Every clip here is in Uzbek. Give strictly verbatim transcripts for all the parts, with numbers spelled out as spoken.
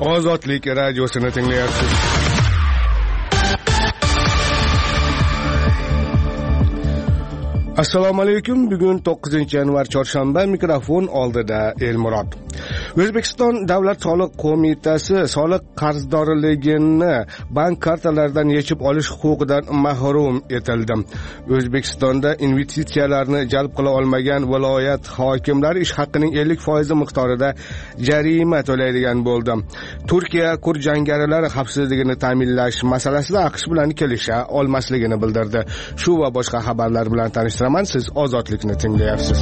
Ozodlik radiosini tinglayapsiz. Assalomu alaykum. Bugun to'qqizinchi yanvar chorshanba, mikrofon oldida Elmurod. O'zbekiston Davlat soliq qo'mitasi soliq qarzdorligini bank kartalaridan yechib olish huquqidan mahrum etildi. O'zbekistonda investitsiyalarni jalb qila olmagan viloyat hokimlari ish haqining ellik foiz miqdorida jarima to'laydigan bo'ldi. Turkiya kurd jangarilari xavfsizligini ta'minlash masalasida AQSh bilan kelisha olmasligini bildirdi. Shu va boshqa xabarlar bilan tanishtiraman. Siz Ozodlikni tinglayapsiz.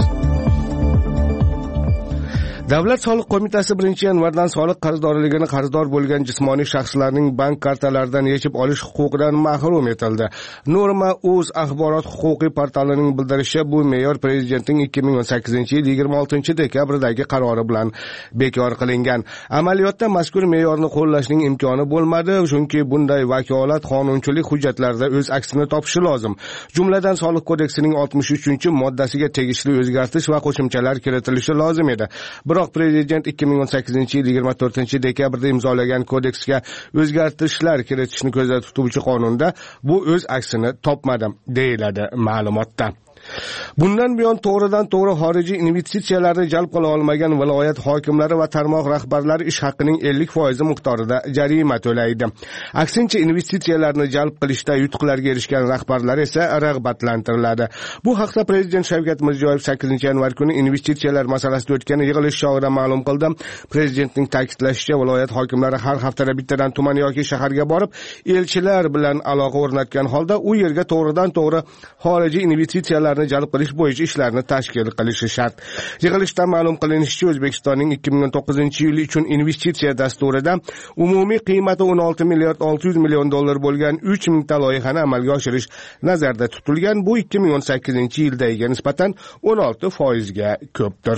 Davlat soliq qo'mitasi birinchi yanvardan soliq qarzdorligini qarzdor bo'lgan jismoniy shaxslarning bank kartalaridan yechib olish huquqidan mahrum etildi. Norma o'z axborot huquqiy portalining bildirishicha, bu me'yor prezidentning ikki ming o'n sakkizinchi yil yigirma oltinchi dekabrdagi qarori bilan bekor qilingan. Amaliyotda mazkur me'yorni qo'llashning imkoni bo'lmadi, chunki bunday vakolat qonunchilik hujjatlarida o'z aksini topishi lozim. Jumladan soliq kodeksining oltmish uchinchi moddasiga tegishli o'zgartirish va qo'shimchalar kiritilishi lozim edi. Biroq prezident ikki ming o'n sakkizinchi yil yigirma to'rtinchi dekabrda imzolagan kodeksga o'zgartirishlar kiritishni ko'zda tutuvchi qonunda bu o'z aksini topmadi, deyiladi ma'lumotda. Bundan buyon to'g'ridan to'g'ri xorijiy investitsiyalarni jalb qila olmagan viloyat hokimlari va tarmoq rahbarlari ish haqining ellik foiz miqdorida jarima to'laydi. Aksincha, investitsiyalarni jalb qilishda yutuqlarga erishgan rahbarlar esa rag'batlantiriladi. Bu haqda prezident Shavkat Mirziyoyev sakkizinchi yanvar kuni investitsiyalar masalasida o'tgan yig'ilish chog'ida ma'lum qildi. Prezidentning ta'kidlashicha, viloyat hokimlari har haftada bittadan tuman yoki shaharga borib, elchilar bilan aloqa o'rnatgan holda u yerga to'g'ridan to'g'ri xorijiy investitsiyalar jalb qilish bo'yicha ishlarni tashkil qilishi shart. Yig'ilishda ma'lum qilinishicha, O'zbekistonning ikki ming o'n to'qqizinchi yil uchun investitsiya dasturida umumiy qiymati o'n olti milliard olti yuz million dollar bo'lgan uch ming ta loyihani amalga oshirish nazarda tutilgan. Bu ikki ming o'n sakkizinchi yildagiga nisbatan o'n olti foizga ko'pdir.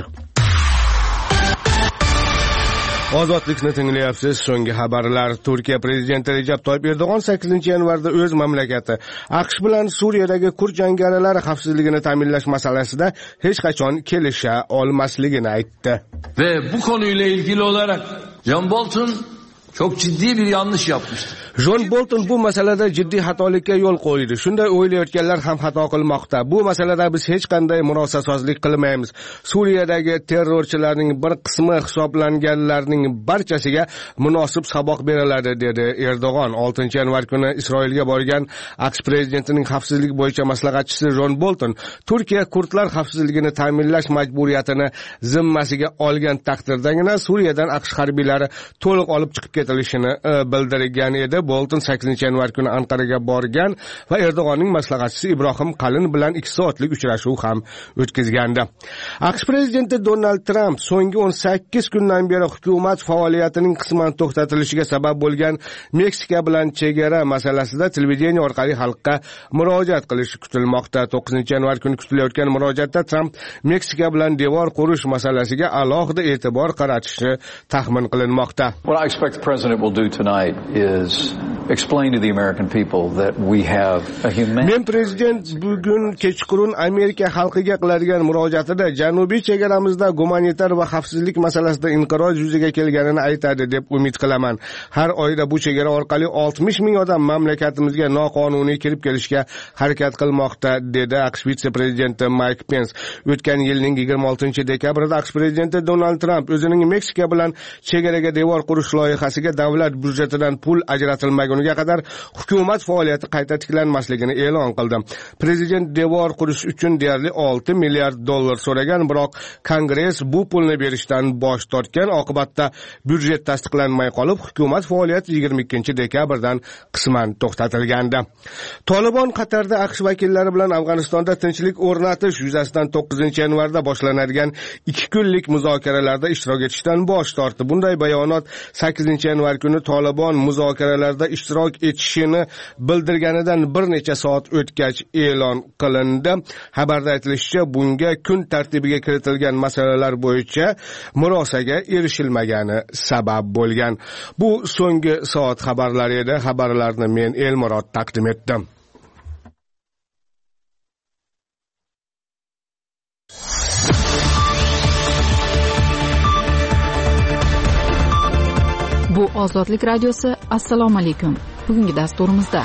Ozodlikni tinglayapsiz. So'nggi xabarlar. Turkiya prezidenti Recep Tayyip Erdo'g'on sakkizinchi yanvarda o'z mamlakati AQSh bilan Suriyadagi kurd jangarilari xavfsizligini ta'minlash masalasida hech qachon kelisha olmasligini aytdi. Ve bu konuyla ilgili olarak John Bolton çok ciddi bir yanlış yapmıştı. John Bolton bu masalada jiddiy xatolikka yo'l qo'ydi. Shunday o'ylayotganlar ham xato qilmoqda. Bu masalada biz hech qanday murosasozlik qilmaymiz. Suriyadagi terrorchilarning bir qismi hisoblanganlarning barchasiga munosib saboq beriladi, dedi Erdo'g'on. oltinchi yanvar kuni Isroilga borgan AQSh prezidentining xavfsizlik bo'yicha maslahatchisi John Bolton Turkiya kurdlar xavfsizligini ta'minlash majburiyatini zimmasiga olgan taqdirdagina Suriyadan AQSh harbiylari to'liq olib chiqib ketilishini bildirgan edi. Bolton sakkizinchi yanvar kuni Anqaraga borgan va Erdo'g'onning maslahatchisi Ibrohim Qalin bilan ikki soatlik uchrashuv ham o'tkazgandi. AQSh prezidenti Donald Trump so'nggi o'n sakkiz kundan beri hukumat faoliyatining qisman to'xtatilishiga sabab bo'lgan Meksika bilan chegara masalasida televideniya orqali xalqqa murojaat qilishi kutilmoqda. to'qqizinchi yanvar kuni kutilayotgan murojaatda Trump Meksika bilan devor qurish masalasiga alohida e'tibor qaratishi taxmin qilinmoqda. What I expect the president will do tonight is explain to the American people that we have a human. Men prezident bugun kechqurun Amerika xalqiga qiladigan murojaatida janubiy chegaramizda gumanitar va xavfsizlik masalasida inqiroz yuzaga kelganini aytadi deb umid qilaman. Har oyda bu chegara orqali oltmish ming odam mamlakatimizga noqonuniy kirib kelishga harakat qilmoqda, dedi AQSh vitse-prezidenti Mike Pence. O'tgan yilning yigirma oltinchi dekabrida AQSh prezidenti Donald Trump o'zining Meksika bilan chegaraga devor qurish loyihasiga davlat budjetidan pul ajratilmaguniga qadar hukumat faoliyati qayta tiklanmasligini e'lon qildi. Prezident devor qurish uchun deyarli olti milliard dollar so'ragan, biroq Kongress bu pulni berishdan bosh tortgan. Oqibatda budjet tasdiqlanmay qolib, hukumat faoliyati yigirma ikkinchi dekabrdan qisman to'xtatilgandi. Tolibon Qatarda AQSh vakillari bilan Afg'onistonda tinchlik o'rnatish yuzasidan to'qqizinchi yanvarda boshlanadigan ikki kunlik muzokaralarda ishtirok etishdan bosh tortdi. Bunday bayonot sakkizinchi yanvar kuni Tolibon muzokaralarda ishtirok etishini bildirganidan bir necha soat o'tgach e'lon qilindi. Xabarda aytilishicha, bunga kun tartibiga kiritilgan masalalar bo'yicha murosaga erishilmagani sabab bo'lgan. Bu so'nggi soat xabarlari edi. Xabarlarni men Elmurod taqdim etdim. Bu Ozodlik radiosi, assalomu alaykum. Bugungi dasturimizda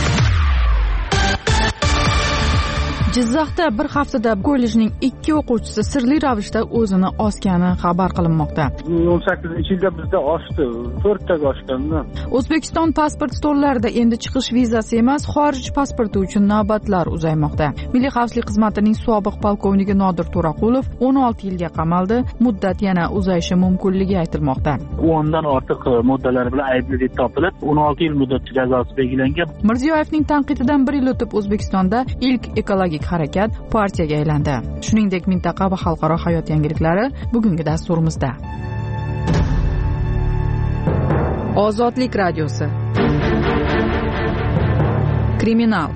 Jizzaxda bir haftada kollejning ikki o'quvchisi sirli ravishda o'zini osgani xabar qilinmoqda. o'n sakkizinchi yilda bizda oshdi, to'rttaga oshganda. O'zbekiston pasport stollarida endi chiqish vizasi emas, xorij pasporti uchun navbatlar uzaymoqda. Milliy xavfsizlik xizmatining sobiq polkovniki Nodir To'raqulov o'n olti yilga qamaldi. Muddat yana uzayishi mumkinligi aytilmoqda. o'ndan ortiq moddalar bilan aybli deb topilib, o'n olti yil muddat jazosi belgilangan. Mirziyoyevning tanqididan bir yil o'tib O'zbekistonda ilk ekologik harakat partiyaga aylandi. Shuningdek, mintaqa va xalqaro hayot yangiliklari bugungi dasturimizda. Ozodlik radiosi. Kriminal.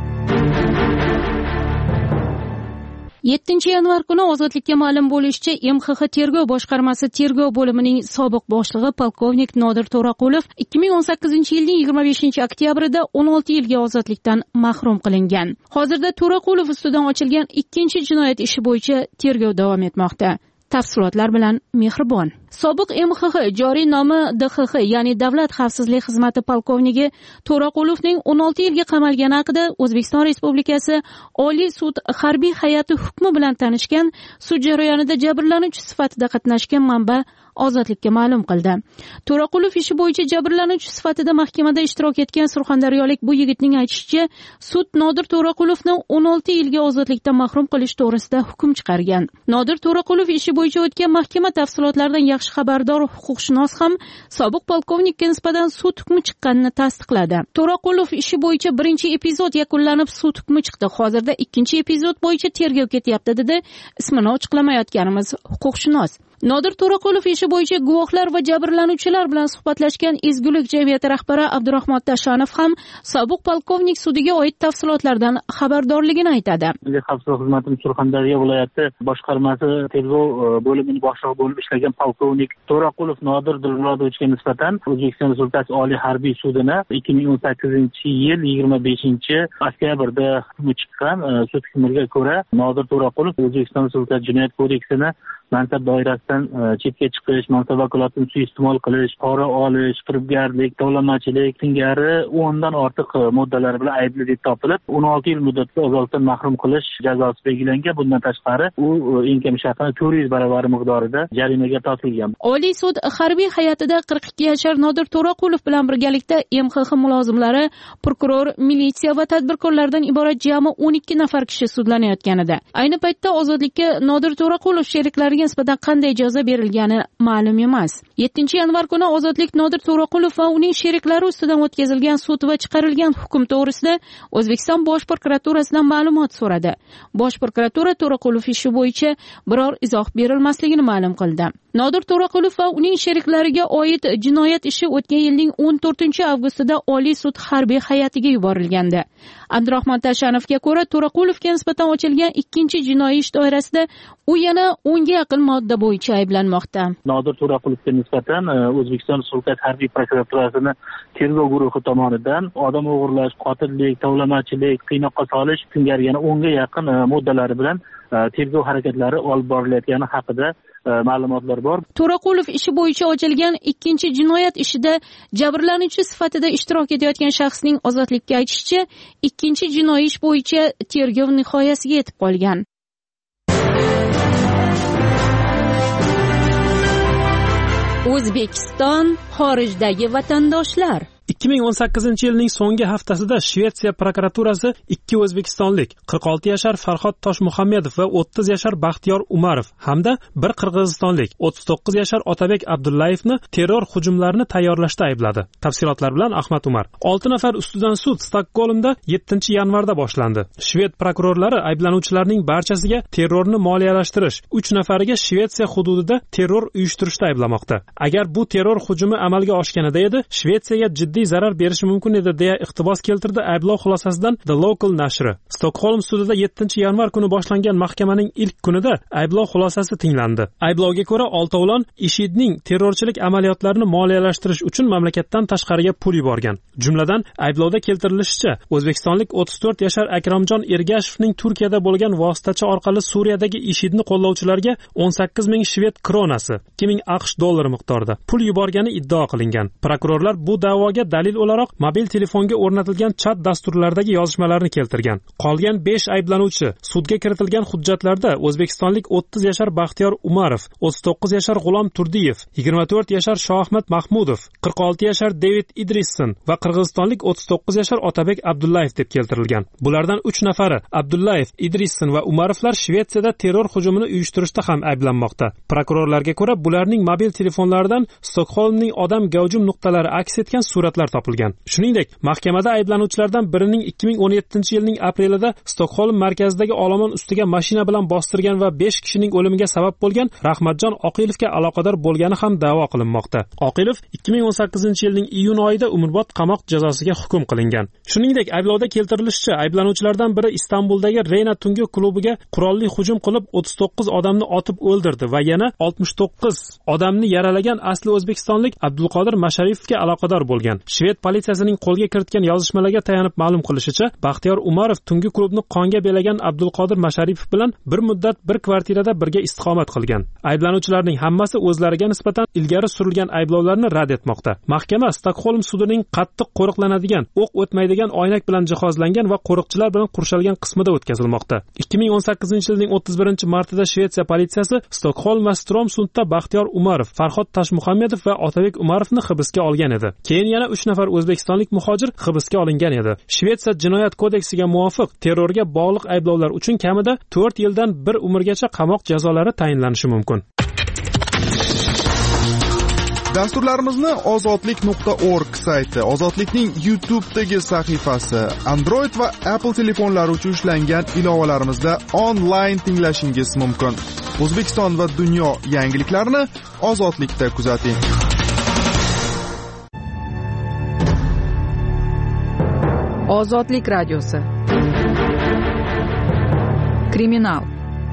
yettinchi yanvar kuni Ozodlikka ma'lum bo'lishicha, M X X tergov boshqarmasi tergov bo'limining sobiq boshlig'i polkovnik Nodir To'raqulov ikki ming o'n sakkizinchi yilning yigirma beshinchi oktyabrida o'n olti yilga ozodlikdan mahrum qilingan. Hozirda To'raqulov ustidan ochilgan ikkinchi jinoyat ishi bo'yicha tergov davom etmoqda. Tafsilotlar bilan Mehribon. Sobiq M X X joriy nomi D X X, ya'ni Davlat xavfsizlik xizmati polkovniki To'raqulovning o'n olti yilga qamalgani haqida O'zbekiston Respublikasi Oliy sud harbiy hay'ati hukmi bilan tanishgan, sud jarayonida jabrlanuvchi sifatida qatnashgan manba Ozodlikka ma'lum qildi. To'raqulov ishi bo'yicha jabrlanuvchi sifatida mahkamada ishtirok etgan surxondaryolik bu yigitning aytishicha, sud Nodir To'raqulovni o'n olti yilga ozodlikdan mahrum qilish to'g'risida hukm chiqargan. Nodir To'raqulov ishi bo'yicha o'tgan mahkama tafsilotlaridan yaxshi xabardor huquqshunos ham sobiq polkovnikka nisbatan sud hukmi chiqqanini tasdiqladi. To'raqulov ishi bo'yicha birinchi epizod yakunlanib, sud hukmi chiqdi. Hozirda ikkinchi epizod bo'yicha tergov ketyapti, dedi ismini ochiqlamayotganimiz huquqshunos. Nodir To'raqulov ishi bo'yicha guvohlar va jabrlanuvchilar bilan suhbatlashgan Ezgulik jamiyati rahbari Abdurahmon Tashanov ham sobiq polkovnik sudiga oid tafsilotlardan xabardorligini aytadi. Milliy xavfsizlik xizmatining Surxondaryo viloyati boshqarmasi tergov bo'limining boshlig'i bo'lib ishlagan polkovnik To'raqulov Nodir Dilmurodovichga nisbatan O'zbekiston Respublikasi Oliy harbiy sudini ikki ming o'n sakkizinchi yil yigirma beshinchi oktyabrda hukmi chiqqan. Sud hukmiga ko'ra Nodir To'raqulov O'zbekiston Respublikasi Jinoyat kodeksining mansab doirasidan chetga chiqish, mansab vakolatini suiiste'mol qilish, pora olish, firibgarlik, tovlamachilik singari o'ndan ortiq moddalar bilan aybli deb topilib, o'n olti yil muddatga ozodlikdan mahrum qilish jazosi belgilangan. Bundan tashqari, u eng kam shartda to'rt yuz baravari miqdorida jarimaga tortilgan. Oliy sud harbiy hay'atida qirq ikki yashar Nodir To'raqulov bilan birgalikda M X X mulozimlari, prokuror, militsiya va tadbirkorlardan iborat jami o'n ikki nafar kishi sudlanayotgan edi. Ayni paytda ozodlikka Nodir To'raqulov sheriklariga nisbatan qanday jazo berilgani ma'lum emas. yettinchi yanvar kuni ozodlik Nodir To'raqulov va uning sheriklari ustidan o'tkazilgan sud va chiqarilgan hukm to'g'risida O'zbekiston Bosh prokuraturasidan ma'lumot so'radi. Bosh prokuratura To'raqulov ishi bo'yicha biror izoh berilmasligini ma'lum qildi. Nodir To'raqulov va uning sheriklariga oid jinoyat ishi o'tgan yilning o'n to'rtinchi avgustida Oliy sud harbiy hay'atiga yuborilgandi. Abdurahmon Tashanovga ko'ra, To'raqulovga nisbatan ochilgan ikkinchi jinoiy ish doirasida u yana o'nga yaqin modda bo'yicha ayblanmoqda. Nodir To'raqulovga nisbatan O'zbekiston Respublikasi harbiy prokuraturasining tergov guruhi tomonidan odam o'g'irlash, qotillik, tovlamachilik, qiynoqqa solish singari yana o'nga yaqin moddalari bilan tergov harakatlari olib borilayotgani haqida ma'lumotlar bor. To'raqulov ishi bo'yicha ochilgan ikkinchi jinoyat ishida jabrlanuvchi sifatida ishtirok etayotgan shaxsning ozodlikka aytishicha, ikkinchi jinoiy ish bo'yicha tergov nihoyasiga yetib qolgan. O'zbekiston xorijdagi vatandoshlar. ikki ming o'n sakkizinchi yilning so'nggi haftasida Shvetsiya prokuraturasi ikki o'zbekistonlik qirq olti yashar Farhod Toshmuhammedov va o'ttiz yashar Baxtiyor Umarov hamda bir qirg'izistonlik o'ttiz to'qqiz yashar Otabek Abdullayevni terror hujumlarini tayyorlashda aybladi. Tafsilotlar bilan Ahmad Umar. olti nafar ustidan sud Stokgolmda yettinchi yanvarda boshlandi. Shved prokurorlari ayblanuvchilarning barchasiga terrorni moliyalashtirish, uch nafariga Shvetsiya hududida terror uyushtirishda ayblamoqda. Agar bu terror hujumi amalga oshganida edi, Shvetsiyaga jiddiy jiddiy zarar berishi mumkin edi deya iqtibos keltirdi ayblov xulosasidan The Local nashri. Stokholm sudida yettinchi yanvar kuni boshlangan mahkamaning ilk kunida ayblov xulosasi tinglandi. Ayblovga ko'ra oltovlon IShIDning terrorchilik amaliyotlarini moliyalashtirish uchun mamlakatdan tashqariga pul yuborgan. Jumladan ayblovda keltirilishicha, o'zbekistonlik o'ttiz to'rt yashar Akramjon Ergashevning Turkiyada bo'lgan vositachi orqali Suriyadagi IShIDni qo'llovchilarga o'n sakkiz ming shved kronasi, ikki ming AQSh dollari miqdorida pul yuborgani iddao qilingan. Prokurorlar bu da'voga dalil o'laroq mobil telefonga o'rnatilgan chat dasturlaridagi yozishmalarni keltirgan. Qolgan besh ayblanuvchi sudga kiritilgan hujjatlarda o'zbekistonlik o'ttiz yashar Baxtiyor Umarov, o'ttiz to'qqiz yashar G'ulom Turdiyev, yigirma to'rt yashar Shoahmad Mahmudov, qirq olti yashar David Idrisson va qirg'izistonlik o'ttiz to'qqiz yashar Otabek Abdullayev deb keltirilgan. Bulardan uch nafari Abdullayev, Idrisson va Umarovlar Shvetsiyada terror hujumini uyushtirishda ham ayblanmoqda. Prokurorlarga ko'ra, bularning mobil telefonlaridan Stokholmning odam gavjum nuqtalari aks etgan suratlar topilgan. Shuningdek, mahkamada ayblanuvchilardan birining ikki ming o'n yettinchi yilning aprelida Stokholm markazidagi olomon ustiga mashina bilan bostirgan va besh kishining o'limiga sabab bo'lgan Rahmatjon Oqilovga aloqador bo'lgani ham da'vo qilinmoqda. Oqilov ikki ming o'n sakkizinchi yilning iyun oyida umrbod qamoq jazosiga hukm qilingan. Shuningdek, ayblovda keltirilishicha, ayblanuvchilardan biri Istanbuldagi Reyna tungi klubiga qurolli hujum qilib o'ttiz to'qqiz odamni otib o'ldirdi va yana oltmish to'qqiz odamni yaralagan asli o'zbekistonlik Abdulqodir Masharifovga aloqador bo'lgan. Shved politsiyasining qo'lga kiritgan yozishmalarga tayanib ma'lum qilishicha, Baxtiyor Umarov tungi klubni qonga belagan Abdulqodir Masharifov bilan bir muddat bir kvartirada birga istiqomat qilgan. Ayblanuvchilarning hammasi o'zlariga nisbatan ilgari surilgan ayblovlarni rad etmoqda. Mahkama Stokholm sudining qattiq qo'riqlanadigan, o'q o'tmaydigan oynak bilan jihozlangan va qo'riqchilar bilan qurshalgan qismida o'tkazilmoqda. ikki ming o'n sakkizinchi yilning o'ttiz birinchi martida Shvetsiya politsiyasi Stokholm va Stromsundda Baxtiyor Umarov, Farhod Toshmuhammedov va Otabek Umarovni hibsga olgan edi. Keyin yana uch nafar o'zbekistonlik muhojir hibsga olingan edi. Shvetsiya jinoyat kodeksiga muvofiq terrorga bog'liq ayblovlar uchun kamida to'rt yildan bir umrgacha qamoq jazolari tayinlanishi mumkin. Dasturlarimizni ozodlik nuqta org sayti, Ozodlikning YouTube'dagi sahifasi, Android va Apple telefonlari uchun ishlangan ilovalarimizda onlayn tinglashingiz mumkin. O'zbekiston va dunyo yangiliklarini Ozodlikda kuzating. Ozodlik radiosi. Kriminal.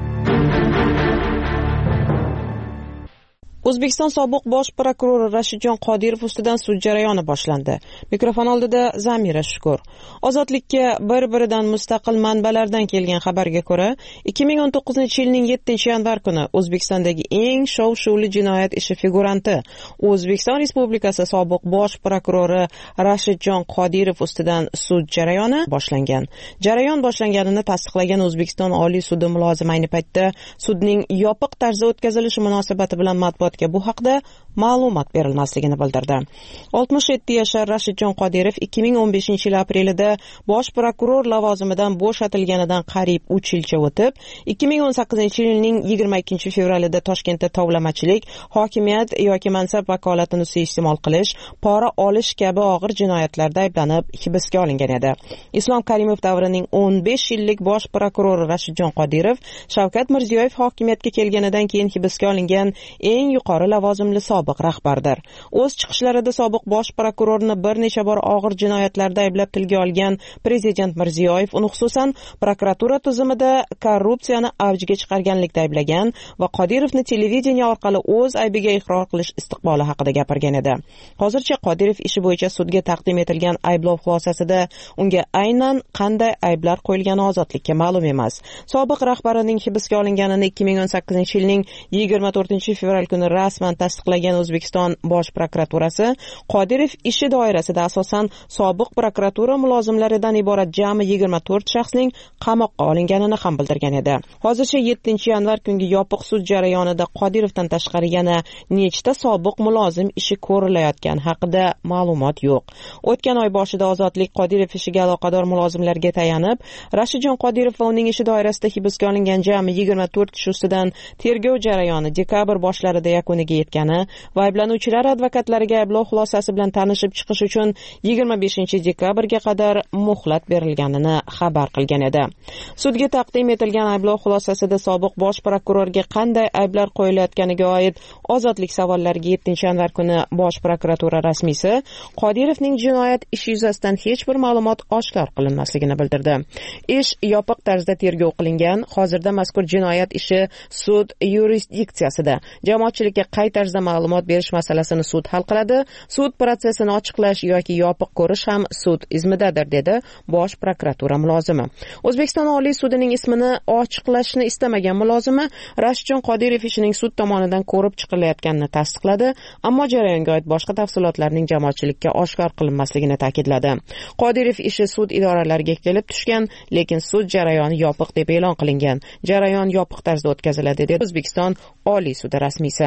O'zbekiston sobiq bosh prokurori Rashidjon Qodirov ustidan sud jarayoni boshlandi. Mikrofon oldida Zamira Shukur. Ozodlikka bir-biridan mustaqil manbalardan kelgan xabarga ko'ra, ikki ming o'n to'qqizinchi yilning yettinchi yanvar kuni O'zbekistondagi eng shov-shuvli jinoyat ishi figuranti, O'zbekiston Respublikasi sobiq bosh prokurori Rashidjon Qodirov ustidan sud jarayoni boshlangan. Jarayon boshlanganini tasdiqlagan O'zbekiston Oliy sudi mulozimi ayni paytda sudning yopiq tarzda o'tkazilishi munosabati bilan matbuot bu haqda ma'lumot berilmasligini bildirdi. oltmish yetti yashar Rashidjon Qodirov ikki ming o'n beshinchi yil aprelida bosh prokuror lavozimidan bo'shatilganidan qariyb uch yilcha o'tib, ikki ming o'n sakkizinchi yilning yigirma ikkinchi fevralida Toshkentda tovlamachilik, hokimiyat yoki mansab vakolatini suiiste'mol qilish, pora olish kabi og'ir jinoyatlarda ayblanib hibsga olingan edi. Islom Karimov davrining o'n besh yillik bosh prokurori Rashidjon Qodirov Shavkat Mirziyoyev hokimiyatga kelganidan keyin hibsga olingan eng yuqori lavozimli sobiq rahbardir. O'z chiqishlarida sobiq bosh prokurorni bir necha bor og'ir jinoyatlarda ayblab tilga olgan Prezident Mirziyoyev uni xususan prokuratura tizimida korrupsiyani avjiga chiqarganlikda ayblagan va Qodirovni televideniya orqali o'z aybiga iqror qilish istiqboli haqida gapirgan edi. Hozircha Qodirov ishi bo'yicha sudga taqdim etilgan ayblov xulosasida unga aynan qanday ayblar qo'yilgani ozodlikka ma'lum emas. Sobiq rahbarining hibsga olinganini ikki ming o'n sakkizinchi yilning yigirma to'rtinchi fevral kuni rasman tasdiqlagan O'zbekiston bosh prokuraturasi Qodirov ishi doirasida asosan sobiq prokuratura mulozimlaridan iborat jami yigirma to'rt shaxsning qamoqqa olinganini ham bildirgan edi. Hozircha yettinchi yanvar kungi yopiq sud jarayonida Qodirovdan tashqari yana nechta sobiq mulozim ishi ko'rilayotgani haqida ma'lumot yo'q. O'tgan oy boshida Ozodlik Qodirov ishiga aloqador mulozimlarga tayanib, Rashidjon Qodirov va uning ishi doirasida hibsga olingan jami yigirma to'rt kishi ustidan tergov jarayoni dekabr boshlarida yakuniga yetgani va ayblanuvchilar advokatlariga ayblov xulosasi bilan tanishib chiqish uchun yigirma beshinchi dekabrga qadar muhlat berilganini xabar qilgan edi. Sudga taqdim etilgan ayblov xulosasida sobiq bosh prokurorga qanday ayblar qo'yilayotganiga oid ozodlik savollariga yettinchi yanvar kuni bosh prokuratura rasmiysi Qodirovning jinoyat ishi yuzasidan hech bir ma'lumot oshkor qilinmasligini bildirdi. Ish yopiq tarzda tergov qilingan. Hozirda mazkur jinoyat ishi sud yurisdiksiyasida. Jamoatchilikka qay tarzda ma'lumot berish masalasini sud hal qiladi. Sud protsessini ochiqlash yoki yopiq ko'rish ham sud izmidadir, dedi bosh prokuratura mulozimi. O'zbekiston Oliy sudining ismini ochiqlashni istamagan mulozimi Rashidjon Qodirov ishining sud tomonidan ko'rib chiqilayotganini tasdiqladi, ammo jarayonga oid boshqa tafsilotlarning jamoatchilikka oshkor qilinmasligini ta'kidladi. Qodirov ishi sud idoralariga kelib tushgan, lekin sud jarayoni yopiq deb e'lon qilingan. Jarayon yopiq tarzda o'tkaziladi, dedi O'zbekiston Oliy sudi rasmiysi.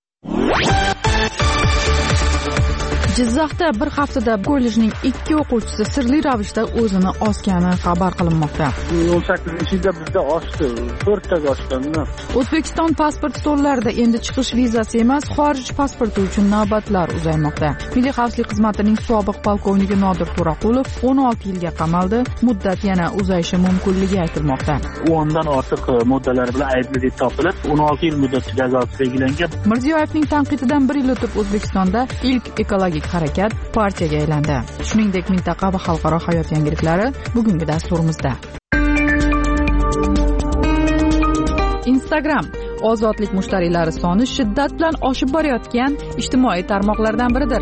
Jizzaxda bir haftada kollejning ikki o'quvchisi sirli ravishda o'zini osgani xabar qilinmoqda. o'n sakkizinchi yilda bizda oshdi, to'rttaga oshganmi? O'zbekiston pasport stollarida endi chiqish vizasi emas, xorij pasporti uchun navbatlar uzaymoqda. Milliy xavfsizlik xizmatining sobiq polkovniki Nodir To'raqulov o'n olti yilga qamaldi. Muddat yana uzayishi mumkinligi aytilmoqda. o'ndan ortiq moddalar bilan aybli deb topilib, o'n olti yil muddatli jazosi belgilangan. Mirziyoyevning tanqididan bir yil o'tib O'zbekistonda ilk ekologik harakat partiyaga aylandi. Shuningdek, mintaqa va xalqaro hayot yangiliklari bugungi dasturimizda. Instagram ozodlik mushtariylari soni shiddat bilan oshib borayotgan ijtimoiy tarmoqlardan biridir.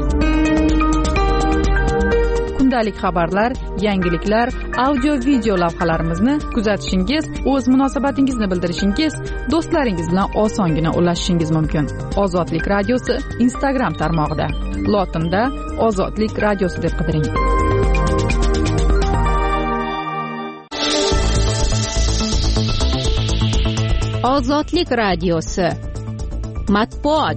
Kundalik xabarlar, yangiliklar, audio-video lavhalarimizni kuzatishingiz, o'z munosabatingizni bildirishingiz, do'stlaringiz bilan osongina ulashishingiz mumkin. Ozodlik radiosi Instagram tarmog'ida. Lotinda Ozodlik radiosi deb qidiring. Ozodlik radiosi. Matbuot.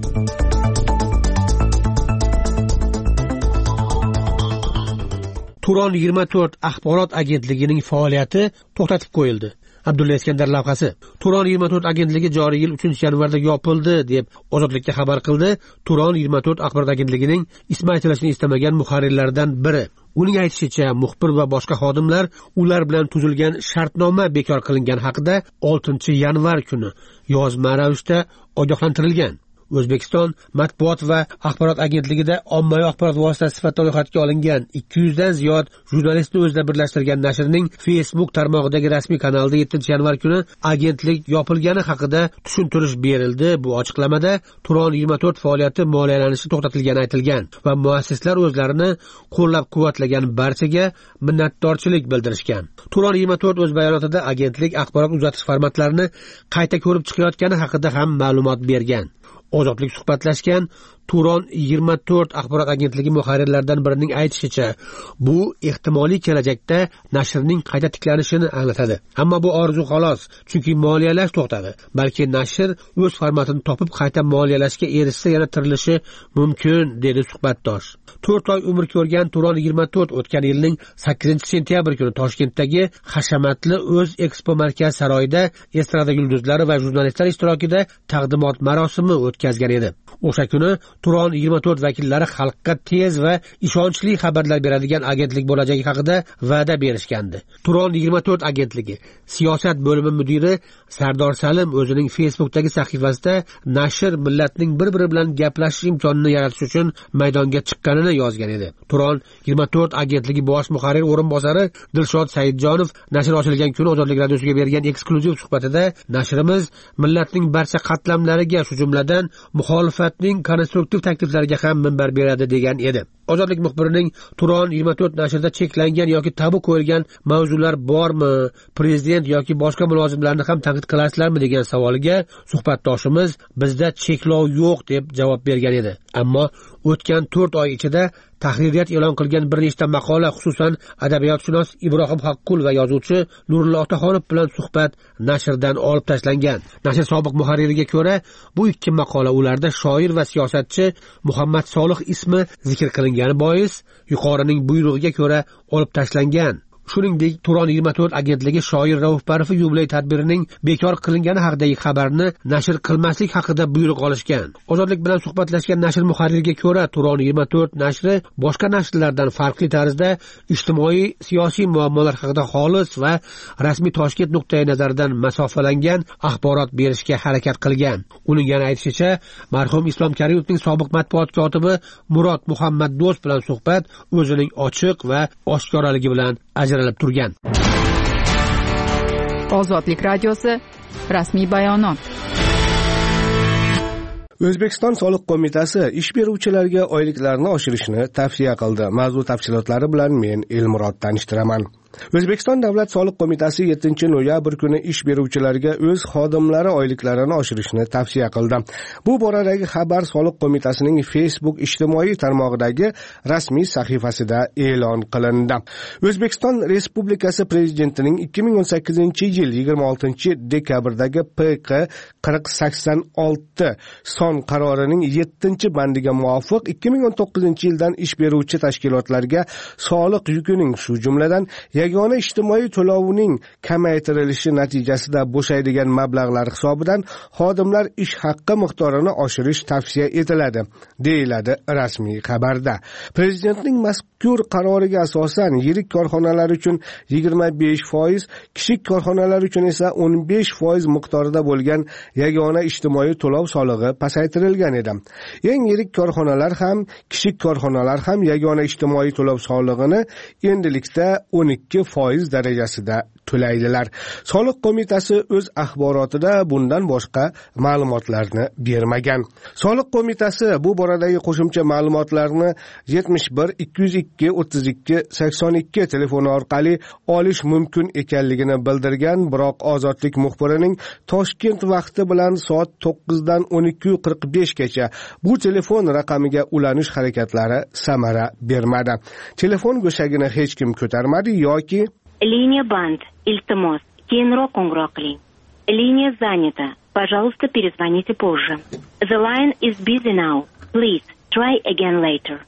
Turon yigirma to'rt axborot agentligining faoliyati to'xtatib qo'yildi. Abdulla Iskandar lavhasi. Turon yigirma to'rt agentligi joriy yil uchinchi yanvarda yopildi deb Ozodlikka xabar qildi. Turon yigirma to'rt axborot agentligining ismi aytilishini istamagan muharrirlardan biri. Uning aytishicha, muxbir va boshqa xodimlar ular bilan tuzilgan shartnoma bekor qilingan haqida oltinchi yanvar kuni yozma ravishda ogohlantirilgan. O'zbekiston matbuot va axborot agentligida ommaviy axborot vositasi sifatida ro'yxatga olingan ikki yuz dan ziyod jurnalistni o'zida birlashtirgan nashrning Facebook tarmog'idagi rasmiy kanalida yettinchi yanvar kuni agentlik yopilgani haqida tushuntirish berildi. Bu ochiqlamada Turon yigirma to'rt faoliyati moliyalanishi to'xtatilgani aytilgan va muassislar o'zlarini qo'llab-quvvatlagan barchaga minnatdorchilik bildirishgan. Turon yigirma to'rt o'z bayonotida agentlik axborot uzatish formatlarini qayta ko'rib chiqayotgani haqida ham ma'lumot bergan. Ozodlik suhbatlashgan Turon yigirma to'rt axborot agentligi muharrirlaridan birining aytishicha, bu ehtimoliy kelajakda nashrning qayta tiklanishini anglatadi. Ammo bu orzu xolos, chunki moliyalash to'xtadi. Balki nashr o'z formatini topib qayta moliyalashga erishsa yana tirilishi mumkin, dedi suhbatdosh. to'rt oy umr ko'rgan Turon yigirma to'rt o'tgan yilning sakkizinchi sentyabr kuni Toshkentdagi hashamatli o'z ekspo markaz saroyida estrada yulduzlari va jurnalistlar ishtirokida taqdimot marosimi o'tkazgan edi. O'sha kuni Turon yigirma to'rt vakillari xalqqa tez va ishonchli xabarlar beradigan agentlik bo'lajagi haqida va'da berishgandi. Turon yigirma to'rt agentligi siyosat bo'limi mudiri Sardor Salim o'zining Facebook'dagi sahifasida nashr millatning bir-biri bilan gaplashish imkonini yaratish uchun maydonga chiqqanini yozgan edi. Turon yigirma to'rt agentligi bosh muharrir o'rinbosari Dilshod Saidjonov nashr ochilgan kuni Ozodlik radiosiga bergan eksklyuziv suhbatida nashrimiz millatning barcha qatlamlariga, shu jumladan muxolifatning konstruktiv takliflariga ham minbar beradi degan edi. Ozodlik muxbirining Turon yigirma to'rt nashrida cheklangan yoki tabu qo'yilgan mavzular bormi, prezident yoki boshqa mulozimlarni ham tanqid qilasizlarmi degan savoliga suhbatdoshimiz bizda cheklov yo'q deb javob bergan edi. Ammo o'tgan to'rt oy ichida tahririyat e'lon qilgan bir nechta maqola, xususan adabiyotshunos Ibrohim Haqqul va yozuvchi Nurullo Otaxonov bilan suhbat nashrdan olib tashlangan. Nashr sobiq muharririga ko'ra, bu ikki maqola ularda shoir va siyosatchi Muhammad Solih ismi zikr qilingani bois yuqorining buyrug'iga ko'ra olib tashlangan. shuningdek Turon yigirma to'rt agentligi shoir Rauf Parfi yubiley tadbirining bekor qilingani haqidagi xabarni nashr qilmaslik haqida buyruq olishgan. Ozodlik bilan suhbatlashgan nashr muharririga ko'ra, Turon yigirma to'rt nashri boshqa nashrlardan farqli tarzda ijtimoiy siyosiy muammolar haqida xolis va rasmiy Toshkent nuqtai nazaridan masofalangan axborot berishga harakat qilgan. Uning yana aytishicha, marhum Islom Karimovning sobiq matbuot kotibi Murod Muhammaddo'st bilan suhbat o'zining ochiq va oshkoraligi bilan ajralib turgan. Ozodlik radiosi rasmiy bayonot. O'zbekiston soliq qo'mitasi ish beruvchilarga oyliklarni oshirishni tavsiya qildi. Mavzu tafsilotlari bilan men Elmurod tanishtiraman. O'zbekiston Davlat soliq qo'mitasi yettinchi noyabr kuni ish beruvchilarga o'z xodimlari oyliklarini oshirishni tavsiya qildi. Bu boradagi xabar soliq qo'mitasining Facebook ijtimoiy tarmog'idagi rasmiy sahifasida e'lon qilindi. O'zbekiston Respublikasi Prezidentining ikki ming o'n sakkizinchi yil yigirma oltinchi dekabrdagi P Q qirq sakson olti son qarorining yettinchi bandiga muvofiq ikki ming o'n to'qqizinchi yildan ish beruvchi tashkilotlarga soliq yukining shu jumladan yagona ijtimoiy to'lovining kamaytirilishi natijasida bo'shaydigan mablag'lar hisobidan xodimlar ish haqqi miqdorini oshirish tavsiya etiladi, deyiladi rasmiy xabarda. Prezidentning mazkur qaroriga asosan yirik korxonalar uchun yigirma besh foiz, kichik korxonalar uchun esa o'n besh foiz miqdorida bo'lgan yagona ijtimoiy to'lov solig'i pasaytirilgan edi. Eng yirik korxonalar ham, kichik korxonalar ham yagona ijtimoiy to'lov solig'ini endilikda o'n ikki foiz darajasida to'laydilar. Soliq qo'mitasi o'z axborotida bundan boshqa ma'lumotlarni bermagan. Soliq qo'mitasi bu boradagi qo'shimcha ma'lumotlarni yetmish bir ikki yuz ikki o'ttiz ikki sakson ikki telefoni orqali olish mumkin ekanligini bildirgan, biroq Ozodlik muxbirining Toshkent vaqti bilan soat to'qqizdan o'n ikki qirq besh gacha bu telefon raqamiga ulanish harakatlari samara bermadi. Telefon go'shagini hech kim ko'tarmadi yoki Liniya band, iltimos, keyinroq qo'ng'iroq qiling. Liniya занята. Пожалуйста, перезвоните позже. The line is busy now. Please try again later.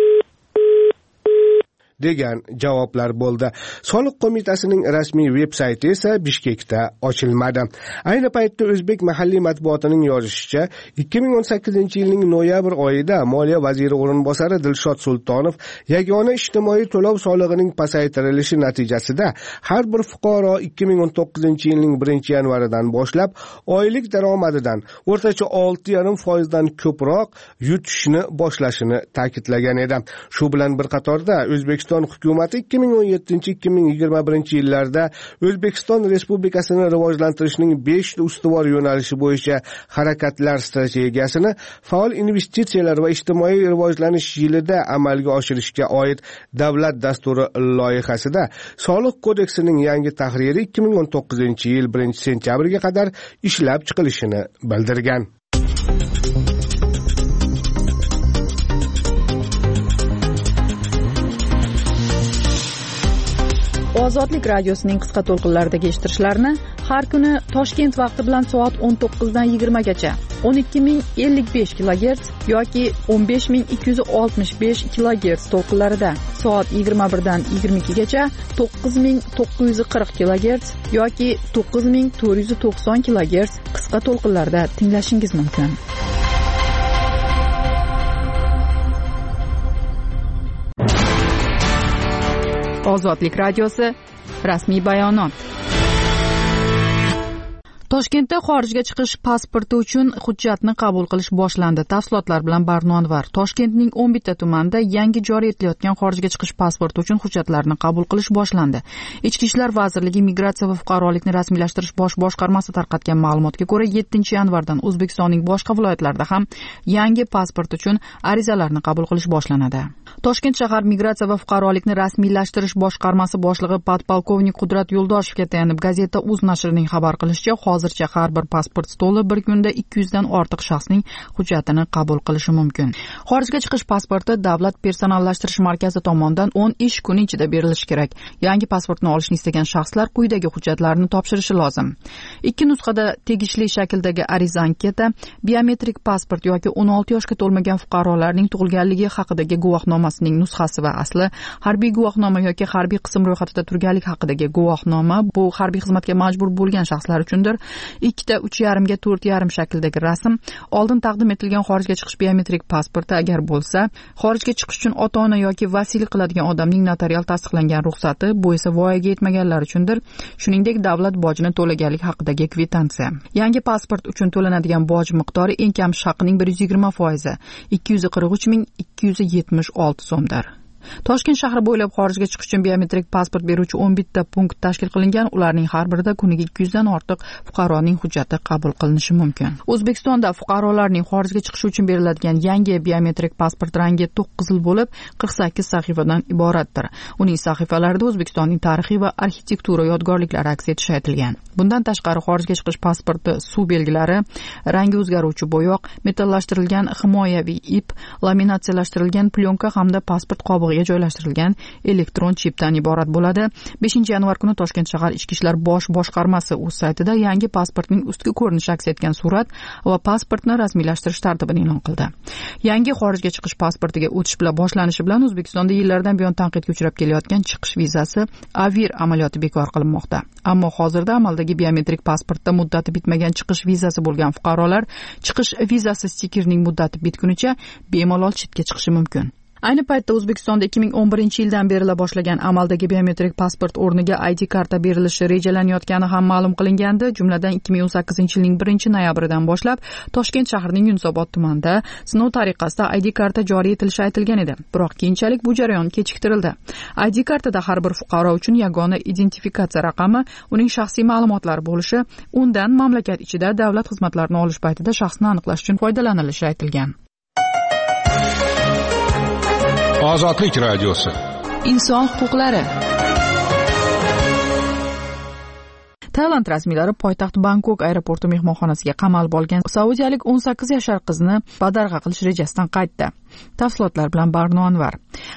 degan javoblar bo'ldi. Soliq qo'mitasining rasmiy veb-sayti esa Bishkekda ochilmadi. Ayni paytda o'zbek mahalliy matbuotining yozishicha, ikki ming o'n sakkizinchi yilning noyabr oyida Moliya vaziri o'rinbosari Dilshod Sultonov yagona ijtimoiy to'lov solig'ining pasaytirilishi natijasida har bir fuqaro ikki ming o'n to'qqizinchi yilning birinchi yanvaridan boshlab oylik daromadidan o'rtacha olti yarim foizdan ko'proq yutishni boshlashini ta'kidlagan edi. Shu bilan bir qatorda O'zbekiston hukumati ikki ming o'n yettinchi ikki ming yigirma birinchi yillarda O'zbekiston Respublikasini rivojlantirishning besh ustuvor yo'nalishi bo'yicha harakatlar strategiyasini faol investitsiyalar va ijtimoiy rivojlanish yilida amalga oshirishga oid davlat dasturi loyihasida Soliq kodeksining yangi tahriri ikki ming o'n to'qqizinchi yil birinchi sentyabrga qadar ishlab chiqilishini bildirgan. Ozodlik radiosining qisqa to'lqinlaridagi eshittirishlarni har kuni Toshkent vaqti bilan soat o'n to'qqizdan yigirma gacha o'n ikki ming ellik besh kilogerts yoki o'n besh ming ikki yuz oltmish besh kilogerts to'lqinlarida, soat yigirma birdan yigirma ikki gacha to'qqiz ming to'qqiz yuz qirq kilogerts yoki to'qqiz ming to'rt yuz to'qson kilogerts qisqa to'lqinlarda tinglashingiz mumkin. Ozodlik radiosi rasmiy bayonot. Toshkentda xorijga chiqish pasporti uchun hujjatni qabul qilish boshlandi. Tafsilotlar bilan Barno Anvar. Toshkentning o'n bitta tumanida yangi joriy etilayotgan xorijga chiqish pasporti uchun hujjatlarni qabul qilish boshlandi. Ichki ishlar vazirligi Migratsiya va fuqarolikni rasmiylashtirish bosh boshqarmasi tarqatgan ma'lumotga ko'ra, yettinchi yanvardan O'zbekistonning boshqa viloyatlarida ham yangi pasport uchun arizalarni qabul qilish boshlanadi. Toshkent shahar Migratsiya va fuqarolikni rasmiylashtirish boshqarmasi boshlig'i podpolkovnik Qudrat Yo'ldoshevga tayanib gazeta Uz nashrining xabar qilishicha, hozircha har bir pasport stoli bir kunda ikki yuzdan ortiq shaxsning hujjatini qabul qilishi mumkin. Xorijga chiqish pasporti davlat personallashtirish markazi tomonidan o'n ish kuni ichida berilishi kerak. Yangi pasportni olishni istagan shaxslar quyidagi hujjatlarni topshirishi lozim. Ikki nusxada tegishli shakldagi ariza anketa, biometrik pasport yoki o'n olti yoshga to'lmagan fuqarolarning tug'ilganligi haqidagi guvohnomasining nusxasi va asli, harbiy guvohnoma yoki harbiy qism ro'yxatida turganlik haqidagi guvohnoma, bu harbiy xizmatga majbur bo'lgan shaxslar uchundir. ikkita uch yarim ga to'rt yarim shakldagi rasm, oldin taqdim etilgan xorijga chiqish biometrik pasporti agar bo'lsa, xorijga chiqish uchun ota-ona yoki vasiylik qiladigan odamning notarial tasdiqlangan ruxsati, bu esa voyaga yetmaganlar uchundir. Shuningdek, davlat bojini to'laganlik haqidagi kvitansiya. Yangi pasport uchun to'lanadigan boj miqdori eng kam haqining bir yuz yigirma foizi, ikki yuz qirq uch ming ikki yuz yetmish olti so'mdir. Toshkent shahri bo'ylab xorijga chiqish uchun biometrik pasport beruvchi o'n bitta punkt tashkil qilingan. Ularning har birida kuniga ikki yuzdan ortiq fuqaroning hujjati qabul qilinishi mumkin. O'zbekistonda fuqarolarning xorijga chiqishi uchun beriladigan yangi biometrik pasport rangi to'q qizil bo'lib, qirq sakkiz sahifadan iboratdir. Uning sahifalarida O'zbekistonning tarixiy va arxitektura yodgorliklari aks etishi aytilgan. Bundan tashqari xorijga chiqish pasporti suv belgilari, rangi o'zgaruvchi bo'yoq, metallashtirilgan himoyaviy ip, laminatsiyalashtirilgan plyonka hamda pasport qobig'i joylashtirilgan elektron chipdan iborat bo'ladi. beshinchi yanvar kuni Toshkent shahar Ichki ishlar bosh boshqarmasi o'z saytida yangi pasportning ustki ko'rinishi aks etgan surat va pasportni rasmiylashtirish tartibini e'lon qildi. Yangi xorijga chiqish pasportiga o'tish bilan boshlanishi bilan O'zbekistonda yillardan buyon tanqidga uchrab kelayotgan chiqish vizasi Avir amaliyoti bekor qilinmoqda. Ammo hozirda amaldagi biometrik pasportda muddati bitmagan chiqish vizasi bo'lgan fuqarolar chiqish vizasi stikerining muddati bitgunicha bemalol chetga chiqishi mumkin. Ayni paytda O'zbekistonda ikki ming o'n birinchi yildan berila boshlangan amaldagi biometrik pasport o'rniga I D karta berilishi rejalanayotgani ham ma'lum qilingandi. Jumladan ikki ming o'n sakkizinchi yilning birinchi noyabridan boshlab Toshkent shahrining Yunusobod tumanida sinov tariqasida I D karta joriy etilishi aytilgan edi. Biroq keyinchalik bu jarayon kechiktirildi. I D kartada har bir fuqaro uchun yagona identifikatsiya raqami, uning shaxsiy ma'lumotlari bo'lishi, undan mamlakat ichida davlat xizmatlarini olish paytida shaxsni aniqlash uchun foydalanilishi aytilgan. Ozodlik radiosi. Inson huquqlari. Tailand rasmiylari poytaxt Bangkok aeroporti mehmonxonasiga qamalib olgan saudiyalik o'n sakkiz yashar qizni badarg'a qilish rejasidan qaytdi. Tafsilotlar bilan Barno Anvar.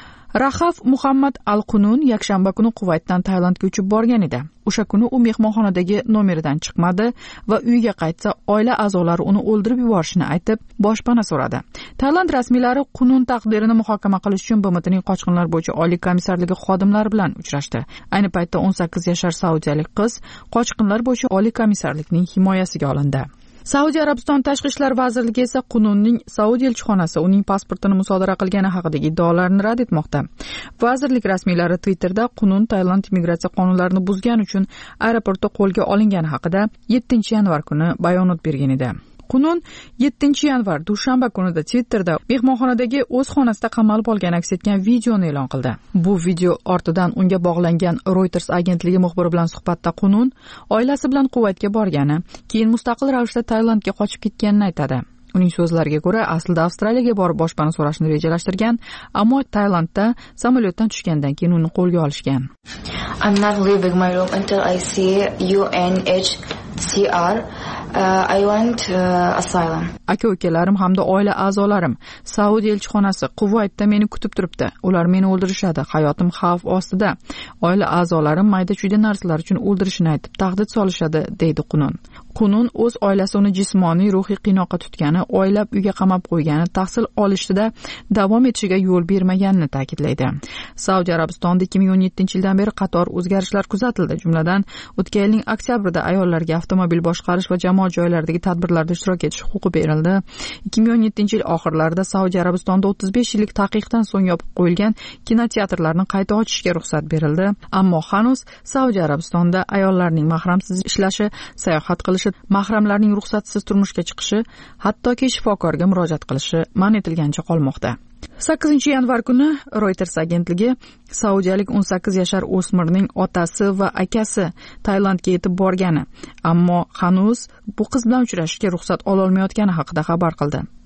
Rahaf Muhammad Al-Qunun yakshanba kuni Quvaytdan Tailandga uchib borgan edi. O'sha kuni u mehmonxonadagi nomeridan chiqmadi va uyiga qaytsa, oila a'zolari uni o'ldirib yuborishini aytib, boshpana so'radi. Tailand rasmiylari Qunun taqdirini muhokama qilish uchun B M Tning qochqinlar bo'yicha oliy komissarligi xodimlari bilan uchrashdi. Ayni paytda o'n sakkiz yashar saudiyalik qiz qochqinlar bo'yicha oliy komissarlikning himoyasiga olindi. Saudiya Arabiston Tashqi ishlar vazirligi esa Qununning Saudiya elchixonasi uning pasportini musodara qilgani haqidagi iddaolarni rad etmoqda. Vazirlik rasmiylari Twitterda Qunun Tailand immigratsiya qonunlarini buzgani uchun aeroportda qo'lga olingani haqida yettinchi yanvar kuni bayonot bergan edi. Qunun yettinchi yanvar dushanba kunida Twitterda mehmonxonadagi o'z xonasida qamalib olgan aks etgan videoni e'lon qildi. Bu video ortidan unga bog'langan Reuters agentligi muxbiri bilan suhbatda Qunun oilasi bilan Quvaytga borgani, keyin mustaqil ravishda Tailandga qochib ketganini aytadi. Uning so'zlariga ko'ra, aslida Avstraliyaga borib boshpana so'rashni rejalashtirgan, ammo Tailandda samolyotdan tushgandan keyin uni qo'lga olishgan. I'm not leaving my room until I see U N H C R. Uh, I want uh, asylum. Aka-ukalarim hamda oila a'zolarim Saudiya elchixonasi Quvaytda meni kutib turibdi. Ular meni o'ldirishadi. Hayotim xavf ostida. Oila a'zolarim mayda-chuyda narsalar uchun o'ldirishini aytib, tahdid solishadi, deydi Qunun. Qunun o'z oilasi uni jismoniy, ruhiy qiynoqqa tutgani, oylab uyga qamab qo'ygani, tahsil olishida davom etishiga yo'l bermaganini ta'kidlaydi. Saudiya Arabistonida ikki ming o'n yettinchi yildan beri qator o'zgarishlar kuzatildi. Jumladan, o'tgan yilning oktyabrida ayollarga avtomobil boshqarish va jamoat joylaridagi tadbirlarda ishtirok etish huquqi berildi. ikki ming o'n yettinchi yil oxirlarida Saudiya Arabistonida o'ttiz besh yillik taqiqdan so'ng yopib qo'yilgan kinoteatrlarni qayta ochishga ruxsat berildi. Ammo hanuz Saudiya Arabistonida ayollarning mahramsiz ishlashi, sayohat qilishi, mahramlarning ruxsatsiz turmushga chiqishi, hattoki shifokorga murojaat qilishi man etilgancha qolmoqda. sakkizinchi yanvar kuni Reuters agentligi saudiyalik o'n sakkiz yashar o'smirning otasi va akasi Tailandga yetib borgani, ammo hanuz bu qiz bilan uchrashishga ruxsat ololmayotgani haqida xabar qildi.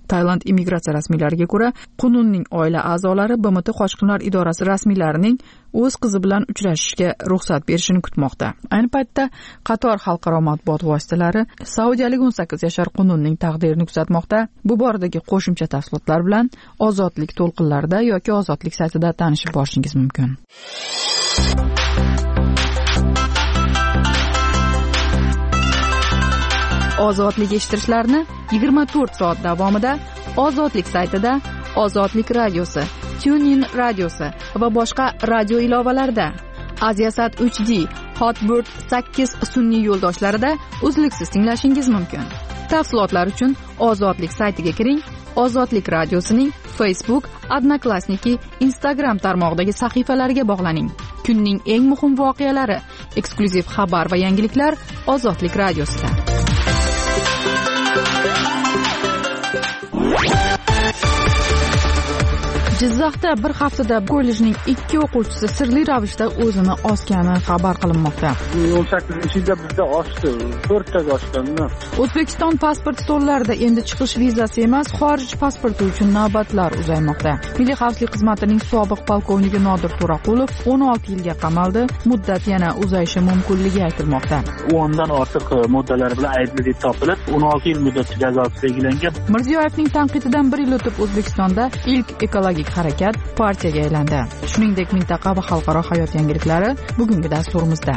Tailand immigratsiya rasmiylariga ko'ra, Qununning oila a'zolari B M T qochqinlar idorasi rasmiylarining o'z qizi bilan uchrashishga ruxsat berishini kutmoqda. Ayni paytda qator xalqaro matbuot vositalari saudiyalik o'n sakkiz yashar Qununning taqdirini kuzatmoqda. Bu boradagi qo'shimcha tafsilotlar bilan Ozodlik to'lqinlarida yoki Ozodlik saytida tanishib borishingiz mumkin. Ozodlik eshittirishlarni yigirma to'rt soat davomida Ozodlik saytida, Ozodlik radiosi, TuneIn radiosi va boshqa radio ilovalarida, Aziasat uch D, Hotbird sakkiz sun'iy yo'ldoshlarida uzluksiz tinglashingiz mumkin. Tafsilotlar uchun Ozodlik saytiga kiring. Ozodlik radiosining Facebook, Odnoklassniki, Instagram tarmog'idagi sahifalariga bog'laning. Kunning eng muhim voqealari, eksklyuziv xabar va yangiliklar Ozodlik radiosida. Jizzaxda bir haftada kollejning ikki o'quvchisi sirli ravishda o'zini osgani xabar qilinmoqda. o'n sakkizinchi yilda bizda oshdi, to'rttaga oshganmi? O'zbekiston pasport stollarida endi chiqish vizasi emas, xorij pasporti uchun navbatlar uzaymoqda. Milliy xavfsizlik xizmatining sobiq polkovniki Nodir To'raqulov o'n olti yilga qamaldi. Muddat yana uzayishi mumkinligi aytilmoqda. o'ndan ortiq moddalar bilan aybli deb topilib, o'n olti yil muddat jazosi belgilangan. Mirziyoyevning tanqididan bir yil o'tib O'zbekistonda ilk ekologik harakat partiyaga aylandi. Shuningdek, mintaqa va xalqaro hayot yangiliklari bugungi dasturimizda.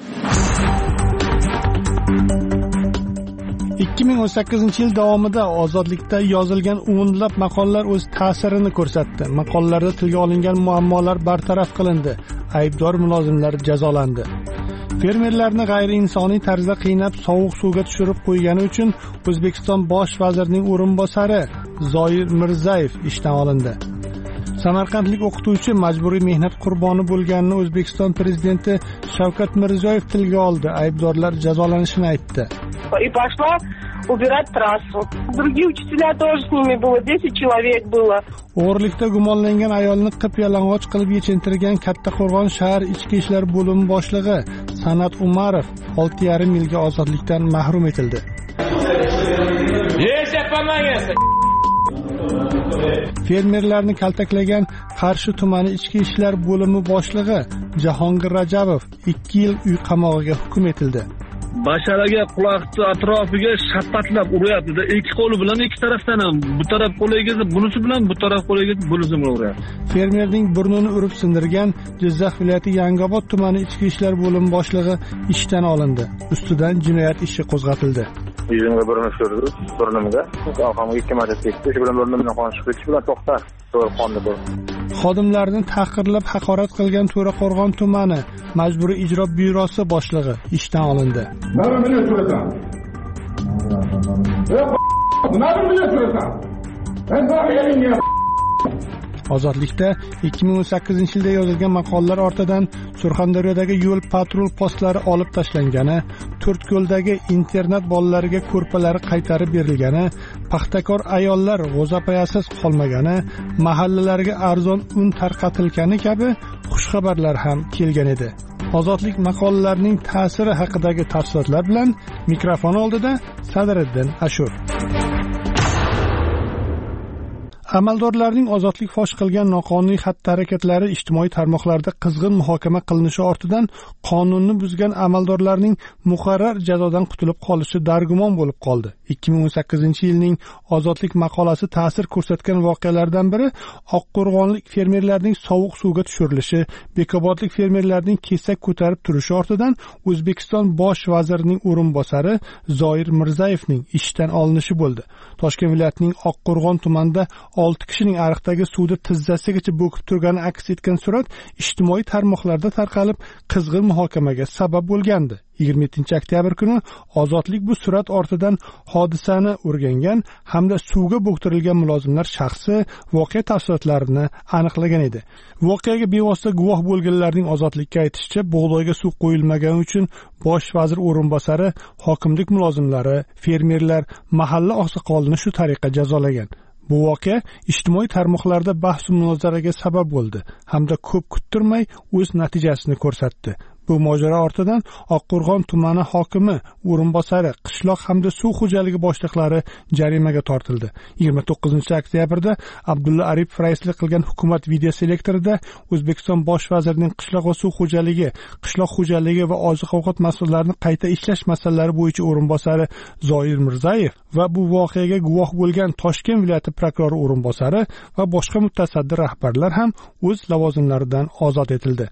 ikki ming o'n sakkizinchi yil davomida Ozodlikda yozilgan o'nlab maqolalar o'z ta'sirini ko'rsatdi. Maqolalarda tilga olingan muammolar bartaraf qilindi. Aybdor mulozimlar jazolandi. Fermerlarni g'ayriinsoniy tarzda qiynab sovuq suvga tushirib qo'ygani uchun O'zbekiston bosh vazirining o'rinbosari Zoir Mirzayev ishdan olindi. Samarqandlik o'qituvchi majburiy mehnat qurboni bo'lganini O'zbekiston prezidenti Shavkat Mirziyoyev tilga oldi. Aybdorlar jazolanishini aytdi. И пошла убирать трассу. Другие учителя тоже с ними было, десять человек было. O'g'irlikda gumonlangan ayolni qip-yalang'och qilib yechintirgan Kattaqo'rg'on shahar ichki ishlar bo'limi boshlig'i San'at Umarov olti yarim yilga ozodlikdan mahrum etildi. Fermerlarni kaltaklagan Qarshi tumani ichki ishlar bo'limi boshlig'i Jahongir Rajabov ikki yil uy qamog'iga hukm etildi. Basharaga quloqni atrofiga shapatlab uryapti-da, ikki qo'li bilan ikki tarafdan ham, bu taraf qo'liga, bunisi bilan bu taraf qo'liga bunisi bilan uryapti. Fermerning burnini urib sindirgan Jizzax viloyati Yangiobod tumani ichki ishlar bo'limi boshlig'i ishdan olindi. Ustidan jinoyat ishi qo'zg'atildi. Yuzimga birini tushirdi, burnimga. Orqamga ikki marta tekdi, shu bilan burnimdan qon chiqib ketishi bilan to'xta. Qonni bu. Xodimlarni tahqirlab haqorat qilgan To'raqo'rg'on tumani majburiy ijro byurosi boshlig'i ishdan olindi. Nima bilan so'rasam? Nima bilan so'rasam? Ozodlikda ikki ming o'n sakkizinchi yilda yozilgan maqolalar ortidan Surxondaryodagi yo'l patrul postlari olib tashlangani, To'rtko'ldagi internat bolalariga ko'rpalari qaytarib berilgani, paxtakor ayollar g'o'zapayasiz qolmagani, mahallalarga arzon un tarqatilgani kabi xushxabarlar ham kelgan edi. Ozodlik maqolalarining ta'siri haqidagi tafsilotlar bilan mikrofon oldida Sadriddin Ashur. Amaldorlarning ozodlik fosh qilgan noqonuniy xatti-harakatlari ijtimoiy tarmoqlarda qizg'in muhokama qilinishi ortidan qonunni buzgan amaldorlarning muqarrar jazodan qutulib qolishi dargumon bo'lib qoldi. ikki ming o'n sakkizinchi yilning Ozodlik maqolasi ta'sir ko'rsatgan voqealardan biri oqqo'rg'onlik fermerlarning sovuq suvga tushirilishi, Bekobodlik fermerlarning kesak ko'tarib turishi ortidan O'zbekiston bosh vazirining o'rinbosari Zoir Mirzayevning ishdan olinishi bo'ldi. Toshkent viloyatining Oqqo'rg'on tumanida olti kishining ariqdagi suvda tizzasigacha bo'kib turgani aks etgan surat ijtimoiy tarmoqlarda tarqalib, qizg'in muhokamaga sabab bo'lgandi. yigirma yettinchi oktyabr kuni Ozodlik bu surat ortidan hodisani o'rgangan hamda suvga bo'ktirilgan mulozimlar shaxsi, voqea tafsilotlarini aniqlagan edi. Voqeaga bevosita guvoh bo'lganlarning Ozodlikka aytishicha, bug'doyga suv qo'yilmagani uchun bosh vazir o'rinbosari, hokimlik mulozimlari, fermerlar, mahalla oqsoqolini shu tariqa jazolagan. Bu voqea ijtimoiy tarmoqlarda bahs va munozaraga sabab bo'ldi hamda ko'p kuttirmay o'z natijasini ko'rsatdi. Bu mojaro ortidan Oqqo'rg'on tumani hokimi o'rinbosari, qishloq hamda suv xo'jaligi boshliqlari jarimaga tortildi. yigirma to'qqizinchi oktyabrda Abdulla Aripov raislik qilgan hukumat videoselektorida O'zbekiston bosh vazirining qishloq va suv xo'jaligi, qishloq xo'jaligi va oziq-ovqat mas'ullarini qayta ishlash masalalari bo'yicha o'rinbosari Zoir Mirzayev va bu voqeaga guvoh bo'lgan Toshkent viloyati prokurori o'rinbosari va boshqa mutasaddi rahbarlar ham o'z lavozimlaridan ozod etildi.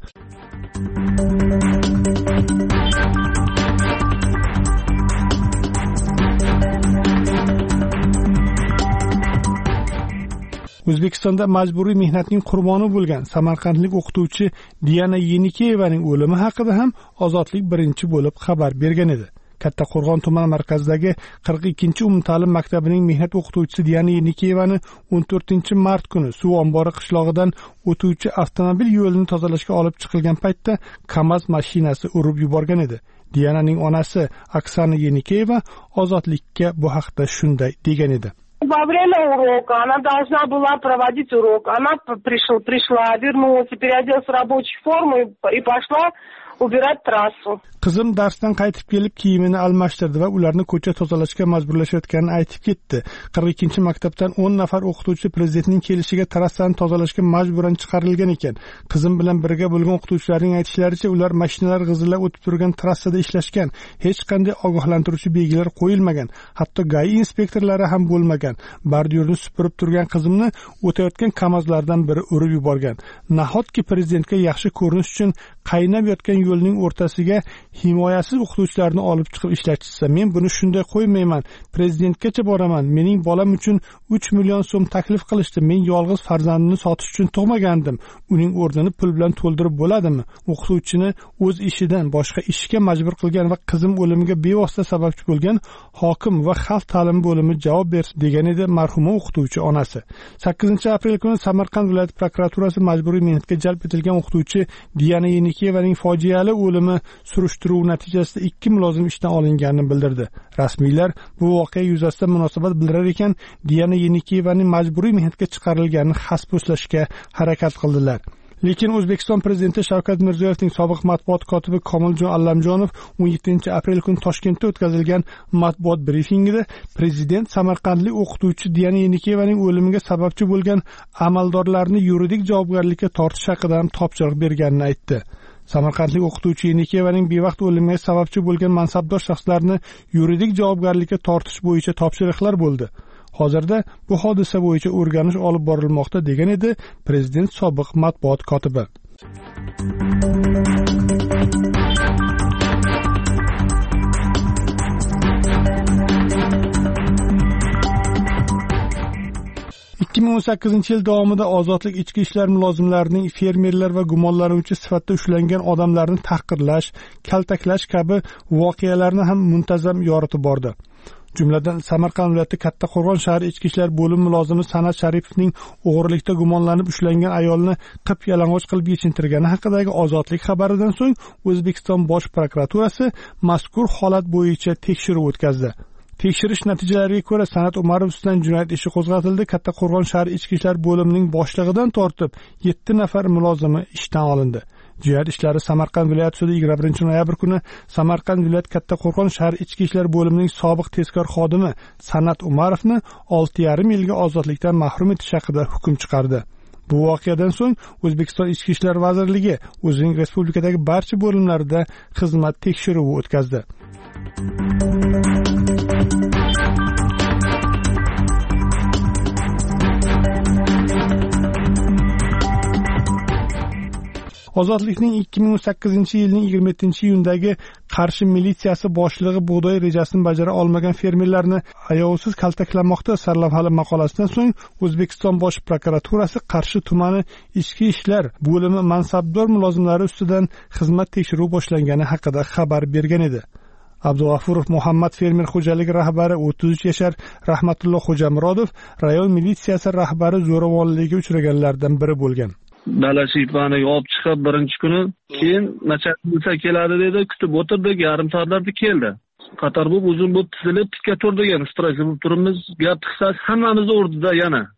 O'zbekistonda majburiy mehnatning qurboni bo'lgan samarqandlik o'qituvchi Diana Yenikeyevaning o'limi haqida ham Ozodlik birinchi bo'lib xabar bergan edi. Kattaqo'rg'on tumani markazidagi qirq ikkinchi umumta'lim maktabining mehnat o'qituvchisi Diana Yenikeyevani o'n to'rtinchi mart kuni suv ombori qishlog'idan o'tuvchi avtomobil yo'lini tozalashga olib chiqilgan paytda KAMAZ mashinasi urib yuborgan edi. Diananing onasi Oksana Yenikeyeva Ozodlikka bu haqda shunday degan edi. Во время урока она должна была проводить урок. Она пришла, пришла, вернулась, переоделась в рабочую форму и пошла убирать трассу. Qizim darsdan qaytib kelib kiyimini almashtirdi va ularni ko'cha tozalashga majburlashayotganini aytib ketdi. qirq ikkinchi maktabdan o'n nafar o'qituvchi prezidentning kelishiga trassani tozalashga majburan chiqarilgan ekan. Qizim bilan birga bo'lgan o'qituvchilarning aytishlaricha, ular mashinalar g'izillab o'tib turgan trassada ishlashgan. Hech qanday ogohlantiruvchi belgilar qo'yilmagan. Hatto G A I inspektorlari ham bo'lmagan. Bordyurni supurib turgan qizimni o'tayotgan KAMAZlardan biri urib yuborgan. Nahotki prezidentga yaxshi ko'rinish uchun qaynab yotgan yo'lning o'rtasiga himoyasiz o'qituvchilarni olib chiqib ishlatishsa, men buni shunday qo'ymayman. Prezidentgacha boraman. Mening bolam uchun uch million so'm taklif qilishdi. Men yolg'iz farzandimni sotish uchun tug'magandim. Uning o'rnini pul bilan to'ldirib bo'ladimi? O'qituvchini o'z ishidan boshqa ishga majbur qilgan va qizim o'limiga bevosita sababchi bo'lgan hokim va xalq ta'limi bo'limi javob bersin, degan edi marhuma o'qituvchi onasi. sakkizinchi aprel kuni Samarqand viloyat prokuraturasi majburiy mehnatga jalb etilgan o'qituvchi Diana Yenikeyevaning fojiali o'limi surishtiruv natijasida ikki mulozim ishdan olinganini bildirdi. Rasmiylar bu voqea yuzasidan munosabat bildirar ekan, Diana Yenikeyevaning majburiy mehnatga chiqarilganini xaspo'slashga harakat qildilar. Lekin O'zbekiston prezidenti Shavkat Mirziyoyevning sobiq matbuot kotibi Komiljon Allamjonov o'n yettinchi aprel kuni Toshkentda o'tkazilgan matbuot brifingida prezident samarqandlik o'qituvchi Diana Yenikeyevaning o'limiga sababchi bo'lgan amaldorlarni yuridik javobgarlikka tortish haqida ham topshiriq berganini aytdi. Samarqandlik o'qituvchi Yenikeyevaning bevaqt o'limiga sababchi bo'lgan mansabdor shaxslarni yuridik javobgarlikka tortish bo'yicha topshiriqlar bo'ldi. Hozirda bu hodisa bo'yicha o'rganish olib borilmoqda, degan edi prezident sobiq matbuot kotibi. ikki ming o'n sakkizinchi yil davomida ozodlik ichki ishlar mulozimlarining fermerlar va gumonlanuvchi sifatida ushlangan odamlarni tahqirlash, kaltaklash kabi voqealarni ham muntazam yoritib bordi. Jumladan Samarqand viloyati Kattaqo'rg'on shahar ichki ishlar bo'limi mulozimi San'at Sharipovning o'g'irlikda gumonlanib ushlangan ayolni qip-yalang'och qilib yechintirgani haqidagi Ozodlik xabaridan so'ng O'zbekiston bosh prokuraturasi mazkur holat bo'yicha tekshiruv o'tkazdi. Tekshirish natijalariga ko'ra San'at Umarov ustidan jinoyat ishi qo'zg'atildi. Kattaqo'rg'on shahar ichki ishlar bo'limining boshlig'idan tortib yetti nafar mulozimi ishdan olindi. Jinoyat ishlari Samarqand viloyat sudi yigirma birinchi noyabr kuni Samarqand viloyat Kattaqo'rg'on shahar ichki ishlar bo'limining sobiq tezkor xodimi San'at Umarovni olti yarim yilga ozodlikdan mahrum etish haqida hukm chiqardi. Bu voqeadan so'ng O'zbekiston Ichki ishlar vazirligi o'zining respublikadagi barcha bo'limlarida xizmat tekshiruvi o'tkazdi. Ozodlikning ikki ming o'n sakkizinchi yilning yigirma yettinchi iyundagi Qarshi militsiyasi boshlig'i bug'doy rejasini bajara olmagan fermerlarni ayovsiz kaltaklamoqda sarlavhali maqolasidan so'ng O'zbekiston bosh prokuraturasi Qarshi tumani ichki ishlar bo'limi mansabdor mulozimlari ustidan xizmat tekshiruvi boshlangani haqida xabar bergan edi. Abdug'afurov Muhammad fermer xo'jaligi rahbari o'ttiz uch yashar Rahmatullo Xo'jamurodov rayon militsiyasi rahbari zo'ravonlikka uchraganlardan biri bo'lgan. Dala shiypaniga olib chiqib birinchi kuni, keyin nachalnik keladi dedi, kutib o'tirdik, yarim soatlarda keldi. Qator bo'lib uzun bo'lib tizilib tikka turdik, yana stressli bo'lib turibmiz. Gap qisasi hammamizni urdida yana.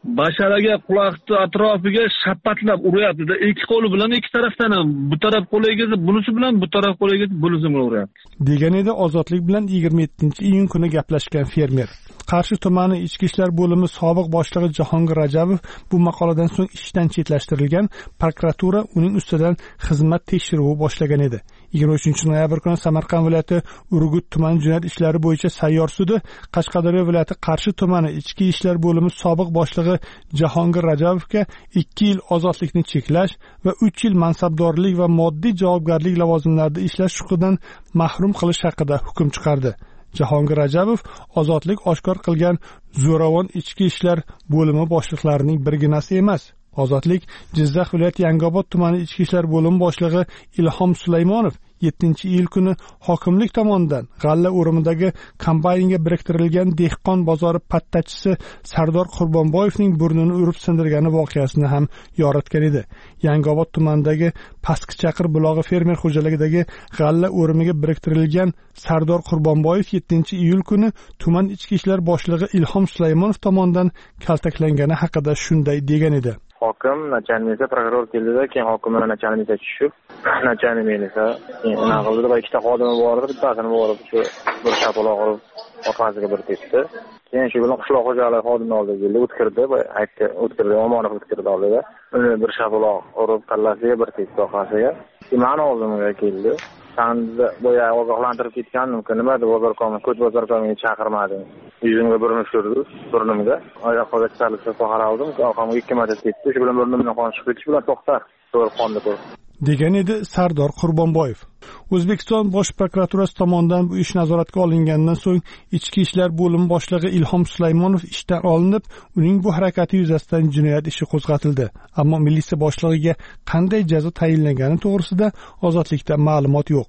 basharaga quloqni atrofiga shapatlab uryapti-da, ikki qo'li bilan ikki tarafdan ham bu taraf qo'liga bunisi bilan bu taraf qo'liga bunisi bilan uryapti. degan edi Ozodlik bilan yigirma yettinchi iyun kuni gaplashgan fermer. Qarshi tumani Ichki ishlar bo'limi sobiq boshlig'i Jahongir Rajabov bu maqoladan so'ng ishdan chetlashtirilgan, prokuratura uning ustidan xizmat tekshiruvi boshlagan edi. yigirma uchinchi noyabr kuni Samarqand viloyati Urgut tuman jinoyat ishlari bo'yicha sayyor sudi Qashqadaryo viloyati Qarshi tumani Ichki ishlar bo'limi sobiq boshlig'i Jahongir Rajabovga ikki yil ozodlikni cheklash va uch yil mansabdorlik va moddiy javobgarlik lavozimlarida ishlash huquqidan mahrum qilish haqida hukm chiqardi. Jahongir Rajabov ozodlik oshkor qilgan zo'ravon ichki ishlar bo'limi boshliqlarining birginasi emas. Ozodlik Jizzax viloyati Yangiobod tumani ichki ishlar bo'limi boshlig'i Ilhom Sulaymonov yettinchi iyul kuni hokimlik tomonidan g'alla o'rimidagi kombaynga biriktirilgan dehqon bozori pattachisi Sardor Qurbonboyevning burnini urib sindirgani voqeasini ham yoritgan edi. Yangiobod tumanidagi Pastkichaqir bulog'i fermer xo'jaligidagi g'alla o'rimiga biriktirilgan Sardor Qurbonboyev yettinchi iyul kuni tuman ichki ishlar boshlig'i Ilhom Sulaymonov tomonidan kaltaklangani haqida shunday degan edi. Hokim nachalnikka prokuror keldida, keyin hokim bilan nachalnikka tushib, nachalnik esa nima qildi va ikkita xodimi bor edi, bittasini borib shu bir shapaloq urib orqasiga bir tepdi. Keyin shu bilan qishloq xo'jaligi xodimi oldiga keldi, o'tkirdi va aytdi, o'tkirdi, Omonov o'tkirdi oldida. Uni bir shapaloq urib tallasiga bir tepdi orqasiga. Mani oldimga keldi. Sanda boya ogohlantirib ketgandim-ku, nima deb bozor komi, ko'ch bozor komiga chaqirmading. Yuzimga burni tushirdi, burnimga. Oyoqqa chiqarib qaraldim, orqamga ikki marta tepdi. Shu bilan burnimdan qon chiqib ketishi bilan to'xtar, to'g'ri qonni ko'r. degan edi Sardor Qurbonboyev. O'zbekiston Bosh prokuraturasi tomonidan bu ish nazoratga olingandan so'ng Ichki ishlar bo'limi boshlig'i Ilhom Sulaymonov ishdan olinib, uning bu harakati yuzasidan jinoyat ishi qo'zg'atildi. Ammo militsiya boshlig'iga qanday jazo tayinlangani to'g'risida Ozodlikda ma'lumot yo'q.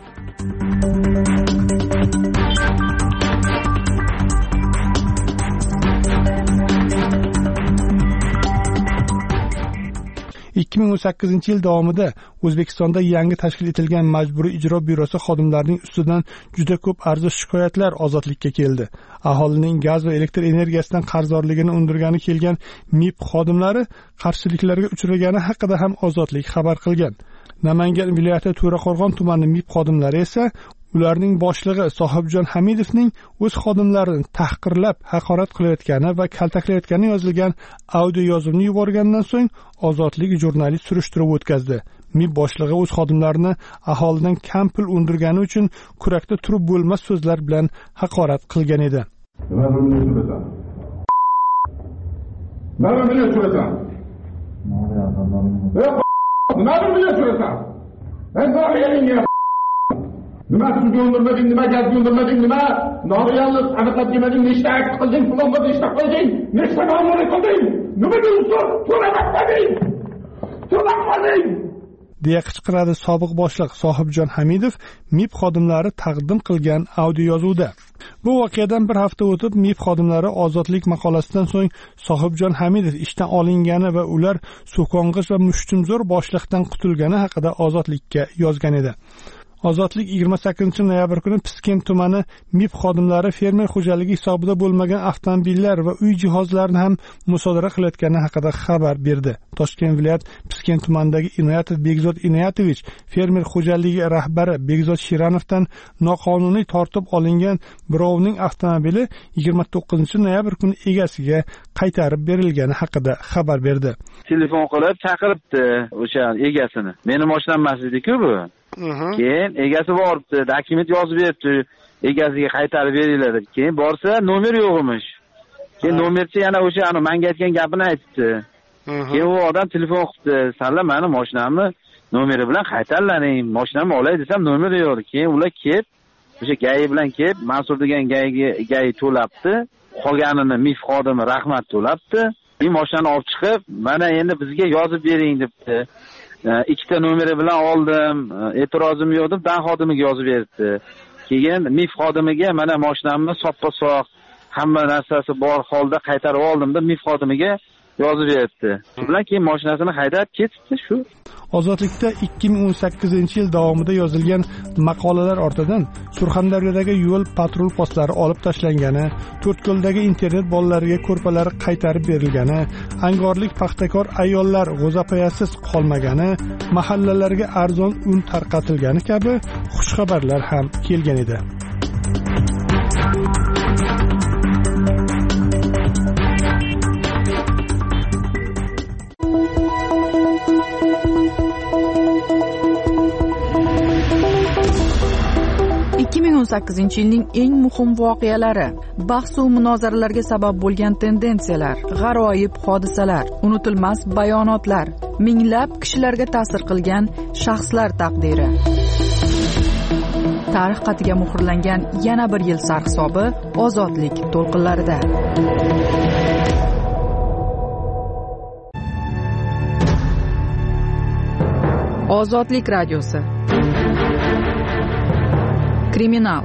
ikki ming o'n sakkizinchi yil davomida O'zbekistonda yangi tashkil etilgan Majburiy ijro byurosi xodimlarining ustidan juda ko'p arzish shikoyatlar Ozodlikka keldi. Aholining gaz va elektr energiyasidan qarzdorligini undirgani kelgan M I B xodimlari qarshiliklarga uchragani haqida ham Ozodlik xabar qilgan. Namangan viloyati To'raqo'rg'on tumani M I B xodimlari esa ularning boshlig'i Sohibjon Hamidovning o'z xodimlarini tahqirlab, haqorat qilayotgani va kaltaklayotgani yozilgan audio yozuvni yuborgandan so'ng Ozodlik jurnalist surishtiruv o'tkazdi. M I B boshlig'i o'z xodimlarini aholidan kam pul undirgani uchun kurakda turib bo'lmas so'zlar bilan haqorat qilgan edi. Nima bilan so'rasan? Nima bilan so'rasan? Nima suvga undirmading, nima gazga undirmading, nima noreallik aniqlab demading, nechta akt qilding, plonga nechta qilding, nechta ma'muriy qilding, nima deysan? So'ramading. So'ramading. deya qichqiradi sobiq boshliq Sohibjon Hamidov M I B xodimlari taqdim qilgan audio yozuvda. Bu voqeadan bir hafta o'tib M I B xodimlari Ozodlik maqolasidan so'ng Sohibjon Hamidov ishdan olingani va ular so'kong'ich va mushtumzo'r boshliqdan qutulgani haqida Ozodlikka yozgan edi. Ozodlik yigirma sakkizinchi noyabr kuni Piskent tumani M I B xodimlari fermer xo'jaligi hisobida bo'lmagan avtomobillar va uy jihozlarini ham musodara qilayotgani haqida xabar berdi. Toshkent viloyat Piskent tumanidagi Inoyatov Begzod Inoyatovich fermer xo'jaligi rahbari Begzod Shiranovdan noqonuniy tortib olingan birovning avtomobili yigirma to'qqizinchi noyabr kuni egasiga qaytarib berilgani haqida xabar berdi. Telefon qilib chaqiribdi o'sha egasini. Meni mashinam emas edi-ku bu. Keyin egasi boribdi, dokument yozib beribdi, egasiga qaytarib beringlar deb. Keyin borsa, nomer yo'q emish. Keyin nomerchi yana o'sha ana menga aytgan gapini aytdi. Keyin u odam telefon qildi, "Sanlar meni mashinamni nomeri bilan qaytarlaring, mashinamni olay desam, nomeri yo'q." Keyin ular kelib, o'sha gayi bilan kelib, Mansur degan gayiga gayi to'labdi, qolganini M I B xodimi rahmat to'labdi. Men mashinani olib chiqib, "Mana endi bizga yozib bering" debdi. ikkita nomeri bilan oldim, e'tirozim yo'q deb dan xodimiga yozib berdi. Keyin M I B xodimiga mana mashinamni soppa-sog' hamma narsasi bor holda qaytarib oldim deb M I B xodimiga yozib berdi. Shu bilan keyin mashinasini haydab ketdi shu. Ozodlikda ikki ming o'n sakkizinchi yil davomida yozilgan maqolalar ortidan Surxondaryodagi yo'l patrul postlari olib tashlangani, To'rtko'ldagi internet bolalariga ko'rpalari qaytarib berilgani, angorlik paxtakor ayollar g'o'zapoyasiz qolmagani, mahallalarga arzon un tarqatilgani kabi xushxabarlar ham kelgan edi. ikki ming o'n sakkizinchi yilning eng muhim voqealari, bahs va munozaralarga sabab bo'lgan tendensiyalar, g'aroyib hodisalar, unutilmas bayonotlar, minglab kishilarga ta'sir qilgan shaxslar taqdiri. Tarix xatiga muhrlangan yana bir yil sarhisobi ozodlik to'lqinlarida. Ozodlik radiosi. Kriminal.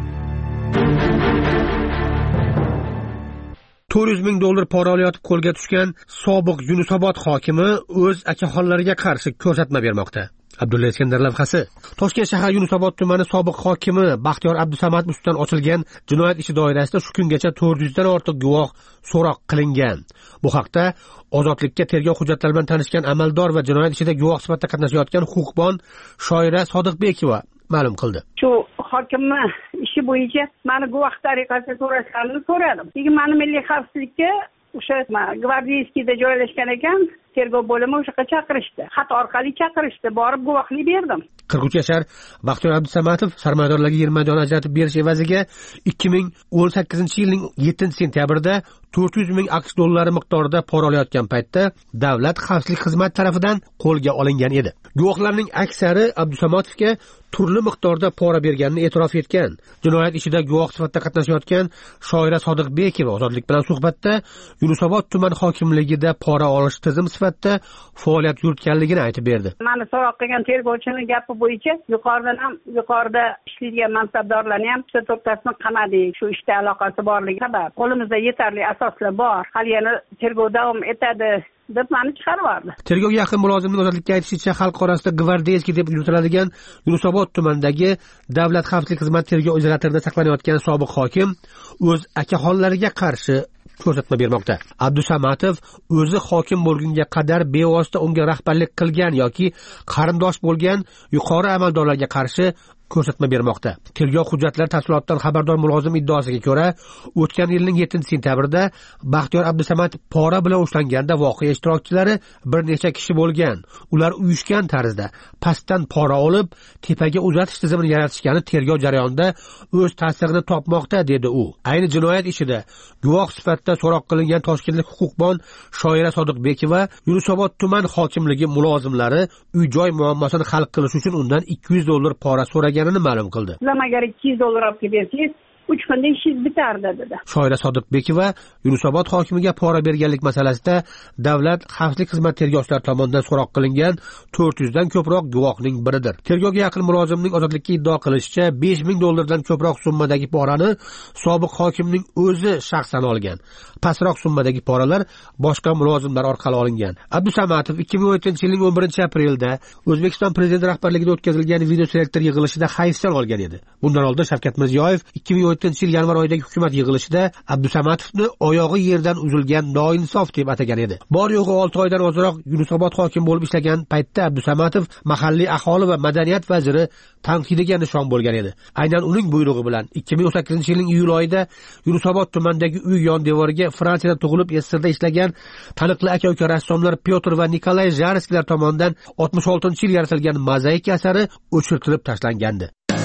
to'rt yuz ming dollar pora olayotib qo'lga tushgan sobiq Yunusobod hokimi o'z akaxonlariga qarshi ko'rsatma bermoqda. Abdulla Iskandar lavhasi. Toshkent shahar Yunusobod tumani sobiq hokimi Baxtiyor Abdusamatov ustidan ochilgan jinoyat ishi doirasida shu kungacha to'rt yuz dan ortiq guvoh so'roq qilingan. Bu haqda Ozodlikka tergov hujjatlari bilan tanishgan amaldor va jinoyat ishida guvoh sifatida qatnashayotgan huquqbon Shoira Sodiqbekova ma'lum qildi. Shu hokimni ishi bo'yicha meni guvoh tariqasida so'rashganini so'radim. Keyin meni milliy xavfsizlikka o'sha Gvardiyskiyda joylashgan ekan, tergov bo'limi o'sha yoqqa chaqirishdi. Xat orqali chaqirishdi, borib guvohlik berdim. qirq uch yashar Baxtiyor Abdusamatov sarmoyadorlarga yer maydon ajratib berish evaziga ikki ming o'n sakkizinchi yilning yettinchi sentyabrida to'rt yuz ming aqsh dollari miqdorida pora olayotgan paytda Davlat xavfsizlik xizmati tarafidan qo'lga olingan edi. Guvohlarning aksari Abdusamatovga turli miqdorda pora berganini e'tirof etgan. Jinoyat ishida guvoh sifatida qatnashayotgan Shoira Sodiqbekova Ozodlik bilan suhbatda Yunusobod tuman hokimligida pora olish tizim sifatida faoliyat yuritganligini aytib berdi. Meni so'roq qilgan tergovchining gapi bo'yicha yuqoridan ham yuqorida ishlaydigan mansabdorlarni ham to'rttasini qamadik. Shu ishda aloqasi borligi sabab qo'limizda yetarli asoslar bor. Hali yana tergov davom etadi deb meni chiqarib yubordi. Tergovga yaqin mulozimning Ozodlikka aytishicha, xalq orasida Gvardiyskiy deb yuritiladigan Yunusobod tumanidagi Davlat xavfsizlik xizmati tergov izolatorida saqlanayotgan sobiq hokim o'z akaxonlariga qarshi ko'rsatma bermoqda. Abdusamatov o'zi hokim bo'lgunga qadar bevosita unga rahbarlik qilgan yoki qarindosh bo'lgan yuqori amaldorlarga qarshi ko'rsatma bermoqda. Tergov hujjatlari tafsilotidan xabardor mulozim iddaosiga ko'ra, o'tgan yilning yettinchi sentyabrida Baxtiyor Abdusamatov pora bilan ushlanganda voqea ishtirokchilari bir necha kishi bo'lgan. Ular uyushgan tarzda pastdan pora olib, tepaga uzatish tizimini yaratishgani tergov jarayonida o'z ta'sirini topmoqda, dedi u. Ayni jinoyat ishida guvoh sifatida so'roq qilingan toshkentlik huquqbon Shoira Sodiqbekova Yunusobod tuman hokimligi mulozimlari uy-joy muammosini hal qilish uchun undan ikki yuz dollar pora so'ragan ma'lum qildi. Sizlar agar ikki yuz dollar olib bersangiz, uch kunda ishingiz bitardi dedi. Shoira Sodiqbekova Yunusobod hokimiga pora berganlik masalasida Davlat xavfsizlik xizmati tergovchilari tomonidan so'roq qilingan to'rt yuz dan ko'proq guvohning biridir. Tergovga yaqin mulozimning Ozodlikka iddao qilishicha, besh ming dollardan ko'proq summadagi porani sobiq hokimning o'zi shaxsan olgan. Pastroq summadagi poralar boshqa mulozimlar orqali olingan. Abdusamatov ikki ming o'n yettinchi yilning o'n birinchi aprelda O'zbekiston prezidenti rahbarligida o'tkazilgan video selektor yig'ilishida hayfsan olgan edi. Bundan oldin Shavkat Mirziyoyev ikki ming o'n yettinchi yil yanvar oyidagi hukumat yig'ilishida Abdusamatovni oyog'i yerdan uzilgan noinsof deb atagan edi. Bor yo'g'i olti oydan ozroq Yunusobod hokim bo'lib ishlagan paytda Abdusamatov mahalliy aholi va madaniyat vaziri tanqidiga nishon bo'lgan edi. Aynan uning buyrug'i bilan ikki ming o'n sakkizinchi yilning iyul oyida Yunusobod tumanidagi uy yon devoriga Fransiyada tug'ilib Sirda ishlagan taniqli aka-uka rassomlar Pyotr va Nikolay Jarskiylar tomonidan oltmish oltinchi yil yaratilgan mozaik asari o'chirtirib tashlangandi.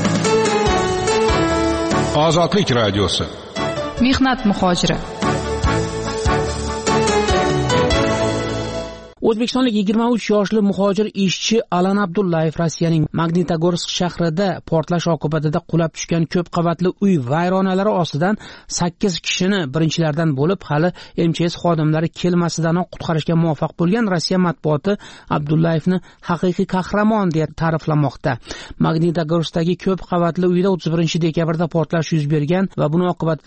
Ozodlik radiosi. Mehnat muhojiri. O'zbekistonlik yigirma uch yoshli muhojir ishchi Alan Abdullayev Rossiyaning Magnitogorsk shahrida portlash oqibatida qulab tushgan ko'p qavatli uy vayronalari ostidan sakkiz kishini birinchilardan bo'lib hali M Ch S xodimlari kelmasidanoq qutqarishga muvaffaq bo'lgan Rossiya matbuoti Abdullayevni haqiqiy qahramon deb ta'riflamoqda. Magnitogorskdagi ko'p qavatli uyda o'ttiz birinchi dekabrda portlash yuz bergan va buning oqibatida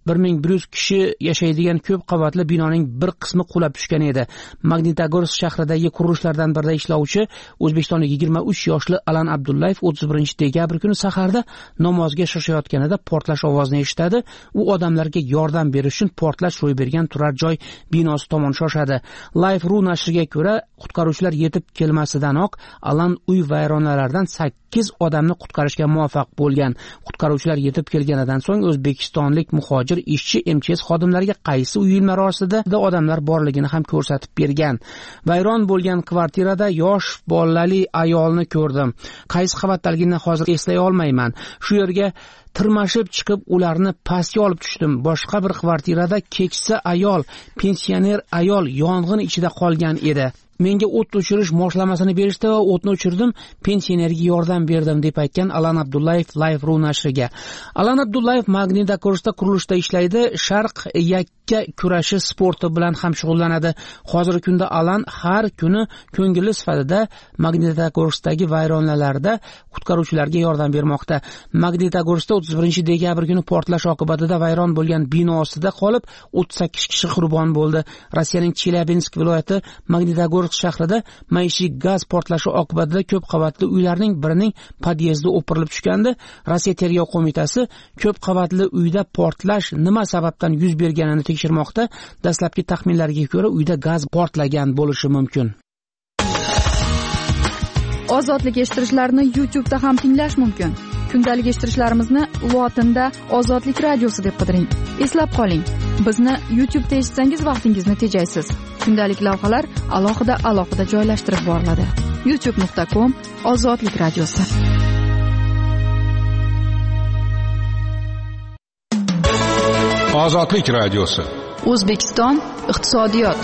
bir ming bir yuz kishi yashaydigan ko'p qavatli binoning bir qismi qulab tushgan edi. Magnitogorsk shahridagi qurilishlardan birida ishlovchi o'zbekistonlik yigirma uch yoshli Alan Abdullayev o'ttiz birinchi dekabr kuni saharda namozga shoshayotganida portlash ovozini eshitadi. U odamlarga yordam berish uchun portlash ro'y bergan turar joy binosi tomon shoshadi. Life.ru nashriga ko'ra, qutqaruvchilar yetib kelmasidanoq Alan uy vayronalaridan sakkiz odamni qutqarishga muvaffaq bo'lgan. Qutqaruvchilar yetib kelganidan so'ng o'zbekistonlik muhojir ishchi M T S xodimlariga qaysi uylar orasida odamlar borligini ham ko'rsatib bergan. Vayron bo'lgan kvartirada yosh bolali ayolni ko'rdim. Qaysi qavatdaligini hozir eslay olmayman. Shu yerga tirmashib chiqib ularni pastga olib tushdim. Boshqa bir kvartirada keksa ayol, pensioner ayol yong'in ichida qolgan edi. Menga o't o'chirish moshlamasini berishdi va o'tni o'chirdim, pensionerga yordam berdim deb aytgan Alan Abdullayev Life.ru nashriga. Alan Abdullayev Magnitogorskda qurilishda ishlaydi, sharq yakka kurashi sporti bilan ham shug'ullanadi. Hozirgi kunda Alan har kuni ko'ngilli sifatida Magnitogorskdagi vayronalarda qutqaruvchilarga yordam bermoqda. Magnitogorskda o'ttiz birinchi dekabr kuni portlash oqibatida vayron bo'lgan binosida qolib o'ttiz sakkiz kishi qurbon bo'ldi. Rossiyaning Chelyabinsk viloyati Magnitogorsk shahrida maishiy gaz portlashi oqibatida ko'p qavatli uylarning birining podyezdi o'pirilib tushgandi. Rossiya tergov qo'mitasi ko'p qavatli uyda portlash nima sababdan yuz berganini tekshirmoqda. Dastlabki taxminlarga ko'ra, uyda gaz portlagan bo'lishi mumkin. Ozodlik eshittirishlarni YouTube da ham tinglash mumkin. Kundalik eshittirishlarimizni lotinda Ozodlik radiosi deb qidiring. Eslab qoling, bizni YouTube da eshitsangiz vaqtingizni tejaysiz. Kundalik lavhalar alohida alohida joylashtirib boriladi. youtube nuqta com Ozodlik radiosi. Ozodlik radiosi. O'zbekiston iqtisodiyot.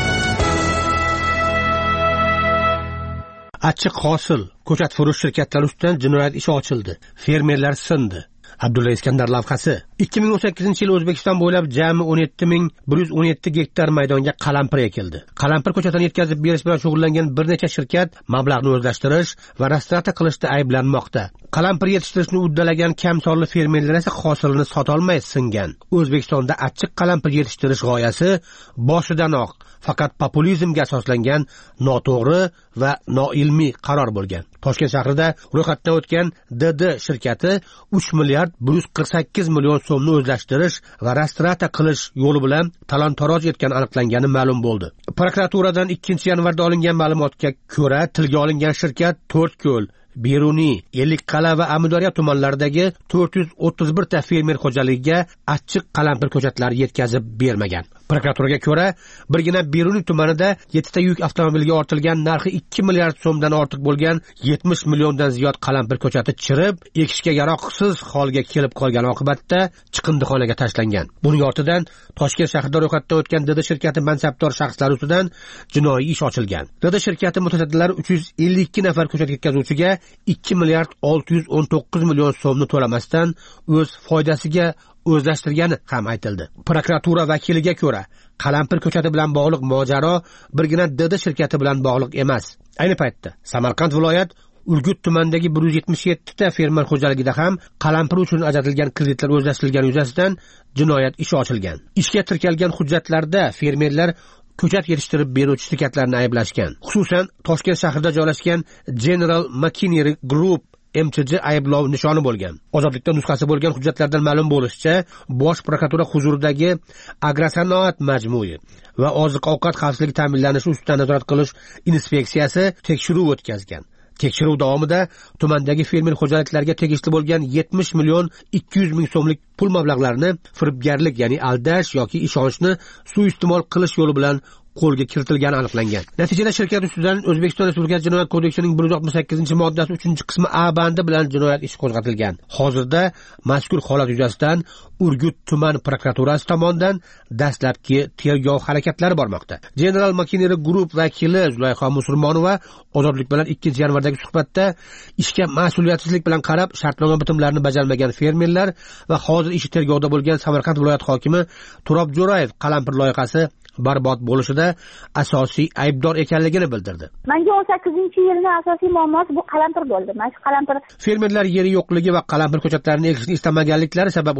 Achchiq hosil ko'chat furush shirkatlari ustidan jinoyat ishi ochildi. Fermerlar sindi. Abdulla Iskandar lavhasi. ikki ming o'n sakkizinchi yil O'zbekiston bo'ylab jami o'n yetti ming bir yuz o'n yetti gektar maydonga qalampir ekildi. Qalampir ko'chatini yetkazib berish bilan shug'ullangan bir necha shirkat mablag'ni o'zlashtirish va restavratsiya qilishda ayblanmoqda. Qalampir yetishtirishni uddalagan kam sonli fermerlar esa hosilini sota olmay singan. O'zbekistonda achchiq qalampir yetishtirish g'oyasi boshidanoq faqat populizmga asoslangan noto'g'ri va noilmiy qaror bo'lgan. Toshkent shahrida ro'yxatdan o'tgan D D shirkati uch milliard bir yuz qirq sakkiz million so'mni o'zlashtirish va restavratsiya qilish yo'li bilan talon-taroj etgani aniqlangani ma'lum bo'ldi. Prokuraturadan ikkinchi yanvarda olingan ma'lumotga ko'ra, tilga olingan shirkat To'rtko'l, Beruniy, Ellikqal'a va Amudaryo tumanlaridagi to'rt yuz o'ttiz bir ta fermer xo'jaligiga achchiq qalampir ko'chatlari yetkazib bermagan. Prokuraturaga ko'ra, birgina Beruniy tumanida yetti ta yuk avtomobilga ortilgan narxi ikki milliard so'mdan ortiq bo'lgan yetmish milliondan ziyod qalampir ko'chati chirib, ekishga yaroqsiz holga kelib qolgan oqibatda chiqindixonaga tashlangan. Buning ortidan Toshkent shahrida ro'yxatdan o'tgan D D shirkati mansabdor shaxslari ustidan jinoiy ish ochilgan. D D shirkati mutasaddilari uch yuz ellik ikki nafar ko'chat yetkazuvchiga ikki milliard olti yuz o'n to'qqiz million so'mni to'lamasdan o'z foydasiga o'zlashtirgani ham aytildi. Prokuratura vakiliga ko'ra, qalampir ko'chati bilan bog'liq mojaro birgina D D shirkati bilan bog'liq emas. Ayni paytda Samarqand viloyat Urgut tumanidagi bir yuz yetmish yetti ta fermer xo'jaligida ham qalampir uchun ajratilgan kreditlar o'zlashtirilgani yuzasidan jinoyat ishi ochilgan. Ishga tirkalgan hujjatlarda fermerlar ko'chat yetishtirib beruvchi shirkatlarni ayblashgan. Xususan, Toshkent shahrida joylashgan General Machinery Group M T J ayblov nishoni bo'lgan. Ozodlikda nusxasi bo'lgan hujjatlardan ma'lum bo'lishicha, Bosh prokuratura huzuridagi Agrosanoat majmui va oziq-ovqat xavfsizligi ta'minlanishi ustidan nazorat qilish inspeksiyasi tekshiruv o'tkazgan. Tekshiruv davomida tumandagi fermer xo'jaliklariga tegishli bo'lgan yetmish million ikki yuz ming so'mlik pul mablag'larini firibgarlik, ya'ni aldash yoki ishonchni suiiste'mol qilish yo'li bilan qo'lga kiritilgani aniqlangan. Natijada shirkat ustidan O'zbekiston Respublikasi Jinoyat kodeksining bir yuz oltmish sakkizinchi moddasi uchinchi qismi A bandi bilan jinoyat ishi qo'zg'atilgan. Hozirda mazkur holat yuzasidan Urgut tuman prokuraturasi tomonidan dastlabki tergov harakatlari bormoqda. General Machinery Group vakili Zulayho Musulmonova Ozodlik bilan ikkinchi yanvardagi suhbatda ishga mas'uliyatsizlik bilan qarab shartnoma bitimlarini bajarmagan fermerlar va hozir ishi tergovda bo'lgan Samarqand viloyat hokimi Turob Jo'rayev qalampir loyihasi barbod bo'lishida asosiy aybdor ekanligini bildirdi. Menga o'n sakkizinchi yilning asosiy muammosi bu qalampir bo'ldi. Mana shu qalampir fermerlar yeri yo'qligi va qalampir ko'chatlarini ekishni istamaganliklari sabab ularning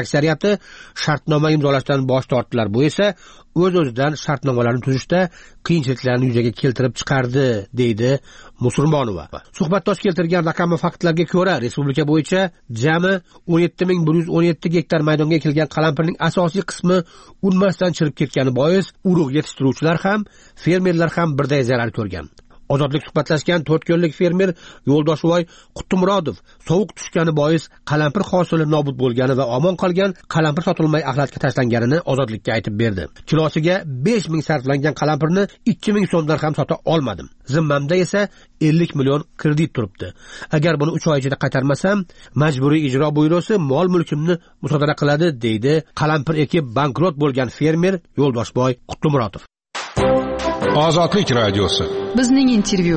aksariyati shartnoma imzolashdan bosh tortdilar. Bu esa o'z o'zidan shartnomalarni tuzishda qiyinchiliklarni yuzaga keltirib chiqardi, deydi Musulmonova. Suhbatdosh keltirgan raqam va faktlarga ko'ra, respublika bo'yicha jami o'n yetti ming bir yuz o'n yetti gektar maydonga ekilgan qalampirning asosiy qismi unmasdan chirib ketgani bois urug' yetishtiruvchilar ham, fermerlar ham birday zarar ko'rgan. Ozodlik suhbatlashgan to'rt ko'llik fermer Yo'ldoshvoy Qutumurodov sovuq tushgani bois qalampir hosili nobud bo'lgani va omon qolgan qalampir sotilmay axlatga tashlanganini Ozodlikka aytib berdi. Kilosiga besh ming sarflangan qalampirni ikki ming so'mdan ham sota olmadim. Zimmamda esa ellik million kredit turibdi. Agar buni uch oy ichida qaytarmasam, majburiy ijro byurosi mol mulkimni musodara qiladi, deydi qalampir ekib bankrot bo'lgan fermer Yo'ldoshvoy Qutumurodov. Ozodlik radiosi. Bizning intervyu.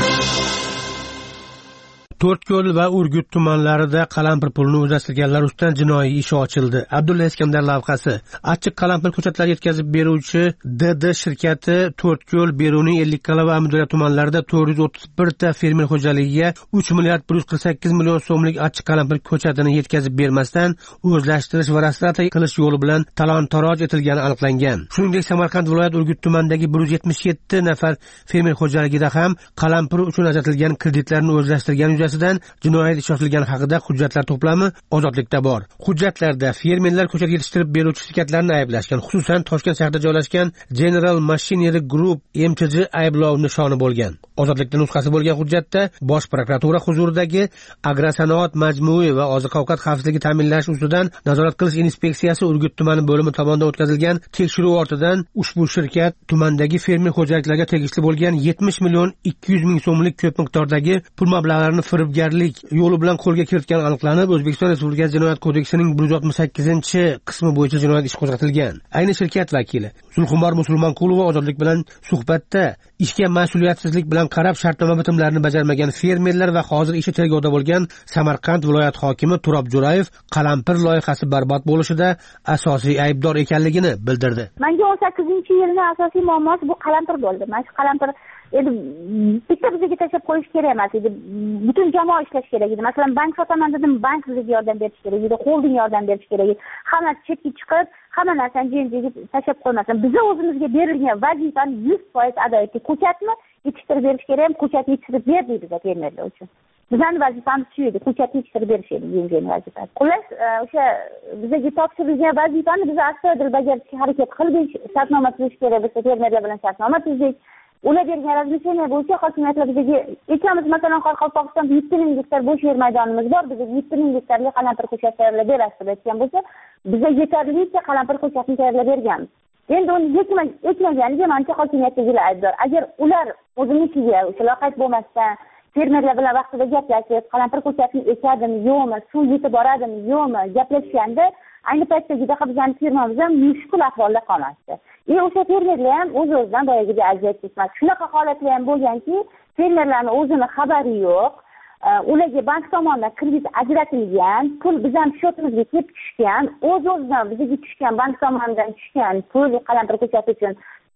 To'rtko'l va Urgut tumanlarida qalampir pulini o'zlashtirganlar ustidan jinoiy ish ochildi. Abdulla Iskandar lavhasi. Achchiq qalampir ko'chatlari yetkazib beruvchi D D shirkati To'rtko'l, Beruniy, Ellikqal'a va Amudaryo tumanlarida to'rt yuz o'ttiz bir ta fermer xo'jaligiga uch milliard bir yuz qirq sakkiz million so'mlik achchiq qalampir ko'chatini yetkazib bermasdan o'zlashtirish va rastrata qilish yo'li bilan talon-taroj etilgani aniqlangan. Shuningdek, Samarqand viloyat Urgut tumanidagi bir yuz yetmish yetti nafar fermer xo'jaligida ham qalampir uchun ajratilgan kreditlarni o'zlashtirgan dan jinoyat ish ochilgani haqida hujjatlar to'plami Ozodlikda bor. Hujjatlarda fermerlar ko'chat yetishtirib beruvchi shirkatlarni ayblashgan, xususan Toshkent shahrida joylashgan General Machinery Group M T J ayblov nishoni bo'lgan. Ozodlikda nusxasi bo'lgan hujjatda Bosh prokuratura huzuridagi Agrosanoat majmui va oziq-ovqat xavfsizligi ta'minlash ustidan nazorat qilish inspeksiyasi Urgut tumani bo'limi tomonidan o'tkazilgan tekshiruv ortidan ushbu shirkat tumandagi fermer xo'jaliklarga tegishli bo'lgan yetmish million ikki yuz ming so'mlik ko'p miqdordagi pul mablag'larini firibgarlik yo'li bilan qo'lga kiritgani aniqlanib, O'zbekiston Respublikasi Jinoyat kodeksining bir yuz oltmish sakkizinchi qismi bo'yicha jinoyat ishi qo'zg'atilgan. Ayni shirkat vakili Zulxumor Musulmonqulova Ozodlik bilan suhbatda ishga mas'uliyatsizlik bilan qarab shartnoma bitimlarini bajarmagan fermerlar va hozir ishi tergovda bo'lgan Samarqand viloyat hokimi Turob Jo'rayev qalampir loyihasi barbod bo'lishida asosiy aybdor ekanligini bildirdi. Menga o'n sakkizinchi yilning asosiy muammosi bu qalampir bo'ldi. Mana shu qalampir endi bitta bizga tashlab qo'yish kerak emas edi. Butun jamoa ishlash kerak edi. Masalan, bank sotaman dedim, bank bizga yordam berish kerak edi, holding yordam berish kerak edi. Hamma chetga chiqib, hamma narsani jenjiga tashlab qo'ymasin. Biza o'zimizga berilgan vazifani yuz foiz ado etdik. Ko'chatni yetishtirib berish kerak ham, ko'chat yetishtirib berdik biza fermerlar uchun. Bizning vazifamiz shu edi, ko'chat yetishtirib berish edi yengil vazifa. Xullas, o'sha bizga topshirilgan vazifani biz astoydil bajarishga harakat qildik. Shartnoma tuzish kerak bo'lsa, fermerlar bilan shartnoma tuzdik. Ular bergan razmesheniya bo'yicha hokimiyatlar bizga ikkamiz masalan Qoraqalpog'istonda yetti ming gektar bo'sh yer maydonimiz bor. Bizga yetti ming gektarga qalampir ko'chat tayyorlab berasiz deb aytgan bo'lsa, bizga yetarlicha qalampir ko'chatni tayyorlab berganmiz. Endi uni yetmaganiga menimcha hokimiyatdagilar aybdor. Agar ular o'zinikiga o'sha loqayd bo'lmasdan fermerlar bilan vaqtida gaplashib, qalampir ko'chatni ekadimi, yo'qmi, suv yetib boradimi, yo'qmi gaplashganda ayni paytdagida bizning firmamiz ham mushkul ahvolda qolmasdi. E o'sha fermerlar ham o'z-o'zidan boyagiga aziyat chekmas. Shunaqa holatlar ham bo'lganki, fermerlarning o'zini xabari yo'q. Ularga bank tomonidan kredit ajratilgan, pul bizning shotimizga kelib tushgan, o'z-o'zidan bizga tushgan bank tomonidan tushgan pul qalampir ko'chati uchun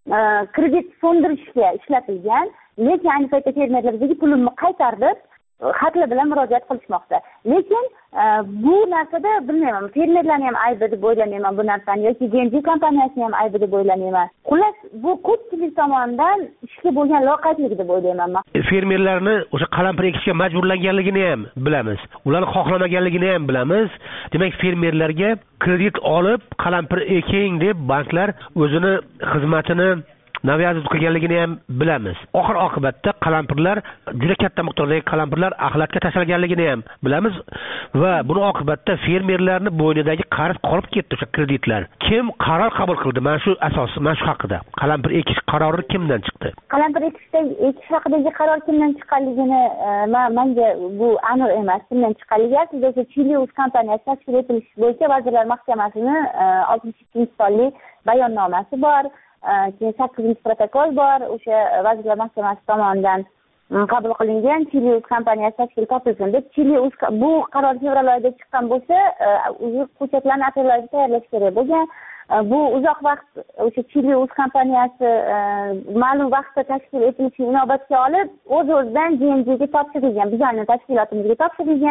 kredit so'ndirishga ishlatilgan. Lekin ayni paytda fermerlar bizga pulini qaytarib, xatlar bilan murojaat qilishmoqda. Lekin bu narsada bilmayman, fermerlarning ham aybi deb o'ylamayman bu narsani yoki G M G kompaniyasining ham aybi deb o'ylamayman. Xullas, bu ko'pchilik tomonidan ishga bo'lgan loqaydlik deb o'ylayman men. Fermerlarni o'sha qalampir ekishga majburlanganligini ham bilamiz. Ularni xohlamaganligini ham bilamiz. Demak, fermerlarga kredit olib qalampir eking deb banklar o'zini xizmatini naviyat qilganligini ham bilamiz. Oxir oqibatda qalampirlar, juda katta miqdordagi qalampirlar axlatga tashalganligini ham bilamiz va buni oqibatda fermerlarni bo'ynidagi qarz qolib ketdi o'sha kreditlar. Kim qaror qabul qildi? Mana shu asos, mana shu haqida. Qalampir ekish qarori kimdan chiqdi? Qalampir ekishdan ekish haqidagi qaror kimdan chiqqanligini menga bu aniq emas. Kimdan chiqqanligi aslida o'sha Chilius kompaniyasi tashkil etilishi bo'yicha Vazirlar Mahkamasining oltmish ikkinchi sonli bayonnomasi bor. Keyin sakkizinchi protokol bor. O'sha Vazirlar Mahkamasi tomonidan qabul qilingan Chilius kompaniyasi tashkil topilsin deb Chilius bu qaror fevral oyida chiqqan bo'lsa, o'zi ko'chatlarni aprel oyida tayyorlash kerak bo'lgan. Bu uzoq vaqt o'sha Chilius kompaniyasi ma'lum vaqtda tashkil etilishi inobatga olib, o'z-o'zidan G M G'ga topshirilgan, bizning tashkilotimizga topshirilgan.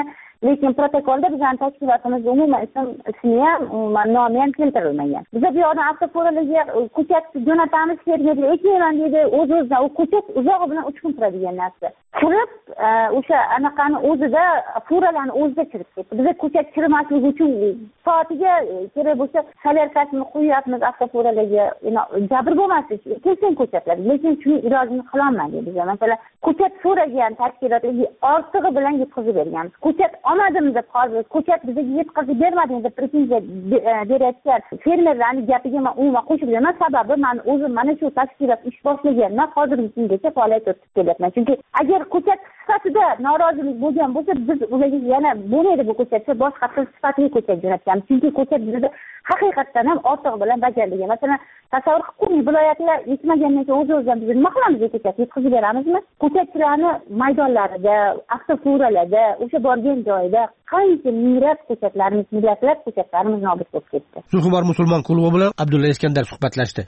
lekin protokolda bizning tashkilotimiz umuman ism ismi ham umuman nomi ham keltirilmagan. Biz bu yoqdan avtofuralarga ko'chat jo'natamiz, fermerga ekmayman deydi, o'z-o'zidan u ko'chat uzog'i bilan uch kun turadigan narsa. Kirib o'sha anaqani o'zida furalarni o'zida kirib ketdi. Biz ko'chat kirmasligi uchun soatiga kerak bo'lsa salyarkasini qo'yapmiz avtofuralarga, jabr bo'lmasin kelsin ko'chatlar, lekin shuni ilojini qilolmadik biz. Masalan, ko'chat so'ragan tashkilotlarga ortig'i bilan yetkazib berganmiz. Ko'chat olmadim deb hozir ko'chat bizga yetkazib bermading deb pretenziya berayotgan fermerlarning gapiga men umuman qo'shilmayman. Sababi men o'zim mana shu tashkilot ish boshlagandan hozirgi kungacha faoliyat yuritib kelyapman. Chunki agar ko'chat sifatida norozilik bo'lgan bo'lsa, biz ularga yana bo'lmaydi bu ko'chatcha boshqa sifatli ko'chat jo'natganmiz. Chunki ko'chat bizda haqiqatdan ham ortig'i bilan bajarilgan. Masalan, tasavvur qilib, viloyatlar yetmagandan keyin o'z-o'zidan biz nima qilamiz ko'chat yetkazib beramizmi? Ko'chatchilarni maydonlarida, avtofuralarda, o'sha borgan joyida qancha minglab ko'chatlarimiz, millatlab ko'chatlarimiz nobud bo'lib ketdi. Zulhumor musulmon klubi bilan Abdulla Iskandar suhbatlashdi.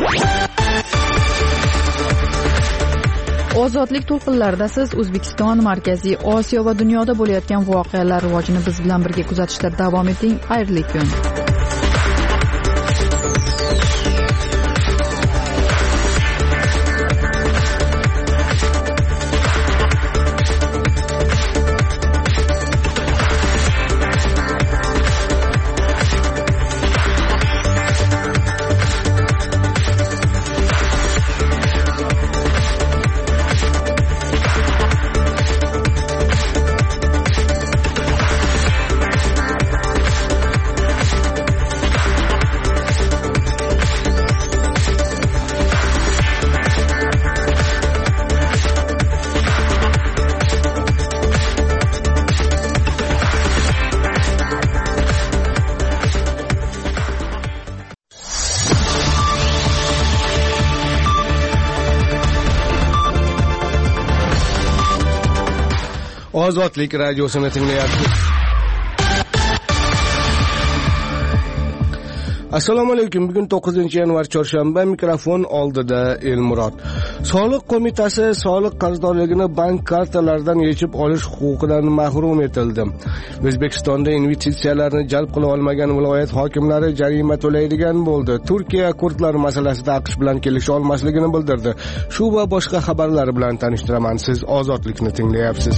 Ozodlik to'lqinlarida siz O'zbekiston, Markaziy Osiyo va dunyoda bo'layotgan voqealar rivojini biz bilan birga kuzatishda davom eting. Xayrli kun. Ozodlik radiosini tinglayapsiz. Assalomu alaykum. Bugun to'qqizinchi yanvar chorshanba, mikrofon oldida Elmurod. Soliq qo'mitasi soliq qarzdorligini bank kartalaridan yechib olish huquqidan mahrum etildi. O'zbekistonda investitsiyalarni jalb qila olmagan viloyat hokimlari jarima to'laydigan bo'ldi. Turkiya kurdlar masalasida AQSh bilan kelisha olmasligini bildirdi. Shu va boshqa xabarlar bilan tanishtiraman. Siz Ozodlikni tinglayapsiz.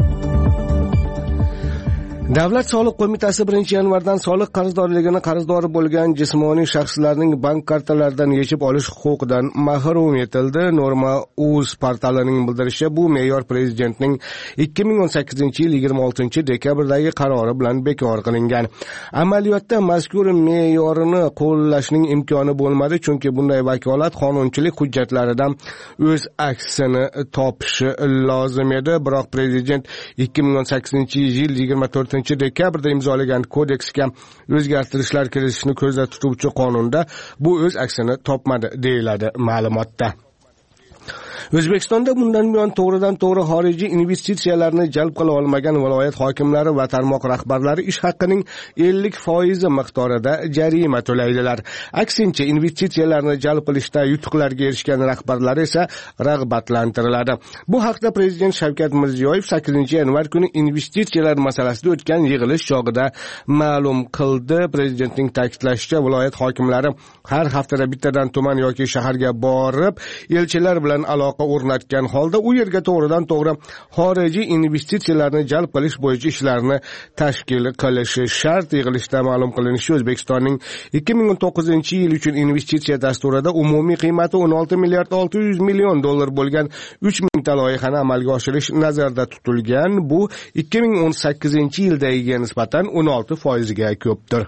Davlat soliq qo'mitasi birinchi yanvardan soliq qarzdorligini qarzdori bo'lgan jismoniy shaxslarning bank kartalaridan yechib olish huquqidan mahrum etildi. Norma uz portalining bildirishicha, bu me'yor prezidentning ikki ming o'n sakkizinchi yil yigirma oltinchi dekabrdagi qarori bilan bekor qilingan. Amaliyotda mazkur me'yorni qo'llashning imkoni bo'lmadi, chunki bunday vakolat qonunchilik hujjatlaridan o'z aksini topishi lozim edi. Biroq prezident ikki ming o'n sakkizinchi yil yigirma to'rtinchi dekabrda imzolagan kodeksga o'zgartirishlar kiritishni ko'zda tutuvchi qonunda bu o'z aksini topmadi, deyiladi ma'lumotda. O'zbekistonda bundan buyon to'g'ridan to'g'ri xorijiy investitsiyalarni jalb qila olmagan viloyat hokimlari va tarmoq rahbarlari ish haqining ellik foiz miqdorida jarima to'laydilar. Aksincha, investitsiyalarni jalb qilishda yutuqlarga erishgan rahbarlar esa rag'batlantiriladi. Bu haqda Prezident Shavkat Mirziyoyev sakkizinchi yanvar kuni investitsiyalar masalasida o'tgan yig'ilish chog'ida ma'lum qildi. Prezidentning ta'kidlashicha, viloyat hokimlari har haftada bittadan tuman yoki shaharga borib, elchilar bilan aloqa o'rnatgan holda u yerga to'g'ridan to'g'ri xorijiy investitsiyalarni jalb qilish bo'yicha ishlarni tashkil qilishi shart. Yig'ilishda ma'lum qilinishicha, O'zbekistonning ikki ming o'n to'qqizinchi yil uchun investitsiya dasturida umumiy qiymati o'n olti milliard olti yuz million dollar bo'lgan uch mingta loyihani amalga oshirish nazarda tutilgan. Bu ikki ming o'n sakkizinchi yildagiga nisbatan o'n olti foizga ko'pdir.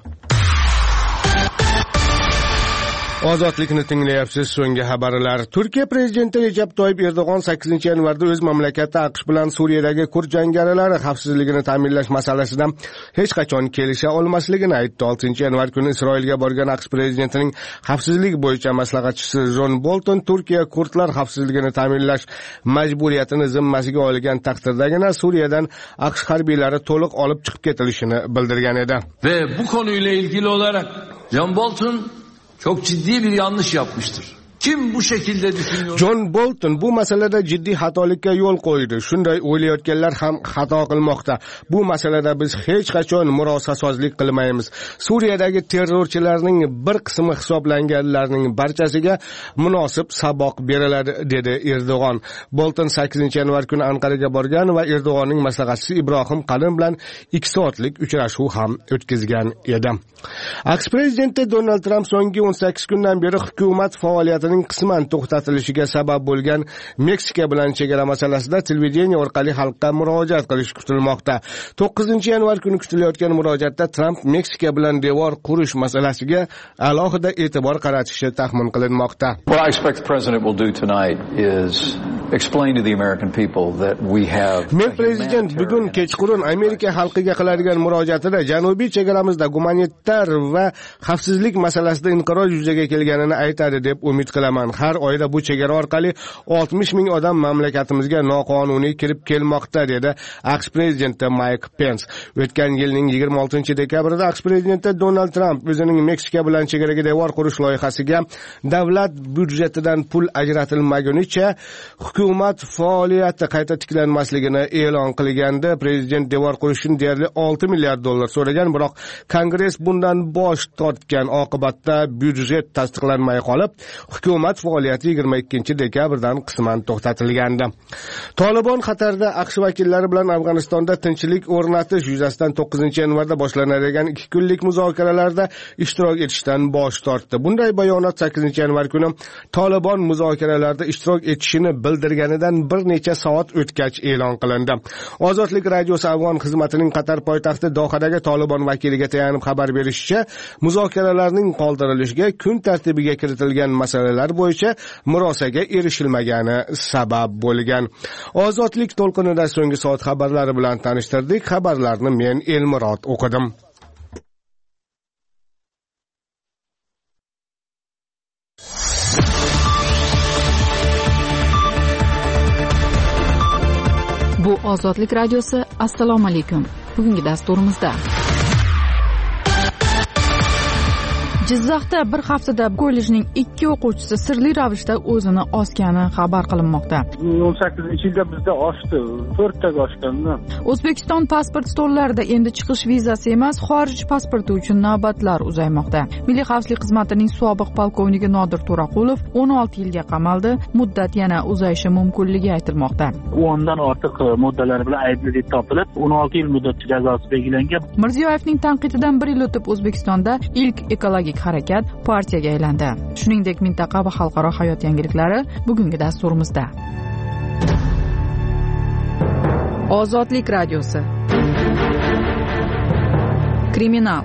Ozodlikni tinglayapsiz. So'nggi xabarlar. Turkiya prezidenti Recep Tayyip Erdo'g'on sakkizinchi yanvarda o'z mamlakati AQSh bilan Suriyadagi kurd jangarilari xavfsizligini ta'minlash masalasida hech qachon kelisha olmasligini aytdi. oltinchi yanvar kuni Isroilga borgan AQSh prezidentining xavfsizlik bo'yicha maslahatchisi Jon Bolton Turkiya kurdlar xavfsizligini ta'minlash majburiyatini zimmasiga olgan taqdirdagina Suriyadan AQSh harbiylari to'liq olib chiqib ketilishini bildirgan edi. Ve bu konuyla ilgili olarak Jon Bolton çok ciddi bir yanlış yapmıştır. Kim bu şekilde düşünüyor? John Bolton bu masalada jiddiy xatolikka yo'l qo'ydi. Shunday o'ylayotganlar ham xato qilmoqda. Bu masalada biz hech qachon murosasozlik qilmaymiz. Suriyadagi terrorchilarning bir qismi hisoblanganlarning barchasiga munosib saboq beriladi, dedi Erdo'g'on. Bolton sakkizinchi yanvar kuni Anqaraga borgan va Erdo'g'onning maslahatchisi Ibrohim Qalin bilan ikki soatlik uchrashuv ham o'tkazgan edi. Aqsh prezidenti Donald Trump so'nggi o'n sakkiz kundan beri hukumat faoliyatining qisman to'xtatilishiga sabab bo'lgan Meksika bilan chegara masalasida televideniya orqali xalqqa murojaat qilishi kutilmoqda. to'qqizinchi yanvar kuni kutilayotgan murojaatda Trump Meksika bilan devor qurish masalasiga alohida e'tibor qaratishi taxmin qilinmoqda. What I expect the president will do tonight is explain to the American people that we have Men prezident bugun kechqurun Amerika xalqiga qiladigan murojaatida janubiy chegaramizda gumanitar va xavfsizlik masalasida inqiroz yuzaga kelganini aytadi deb umid qilaman. Har oyda bu chegara orqali oltmish ming odam mamlakatimizga noqonuniy kirib kelmoqda, dedi Aqsh prezidenti Mike Pence. O'tgan yilning yigirma oltinchi dekabrida Aqsh prezidenti Donald Trump o'zining Meksika bilan chegaraga devor qurish loyihasiga davlat byudjetidan pul ajratilmagunicha hukumat faoliyati qayta tiklanmasligini e'lon qilganda prezident devor qurishni deyarli olti milliard dollar so'ragan, biroq Kongress bundan bosh tortgan. Oqibatda byudjet tasdiqlanmay qolib, hukumat faoliyati yigirma ikkinchi dekabrdan qisman to'xtatilgandi. Tolibon Qatarda Aqsh vakillari bilan Afg'onistonda tinchlik o'rnatish yuzasidan to'qqizinchi yanvarda boshlanadigan ikki kunlik muzokaralarda ishtirok etishdan bosh tortdi. Bunday bayonot sakkizinchi yanvar kuni Tolibon muzokaralarda ishtirok etishini bildirganidan bir necha soat o'tgach e'lon qilindi. Ozodlik radiosi Afg'on xizmatining Qatar poytaxti Dohadagi Tolibon vakiliga tayanib xabar berishicha, muzokaralarning qoldirilishiga kun tartibiga kiritilgan masalalar bo'yicha murosaga erishilmagani sabab bo'lgan. Ozodlik to'lqinida so'nggi soat xabarlari bilan tanishtirdik. Xabarlarni men Elmurod o'qidim. Bu Ozodlik radiosi. Assalomu alaykum. Bugungi dasturimizda Jizzaxda bir haftada kollejning ikki o'quvchisi sirli ravishda o'zini osgani xabar qilinmoqda. o'n sakkizinchi yilda bizda oshdi, to'rttaga oshganda. O'zbekiston pasport stollarida endi chiqish vizasi emas, xorij pasporti uchun navbatlar uzaymoqda. Milliy xavfsizlik xizmatining sobiq polkovniki Nodir To'raqulov o'n olti yilga qamaldi. Muddat yana uzayishi mumkinligi aytilmoqda. o'ndan ortiq moddalar bilan aybli deb topilib, o'n olti yil muddat jazosi belgilangan. Mirziyoyevning tanqididan bir yil o'tib O'zbekistonda ilk ekologik harakat partiyaga aylandi. Shuningdek, mintaqa va xalqaro hayot yangiliklari bugungi dasturimizda. Ozodlik radiosi. Kriminal.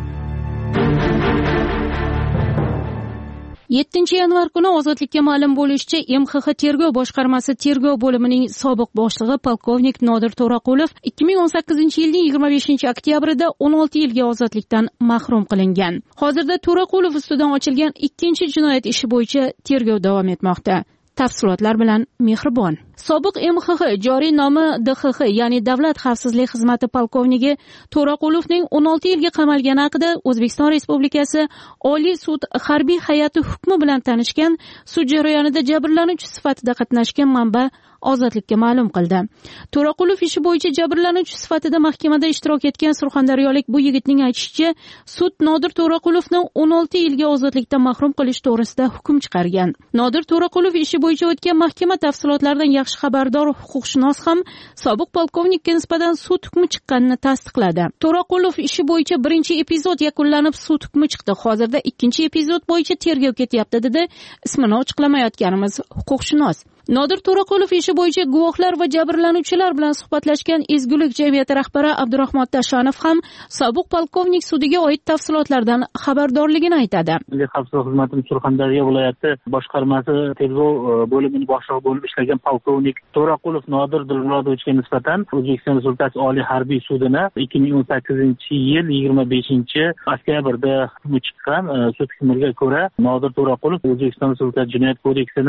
yettinchi yanvar kuni Ozodlikka ma'lum bo'lishicha, M X X tergov boshqarmasi tergov bo'limining sobiq boshlig'i polkovnik Nodir To'raqulov ikki ming o'n sakkizinchi yilning yigirma beshinchi oktyabrida o'n olti yilga ozodlikdan mahrum qilingan. Hozirda To'raqulov ustidan ochilgan ikkinchi jinoyat ishi bo'yicha tergov davom etmoqda. Tafsilotlar bilan Mehribon. Sobiq M X X joriy nomi D X X, ya'ni Davlat xavfsizlik xizmati polkovniki To'raqulovning o'n olti yilga qamalgani haqida O'zbekiston Respublikasi Oliy sud harbiy hay'ati hukmi bilan tanishgan, sud jarayonida jabrlanuvchi sifatida qatnashgan manba Ozodlikka ma'lum qildi. To'raqulov ishi bo'yicha jabrlanuvchi sifatida mahkamada ishtirok etgan surxondaryolik bu yigitning aytishicha, sud Nodir To'raqulovni o'n olti yilga ozodlikdan mahrum qilish to'g'risida hukm chiqargan. Nodir To'raqulov ishi bo'yicha o'tgan mahkama tafsilotlaridan yaxshi xabardor huquqshunos ham sobiq polkovnikka nisbatan sud hukmi chiqqanini tasdiqladi. To'raqulov ishi bo'yicha birinchi epizod yakunlanib sud hukmi chiqdi. Hozirda ikkinchi epizod bo'yicha tergov ketyapti, dedi ismini ochiqlamayotganimiz huquqshunos. Nodir To'raqulov ishi bo'yicha guvohlar va jabrlanuvchilar bilan suhbatlashgan Ezgulik jamiyati rahbari Abdurahmon Tashanov ham sobiq polkovnik sudiga oid tafsilotlardan xabardorligini aytadi. Milliy xavfsizlik xizmatining Surxondaryo viloyati boshqarmasi tergov bo'limining boshlig'i bo'lib ishlagan polkovnik To'raqulov Nodir Dilmurodovichga nisbatan O'zbekiston Respublikasi Oliy harbiy sudini ikki ming o'n sakkizinchi yil yigirma beshinchi oktyabrda hukmi chiqqan. Sud hukmiga ko'ra Nodir To'raqulov O'zbekiston Respublikasi Jinoyat kodeksini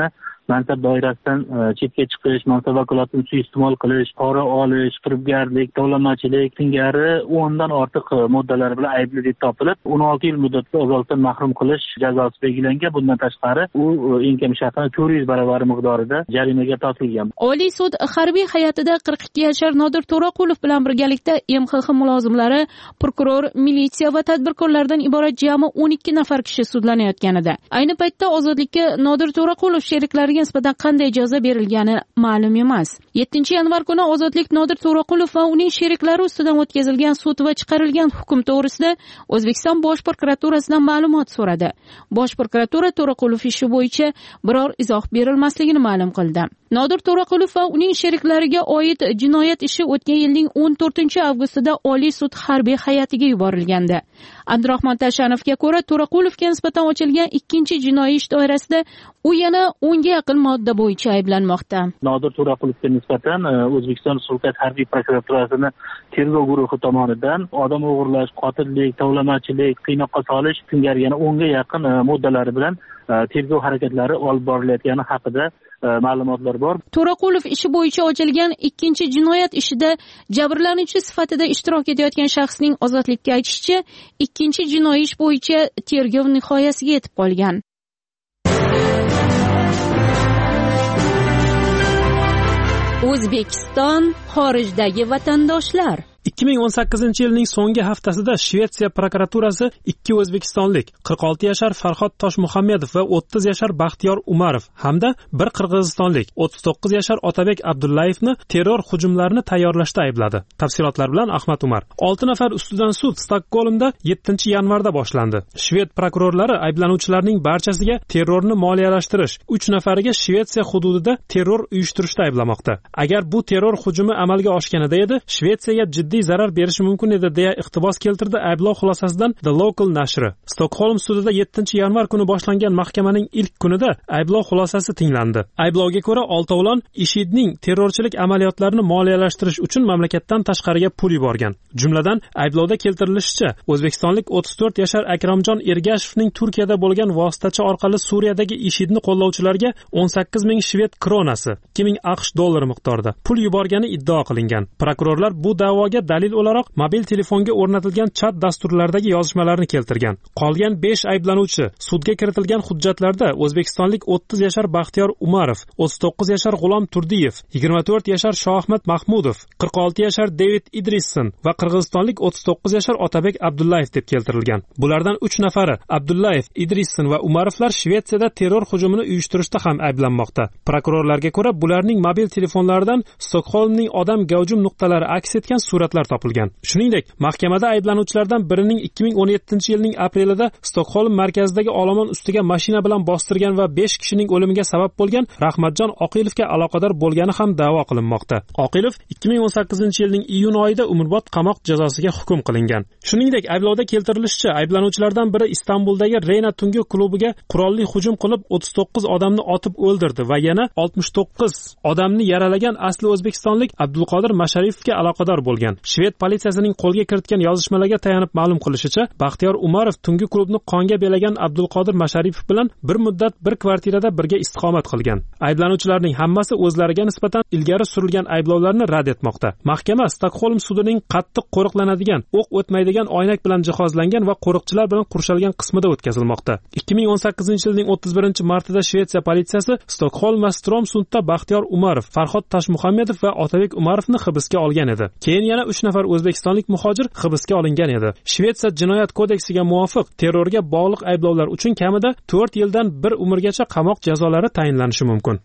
mansab doirasidan chetga chiqish, mansab vakolatini suiiste'mol qilish, pora olish, firibgarlik, tovlamachilik singari o'ndan ortiq moddalar bilan aybli deb topilib, o'n olti yil muddatga ozodlikdan mahrum qilish jazosi belgilangan. Bundan tashqari, u eng kam shartdan to'rt yuz baravari miqdorida jarimaga tortilgan. Oliy sud harbiy hay'atida qirq ikki yashar Nodir To'raqulov bilan birgalikda M X X mulozimlari, prokuror, militsiya va tadbirkorlardan iborat jami o'n ikki nafar kishi sudlanayotganida. Ayni paytda ozodlikka Nodir To'raqulov sheriklariga nisbatan qanday jazo berilgani ma'lum emas. yettinchi yanvar kuni ozodlik Nodir To'raqulov va uning sheriklari ustidan o'tkazilgan sud va chiqarilgan hukm to'g'risida O'zbekiston Bosh prokuraturasidan ma'lumot so'radi. Bosh prokuratura To'raqulov ishi bo'yicha biror izoh berilmasligini ma'lum qildi. Nodir To'raqulov va uning sheriklariga oid jinoyat ishi o'tgan yilning o'n to'rtinchi avgustida Oliy sud harbiy hay'atiga yuborilgandi. Abdurahmon Tashanovga ko'ra, To'raqulovga nisbatan ochilgan ikkinchi jinoiy ish doirasida u yana o'nga yaqin modda bo'yicha ayblanmoqda. Nodir To'raqulovga nisbatan O'zbekiston Respublikasi harbiy prokuraturasining tergov guruhi tomonidan odam o'g'irlash, qotillik, tovlamachilik, qiynoqqa solish singari yana o'nga yaqin moddalari bilan tergov harakatlari olib borilayotgani haqida ma'lumotlar bor. To'raqulov ishi bo'yicha ochilgan ikkinchi jinoyat ishida jabrlanuvchi sifatida ishtirok etayotgan shaxsning ozodlikka aytishicha, ikkinchi jinoiy ish bo'yicha tergov nihoyasiga yetib qolgan. O'zbekiston xorijdagi vatandoshlar. ikki ming o'n sakkizinchi yilning so'nggi haftasida Shvetsiya prokuraturasi ikki o'zbekistonlik qirq olti yashar Farhod Toshmuhammedov va o'ttiz yashar Baxtiyor Umarov hamda bir qirg'izistonlik o'ttiz to'qqiz yashar Otabek Abdullayevni terror hujumlarini tayyorlashda aybladi. Tafsilotlar bilan Ahmad Umar. olti nafar ustidan sud Stokgolmda yettinchi yanvarda boshlandi. Shved prokurorlari ayblanuvchilarning barchasiga terrorni moliyalashtirish, uch nafariga Shvetsiya hududida terror uyushtirishda ayblamoqda. Agar bu terror hujumi amalga oshganida edi, Shvetsiyaga jiddiy zarar berishi mumkin edi deya iqtibos keltirdi ayblov xulosasidan The Local nashri. Stokholm sudida yettinchi yanvar kuni boshlangan mahkamaning ilk kunida ayblov xulosasi tinglandi. Ayblovga ko'ra, oltovlon IShIDning terrorchilik amaliyotlarini moliyalashtirish uchun mamlakatdan tashqariga pul yuborgan. Jumladan, ayblovda keltirilishicha, o'zbekistonlik o'ttiz to'rt yashar Akramjon Ergashevning Turkiyada bo'lgan vositachi orqali Suriyadagi IShIDni qo'llovchilarga o'n sakkiz ming shved kronasi, ikki ming AQSh dollari miqdorida pul yuborgani iddao qilingan. Prokurorlar bu da'voga dalil o'laroq mobil telefonga o'rnatilgan chat dasturlaridagi yozishmalarni keltirgan. Qolgan besh ayblanuvchi sudga kiritilgan hujjatlarda o'zbekistonlik o'ttiz yashar Baxtiyor Umarov, o'ttiz to'qqiz yashar G'ulom Turdiyev, yigirma to'rt yashar Shoahmad Mahmudov, qirq olti yashar David Idrisson va qirg'izistonlik o'ttiz to'qqiz yashar Otabek Abdullayev deb keltirilgan. Bulardan uch nafari Abdullayev, Idrisson va Umarovlar Shvetsiyada terror hujumini uyushtirishda ham ayblanmoqda. Prokurorlarga ko'ra, bularning mobil telefonlaridan Stokholmning odam gavjum nuqtalari aks etgan suratlar topilgan. Shuningdek, mahkamada ayblanuvchilardan birining ikki ming o'n yettinchi yilning aprelida Stokholm markazidagi olomon ustiga mashina bilan bostirgan va besh kishining o'limiga sabab bo'lgan Rahmatjon Oqilovga aloqador bo'lgani ham da'vo qilinmoqda. Oqilov ikki ming o'n sakkizinchi yilning iyun oyida umrbod qamoq jazosiga hukm qilingan. Shuningdek, ayblovda keltirilishicha, ayblanuvchilardan biri Istanbuldagi Reyna tungi klubiga qurolli hujum qilib o'ttiz to'qqiz odamni otib o'ldirdi va yana oltmish to'qqiz odamni yaralagan asli o'zbekistonlik Abdulqodir Masharifovga aloqador bo'lgan. Shved politsiyasining qo'lga kiritgan yozishmalarga tayanib ma'lum qilishicha, Baxtiyor Umarov tungi klubni qonga belagan Abdulqodir Masharipov bilan bir muddat bir kvartirada birga istiqomat qilgan. Ayblanuvchilarning hammasi o'zlariga nisbatan ilgari surilgan ayblovlarni rad etmoqda. Mahkama Stokholm sudining qattiq qo'riqlanadigan, o'q o'tmaydigan oynak bilan jihozlangan va qo'riqchilar bilan qurshalgan qismida o'tkazilmoqda. ikki ming o'n sakkizinchi yilning o'ttiz birinchi martida Shvetsiya politsiyasi Stokholm va Stromsundda Baxtiyor Umarov, Farhod Toshmuhammedov va Otabek Umarovni hibsga olgan edi. Keyin yana uch nafar o'zbekistonlik muhojir hibsga olingan edi. Shvetsiya jinoyat kodeksiga muvofiq terrorga bog'liq ayblovlar uchun kamida to'rt yildan bir umrgacha qamoq jazolari tayinlanishi mumkin.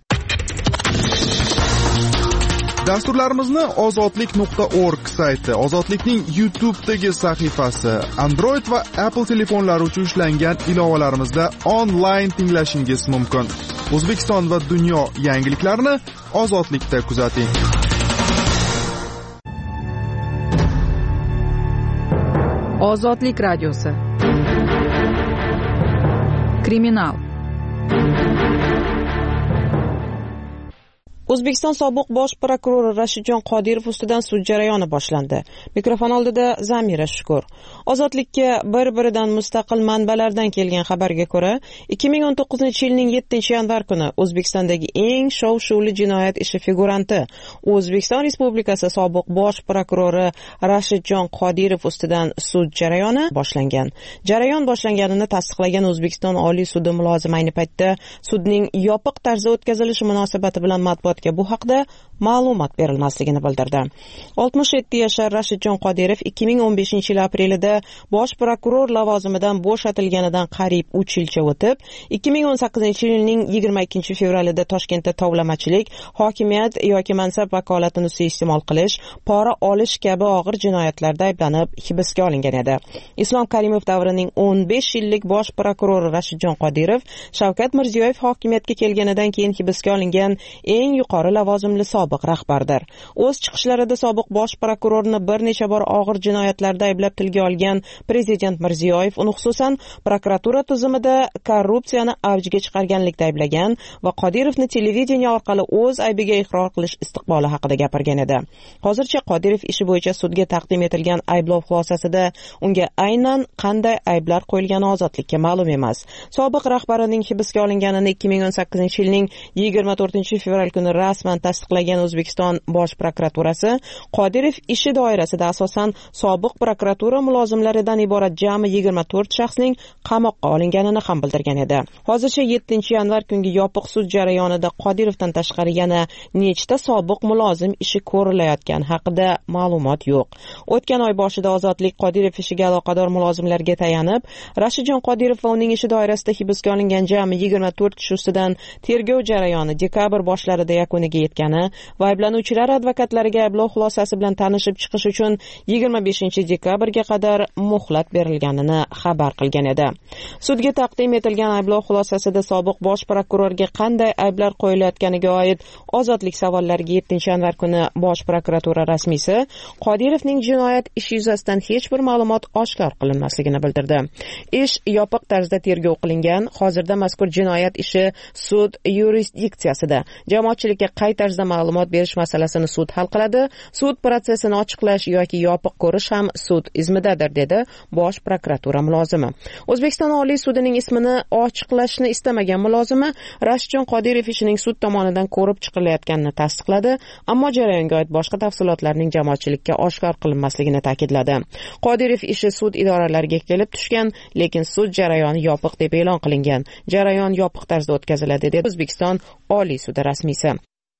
Dasturlarimizni ozodlik nuqta org sayti, Ozodlikning YouTube'dagi sahifasi, Android va Apple telefonlari uchun ishlangan ilovalarimizda onlayn tinglashingiz mumkin. O'zbekiston va dunyo yangiliklarini Ozodlikda kuzating. Ozodlik radiosi. Kriminal. O'zbekiston sobiq bosh prokurori Rashidjon Qodirov ustidan sud jarayoni boshlandi. Mikrofon oldida Zamira Shukur. Ozodlikka bir-biridan mustaqil manbalardan kelgan xabarga ko'ra, ikki ming o'n to'qqizinchi yilning yettinchi yanvar kuni O'zbekistondagi eng shov-shuvli jinoyat ishi figuranti, O'zbekiston Respublikasi sobiq bosh prokurori Rashidjon Qodirov ustidan sud jarayoni boshlangan. Jarayon boshlanganini tasdiqlagan O'zbekiston Oliy sudi mulozimi ayni paytda sudning yopiq tarzda o'tkazilishi munosabati bilan matbuot bu haqda ma'lumot berilmasligini bildirdi. oltmish yetti yashar Rashidjon Qodirov ikki ming o'n beshinchi yil aprelida bosh prokuror lavozimidan bo'shatilganidan qariyb uch yilcha o'tib, ikki ming o'n sakkizinchi yilning yigirma ikkinchi fevralida Toshkentda tovlamachilik, hokimiyat yoki mansab vakolatini suiiste'mol qilish, pora olish kabi og'ir jinoyatlarda ayblanib hibsga olingan edi. Islom Karimov davrining o'n besh yillik bosh prokurori Rashidjon Qodirov Shavkat Mirziyoyev hokimiyatga kelganidan keyin hibsga olingan eng yuqori lavozimli sobiq rahbardir. O'z chiqishlarida sobiq bosh prokurorni bir necha bor og'ir jinoyatlarda ayblab tilga olgan prezident Mirziyoyev uni xususan prokuratura tizimida korrupsiyani avjiga chiqarganlikda ayblagan va Qodirovni televideniya orqali o'z aybiga iqror qilish istiqboli haqida gapirgan edi. Hozircha Qodirov ishi bo'yicha sudga taqdim etilgan ayblov xulosasida unga aynan qanday ayblar qo'yilgani ozodlikka ma'lum emas. Sobiq rahbarining hibsga olinganini ikki ming o'n sakkizinchi yilning yigirma to'rtinchi fevral kuni rasman tasdiqlagan O'zbekiston bosh prokuraturasi Qodirov ishi doirasida asosan sobiq prokuratura mulozimlaridan iborat jami yigirma to'rt shaxsning qamoqqa olinganini ham bildirgan edi. Hozircha yettinchi yanvar kungi yopiq sud jarayonida Qodirovdan tashqari yana nechta sobiq mulozim ishi ko'rilayotgani haqida ma'lumot yo'q. O'tgan oy boshida Ozodlik Qodirov ishiga aloqador mulozimlarga tayanib, Rashidjon Qodirov va uning ishi doirasida hibsga olingan jami yigirma to'rt kishi ustidan tergov jarayoni dekabr boshlarida yakuniga yetgani va ayblanuvchilar advokatlariga ayblov xulosasi bilan tanishib chiqish uchun yigirma beshinchi dekabrga qadar muhlat berilganini xabar qilgan edi. Sudga taqdim etilgan ayblov xulosasida sobiq bosh prokurorga qanday ayblar qo'yilayotganiga oid ozodlik savollariga yettinchi yanvar kuni bosh prokuratura rasmiysi Qodirovning jinoyat ishi yuzasidan hech bir ma'lumot oshkor qilinmasligini bildirdi. Ish yopiq tarzda tergov qilingan. Hozirda mazkur jinoyat ishi sud yurisdiksiyasida. Jamoatchilikka qay tarzda ma'lumot berish masalasini sud hal qiladi. Sud protsessini ochiqlash yoki yopiq ko'rish ham sud izmidadir, dedi bosh prokuratura mulozimi. O'zbekiston Oliy sudining ismini ochiqlashni istamagan mulozimi Rashidjon Qodirov ishining sud tomonidan ko'rib chiqilayotganini tasdiqladi, ammo jarayonga oid boshqa tafsilotlarning jamoatchilikka oshkor qilinmasligini ta'kidladi. Qodirov ishi sud idoralariga kelib tushgan, lekin sud jarayoni yopiq deb e'lon qilingan. Jarayon yopiq tarzda o'tkaziladi, dedi O'zbekiston Oliy sudi rasmiysi.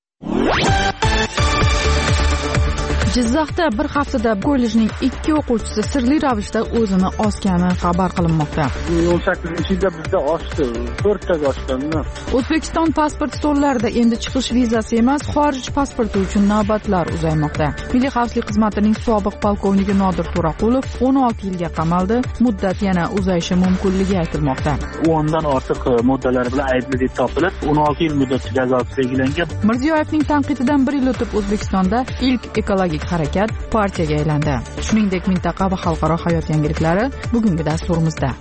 Jizzaxda bir haftada kollejning ikki o'quvchisi sirli ravishda o'zini osgani xabar qilinmoqda. o'n sakkizinchi yilda bizda oshdi, to'rttaga oshganda. O'zbekiston pasport stollarida endi chiqish vizasi emas, xorij pasporti uchun navbatlar uzaymoqda. Milliy xavfsizlik xizmatining sobiq polkovniki Nodir To'raqulov o'n olti yilga qamaldi. Muddat yana uzayishi mumkinligi aytilmoqda. o'ndan ortiq moddalar bilan aybli deb topilib, o'n olti yil muddatli jazosi belgilangan. Mirziyoyevning tanqididan bir yil o'tib O'zbekistonda ilk ekologik harakat partiyaga aylandi. Shuningdek, mintaqa va xalqaro hayot yangiliklari bugungi dasturimizda.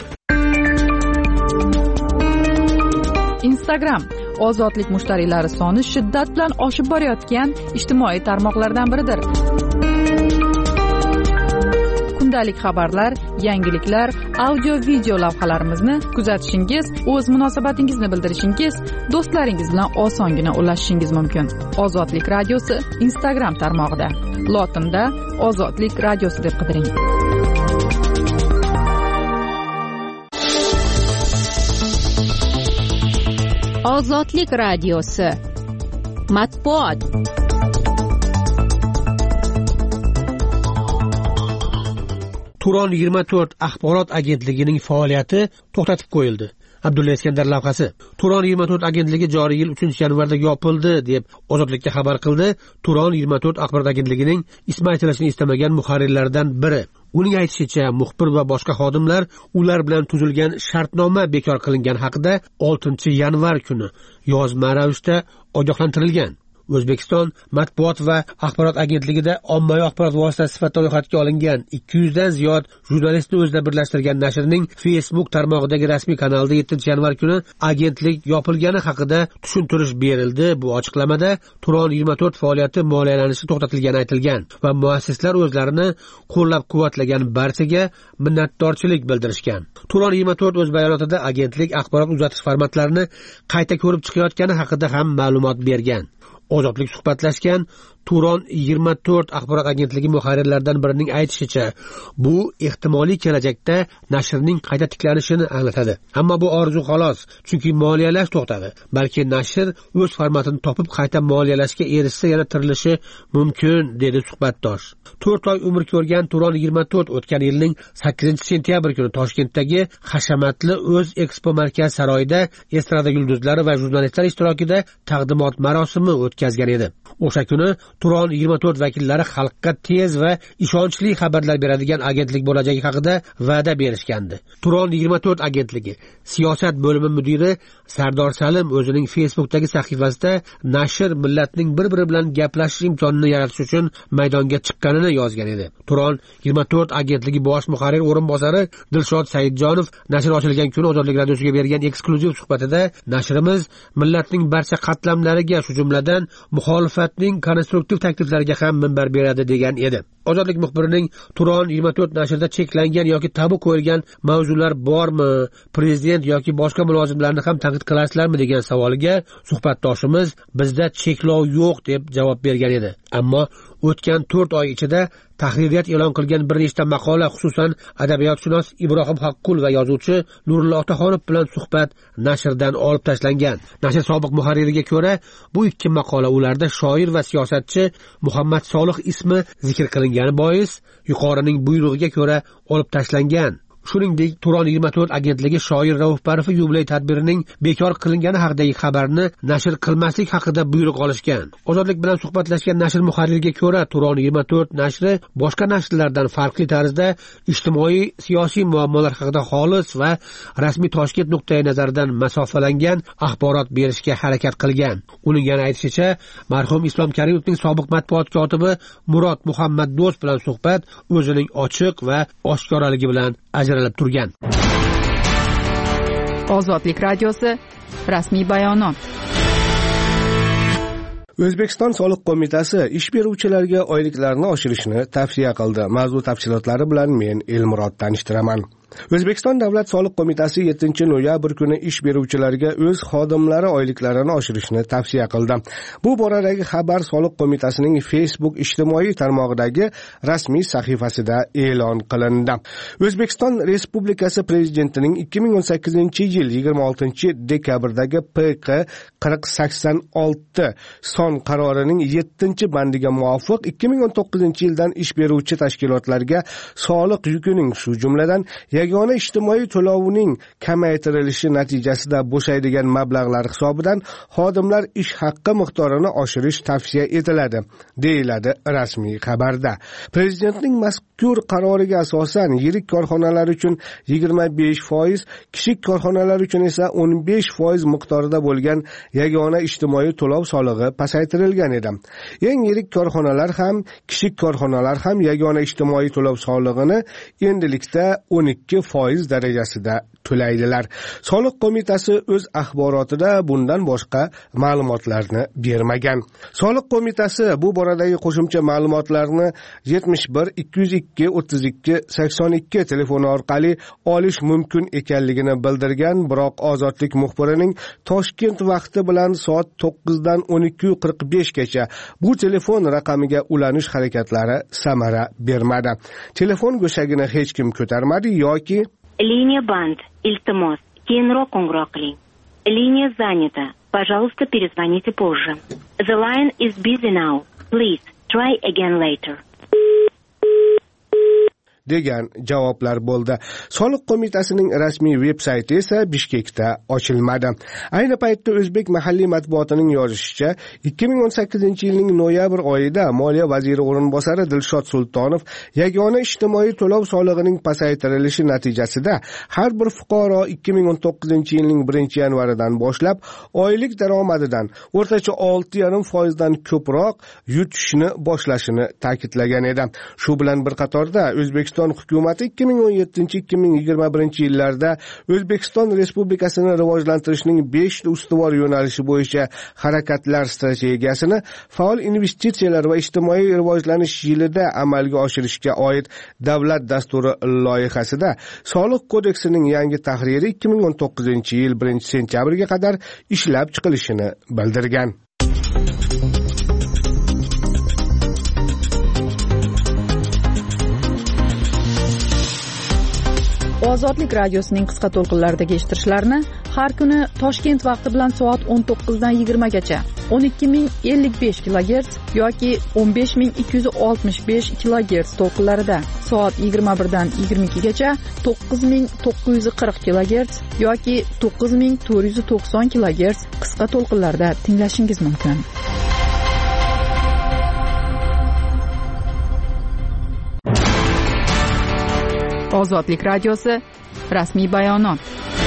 Instagram ozodlik mushtariylari soni shiddat bilan oshib borayotgan ijtimoiy tarmoqlardan biridir. Kundalik xabarlar, yangiliklar, audio-video lavhalarimizni kuzatishingiz, o'z munosabatingizni bildirishingiz, do'stlaringiz bilan osongina ulashishingiz mumkin. Ozodlik radiosi Instagram tarmog'ida. Lotinda Ozodlik radiosi deb qidiring. Ozodlik radiosi. Matbuot. Turon yigirma to'rt axborot agentligining faoliyati to'xtatib qo'yildi. Abdulla Iskandar lavhasi. Turon yigirma to'rt agentligi joriy yil uchinchi yanvarda yopildi deb Ozodlikka xabar qildi. Turon yigirma to'rt axborot agentligining ismi aytilishini istamagan muharrirlardan biri. Uning aytishicha, muxbir va boshqa xodimlar ular bilan tuzilgan shartnoma bekor qilingan haqida oltinchi yanvar kuni yozma ravishda ogohlantirilgan. O'zbekiston matbuot va axborot agentligida ommaviy axborot vositasi sifatida ro'yxatga olingan ikki yuzdan ziyod jurnalistni o'zida birlashtirgan nashrning Facebook tarmog'idagi rasmiy kanalida yettinchi yanvar kuni agentlik yopilgani haqida tushuntirish berildi. Bu ochiqlamada Turon yigirma to'rt faoliyati moliyalanishi to'xtatilgani aytilgan va muassislar o'zlarini qo'llab-quvvatlagan barchaga minnatdorchilik bildirishgan. Turon yigirma to'rt o'z bayonotida agentlik axborot uzatish formatlarini qayta ko'rib chiqayotgani haqida ham ma'lumot bergan. Ozodlik suhbatlashgan Turon yigirma to'rt axborot agentligi muharrirlaridan birining aytishicha, bu ehtimoliy kelajakda nashrning qayta tiklanishini anglatadi. Ammo bu orzu xolos, chunki moliyalash to'xtadi. Balki nashr o'z formatini topib qayta moliyalashga erishsa yana tirilishi mumkin, dedi suhbatdosh. to'rt oy umr ko'rgan Turon yigirma to'rt o'tgan yilning sakkizinchi sentyabr kuni Toshkentdagi hashamatli o'z Expo markaz saroyida estrada yulduzlari va jurnalistlar ishtirokida taqdimot marosimi o'tkazgan edi. O'sha kuni Turon yigirma to'rt vakillari xalqqa tez va ishonchli xabarlar beradigan agentlik bo'lajagi haqida va'da berishgandi. Turon yigirma to'rt agentligi siyosat bo'limi mudiri Sardor Salim o'zining Facebook'dagi sahifasida nashr millatning bir-biri bilan gaplashish imkonini yaratish uchun maydonga chiqqanini yozgan edi. Turon yigirma to'rt agentligi bosh muharrir o'rinbosari Dilshod Saidjonov nashr ochilgan kuni Ozodlik radiosiga bergan eksklyuziv suhbatida nashrimiz millatning barcha qatlamlariga, shu jumladan muxolifatning konstruktiv takliflariga ham minbar beradi degan edi. Ozodlik muxbirining Turon yigirma to'rt nashrida cheklangan yoki tabu qo'yilgan mavzular bormi, prezident yoki boshqa mulozimlarni ham tanqid qilasizlarmi degan savoliga suhbatdoshimiz bizda cheklov yo'q deb javob bergan edi. Ammo o'tgan to'rt oy ichida tahririyat e'lon qilgan bir nechta maqola, xususan adabiyotshunos Ibrohim Haqqul va yozuvchi Nurullo Otaxonov bilan suhbat nashrdan olib tashlangan. Nashr sobiq muharririga ko'ra, bu ikki maqola ularda shoir va siyosatchi Muhammad Solih ismi zikr qilingani bois yuqorining buyrug'iga ko'ra olib tashlangan. Shuningdek, Turon yigirma to'rt agentligi shoir Rauf Parfi yubiley tadbirining bekor qilingani haqidagi xabarni nashr qilmaslik haqida buyruq olishgan. Ozodlik bilan suhbatlashgan nashr muharririga ko'ra, Turon yigirma to'rt nashri boshqa nashrlardan farqli tarzda ijtimoiy siyosiy muammolar haqida xolis va rasmiy Toshkent nuqtai nazaridan masofalangan axborot berishga harakat qilgan. Uning yana aytishicha, marhum Islom Karimovning sobiq matbuot kotibi Murod Muhammad Do'st bilan suhbat o'zining ochiq va oshkoraligi bilan ajralib turgan. Ozodlik radiosi rasmiy bayonot. O'zbekiston soliq qo'mitasi ish beruvchilarga oyliklarini oshirishni tavsiya qildi. Mavzu tafsilotlari bilan men Elmurod tanishtiraman. O'zbekiston davlat soliq qo'mitasi yettinchi noyabr kuni ish beruvchilarga o'z xodimlari oyliklarini oshirishni tavsiya qildi. Bu boradagi xabar soliq qo'mitasining Facebook ijtimoiy tarmog'idagi rasmiy sahifasida e'lon qilindi. O'zbekiston Respublikasi Prezidentining ikki ming o'n sakkizinchi yil yigirma oltinchi dekabrdagi P Q qirq sakson olti son qarorining yettinchi bandiga muvofiq ikki ming o'n to'qqizinchi yildan ish beruvchi tashkilotlarga soliq yukining, shu jumladan yagona ijtimoiy to'lovining kamaytirilishi natijasida bo'shaydigan mablag'lar hisobidan xodimlar ish haqqi miqdorini oshirish tavsiya etiladi, deyiladi rasmiy xabarda. Prezidentning mazkur qaroriga asosan yirik korxonalar uchun yigirma besh foiz, kichik korxonalar uchun esa o'n besh foiz miqdorida bo'lgan yagona ijtimoiy to'lov solig'i pasaytirilgan edi. Eng yirik korxonalar ham, kichik korxonalar ham yagona ijtimoiy to'lov solig'ini endilikda o'n ikki foiz darajasida to'laydilar. Soliq qo'mitasi o'z axborotida bundan boshqa ma'lumotlarni bermagan. Soliq qo'mitasi bu boradagi qo'shimcha ma'lumotlarni yetmish bir ikki yuz ikki o'ttiz ikki sakson ikki telefoni orqali olish mumkin ekanligini bildirgan, biroq Ozodlik muxbirining Toshkent vaqti bilan soat to'qqizdan o'n ikki qirq besh gacha bu telefon raqamiga ulanish harakatlari samara bermadi. Telefon go'shagini hech kim ko'tarmadi yoki Линия банд. Iltimos, keyinroq qo'ng'iroq qiling. Liniya занята. Пожалуйста, перезвоните позже. The line is busy now. Please try again later. degan javoblar bo'ldi. Soliq qo'mitasining rasmiy veb-sayti esa Bishkekda ochilmadi. Ayni paytda O'zbek mahalliy matbuotining yozishicha, ikki ming o'n sakkizinchi yilning noyabr oyida Moliya vaziri o'rinbosari Dilshod Sultonov yagona ijtimoiy to'lov solig'ining pasaytirilishi natijasida har bir fuqaro ikki ming o'n to'qqizinchi yilning birinchi yanvaridan boshlab oylik daromadidan o'rtacha olti yarim foizdan ko'proq yutishni boshlashini ta'kidlagan edi. Shu bilan bir qatorda O'zbekiston hukumati ikki ming o'n yettinchi ikki ming yigirma birinchi yillarda O'zbekiston Respublikasini rivojlantirishning besh ustuvor yo'nalishi bo'yicha harakatlar strategiyasini faol investitsiyalar va ijtimoiy rivojlanish yilida amalga oshirishga oid davlat dasturi loyihasida Soliq kodeksining yangi tahriri ikki ming o'n to'qqizinchi yil birinchi sentyabrga qadar ishlab chiqilishini bildirgan. Ozodlik radiosining qisqa to'lqinlardagi eshittirishlarni har kuni Toshkent vaqti bilan soat o'n to'qqizdan yigirmagacha o'n ikki ming ellik besh kilogerts yoki o'n besh ming ikki yuz oltmish besh kilogerts to'lqinlarida, soat yigirma birdan yigirma ikkigacha to'qqiz ming to'qqiz yuz qirq kilogerts yoki to'qqiz ming to'rt yuz to'qson kilogerts qisqa to'lqinlarda tinglashingiz mumkin. Ozodlik radiosi rasmiy bayonot.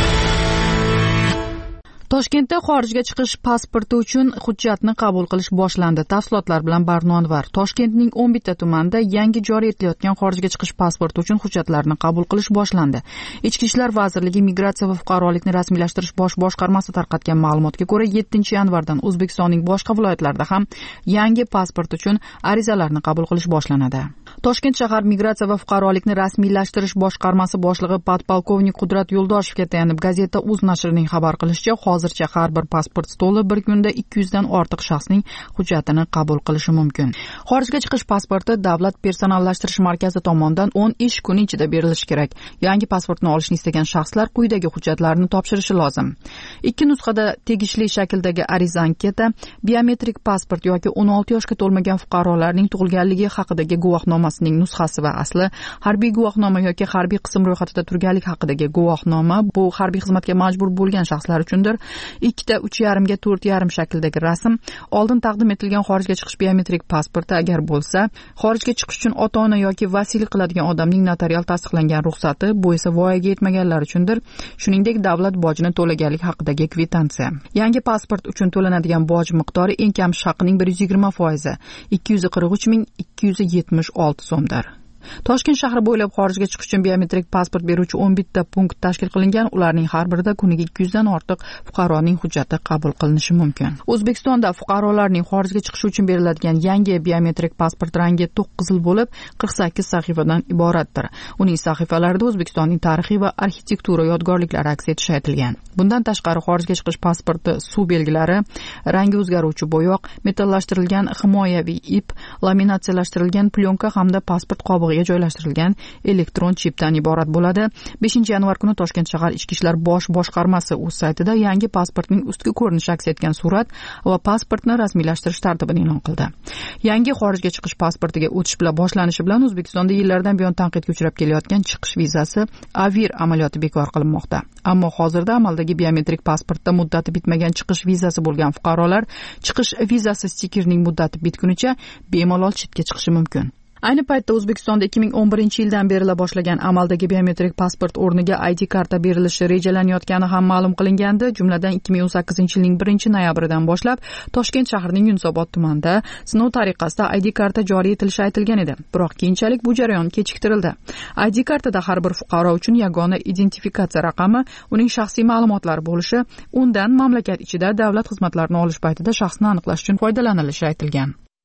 Toshkentda xorijga chiqish pasporti uchun hujjatni qabul qilish boshlandi. Tafsilotlar bilan Barno Anvar. Toshkentning o'n bitta tumanida yangi joriy etilayotgan xorijga chiqish pasporti uchun hujjatlarni qabul qilish boshlandi. Ichki ishlar vazirligi Migratsiya va fuqarolikni rasmiylashtirish bosh boshqarmasi tarqatgan ma'lumotga ko'ra, yettinchi yanvardan O'zbekistonning boshqa viloyatlarida ham yangi pasport uchun arizalarni qabul qilish boshlanadi. Toshkent shahar Migratsiya va fuqarolikni rasmiylashtirish boshqarmasi boshlig'i podpolkovnik Qudrat Yo'ldoshevga tayanib gazeta Uz nashrining xabar qilishicha, hozircha har bir pasport stoli bir kunda ikki yuz dan ortiq shaxsning hujjatini qabul qilishi mumkin. Xorijga chiqish pasporti Davlat personallashtirish markazi tomonidan o'n ish kuni ichida berilishi kerak. Yangi pasportni olishni istagan shaxslar quyidagi hujjatlarni topshirishi lozim. Ikki nusxada tegishli shakldagi ariza anketa, biometrik pasport yoki o'n olti yoshga to'lmagan fuqarolarning tug'ilganligi haqidagi guvohnomasining nusxasi va asli, harbiy guvohnoma yoki harbiy qism ro'yxatida turganlik haqidagi guvohnoma, bu harbiy xizmatga majbur bo'lgan shaxslar uchundir. ikkita uch yarim ga to'rt yarim shakldagi rasm, oldin taqdim etilgan xorijga chiqish biometrik pasporti agar bo'lsa, xorijga chiqish uchun ota-ona yoki vasiylik qiladigan odamning notarial tasdiqlangan ruxsati, bu esa voyaga yetmaganlar uchundir. Shuningdek, davlat bojini to'laganlik haqidagi kvitansiya. Yangi pasport uchun to'lanadigan boj miqdori eng kam haqining bir yuz yigirma foizi, ikki yuz qirq uch ming ikki yuz yetmish olti so'mdir. Toshkent shahri bo'ylab xorijga chiqish uchun biometrik pasport beruvchi o'n bitta punkt tashkil qilingan. Ularning har birida kuniga ikki yuz dan ortiq fuqaroning hujjati qabul qilinishi mumkin. O'zbekistonda fuqarolarning xorijga chiqishi uchun beriladigan yangi biometrik pasport rangi to'q qizil bo'lib, qirq sakkiz sahifadan iboratdir. Uning sahifalarida O'zbekistonning tarixiy va arxitektura yodgorliklari aks etishi aytilgan. Bundan tashqari xorijga chiqish pasporti suv belgilari, rangi o'zgaruvchi bo'yoq, metallashtirilgan himoyaviy ip, laminatsiyalashtirilgan plyonka hamda pasport qobig'i joylashtirilgan elektron chipdan iborat bo'ladi. beshinchi yanvar kuni Toshkent shahar Ichki ishlar bosh boshqarmasi o'z saytida yangi pasportning ustki ko'rinishi aks etgan surat va pasportni rasmiylashtirish tartibini e'lon qildi. Yangi xorijga chiqish pasportiga o'tish bilan boshlanishi bilan O'zbekistonda yillardan buyon tanqidga uchrab kelayotgan chiqish vizasi Avir amaliyoti bekor qilinmoqda. Ammo hozirda amaldagi biometrik pasportda muddati bitmagan chiqish vizasi bo'lgan fuqarolar chiqish vizasi stikerining muddati bitgunicha bemalol chetga chiqishi mumkin. Ayni paytda O'zbekistonda ikki ming o'n birinchi yildan berila boshlangan amaldagi biometrik pasport o'rniga I D karta berilishi rejalanayotgani ham ma'lum qilingandi. Jumladan ikki ming o'n sakkizinchi yilning birinchi noyabridan boshlab Toshkent shahrining Yunusobod tumanida sinov tariqasida I D karta joriy etilishi aytilgan edi. Biroq keyinchalik bu jarayon kechiktirildi. I D kartada har bir fuqaro uchun yagona identifikatsiya raqami, uning shaxsiy ma'lumotlari bo'lishi, undan mamlakat ichida davlat xizmatlarini olish paytida shaxsni aniqlash uchun foydalanilishi aytilgan.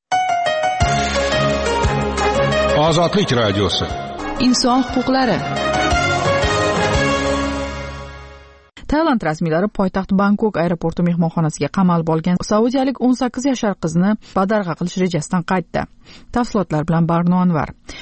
Ozodlik radiosi. Inson huquqlari. Tailand rasmiylari poytaxt Bangkok aeroporti mehmonxonasiga qamalib olgan saudiyalik o'n sakkiz yashar qizni badarg'a qilish rejasidan qaytdi. Tafsilotlar bilan Barno Anvar.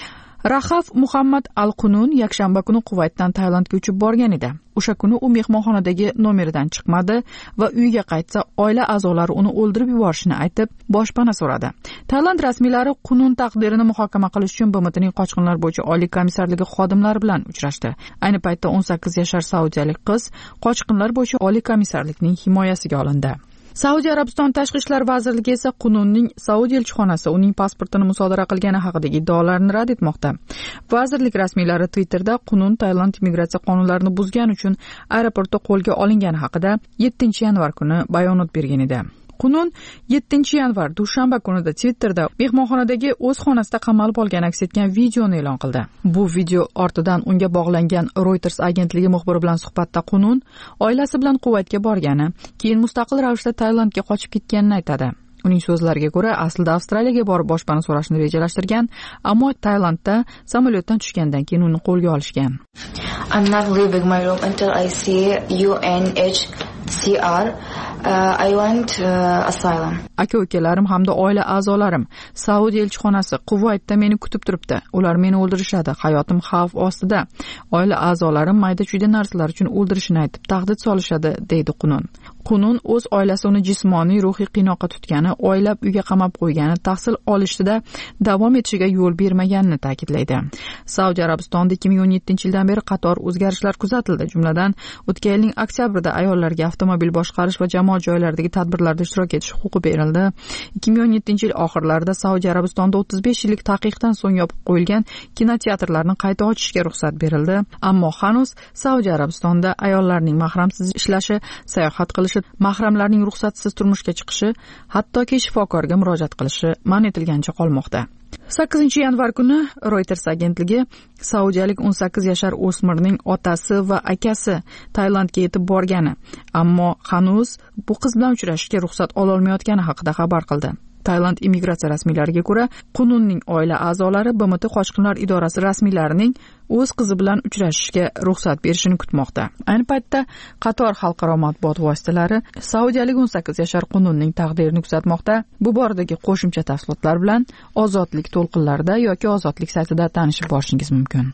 Rahaf Muhammad Al-Qunun yakshanba kuni Quvaytdan Tailandga uchib borgan edi. O'sha kuni u mehmonxonadagi nomeridan chiqmadi va uyiga qaytsa oila a'zolari uni o'ldirib yuborishini aytib, boshpana so'radi. Tailand rasmiylari Qunun taqdirini muhokama qilish uchun B M Tning qochqinlar bo'yicha oliy komissarligi xodimlari bilan uchrashdi. Ayni paytda o'n sakkiz yashar saudiyalik qiz qochqinlar bo'yicha oliy komissarlikning himoyasiga olindi. Saudiya Arabiston Tashqi ishlar vazirligi esa Qununning Saudiya elchixonasi uning pasportini musodara qilgani haqidagi iddaolarni rad etmoqda. Vazirlik rasmiylari Twitterda Qunun Tailand immigratsiya qonunlarini buzgani uchun aeroportda qo'lga olingani haqida yettinchi yanvar kuni bayonot bergan edi. Qunun yettinchi yanvar dushanba kunida Twitterda mehmonxonadagi o'z xonasida qamalib olgan aks etgan videoni e'lon qildi. Bu video ortidan unga bog'langan Reuters agentligi muxbiri bilan suhbatda Qunun oilasi bilan Quvaytga borgani, keyin mustaqil ravishda Tailandga qochib ketganini aytadi. Uning so'zlariga ko'ra, aslida Avstraliyaga borib boshpana so'rashni rejalashtirgan, ammo Tailandda samolyotdan tushgandan keyin uni qo'lga olishgan. I'm not leaving my room until I see U N H C R. Uh, I want uh, asylum. Aka-ukalarim hamda oila a'zolarim Saudiya elchixonasi Quvaytda meni kutib turibdi. Ular meni o'ldirishadi. Hayotim xavf ostida. Oila a'zolarim mayda-chuyda narsalar uchun o'ldirishini aytib, tahdid solishadi, deydi Qunun. Qunun o'z oilasi uni jismoniy, ruhiy qiynoqqa tutgani, oylab uyga qamab qo'ygani, tahsil olishda davom etishiga yo'l bermaganini ta'kidlaydi. Saudiya Arabistonda ikki ming o'n yettinchi yildan beri qator o'zgarishlar kuzatildi. Jumladan, o'tgan yilning oktyabrida ayollarga avtomobil boshqarish va jamoat joylaridagi tadbirlarda ishtirok etish huquqi berildi. ikki ming o'n yettinchi yil oxirlarida Saudiya Arabistonda o'ttiz besh yillik taqiqdan so'ng yopib qo'yilgan kinoteatrlarni qayta ochishga ruxsat berildi. Ammo hanuz Saudiya Arabistonda ayollarning mahramsiz ishlashi, sayohat qilishi, mahramlarning ruxsatsiz turmushga chiqishi, hattoki shifokorga murojaat qilishi man etilgancha qolmoqda. sakkizinchi yanvar kuni Reuters agentligi saudiyalik o'n sakkiz yashar o'smirning otasi va akasi Tailandga yetib borgani, ammo hanuz bu qiz bilan uchrashishga ruxsat ola olmayotgani haqida xabar qildi. Tailand immigratsiya rasmiylariga ko'ra, Qununning oila a'zolari B M T qochqinlar idorasi rasmiylarining o'z qizi bilan uchrashishga ruxsat berishini kutmoqda. Ayni paytda qator xalqaro matbuot vositalari saudiyalik o'n sakkiz yashar Qununning taqdirini kuzatmoqda. Bu boradagi qo'shimcha tafsilotlar bilan Ozodlik to'lqinlarida yoki Ozodlik saytida tanishib borishingiz mumkin.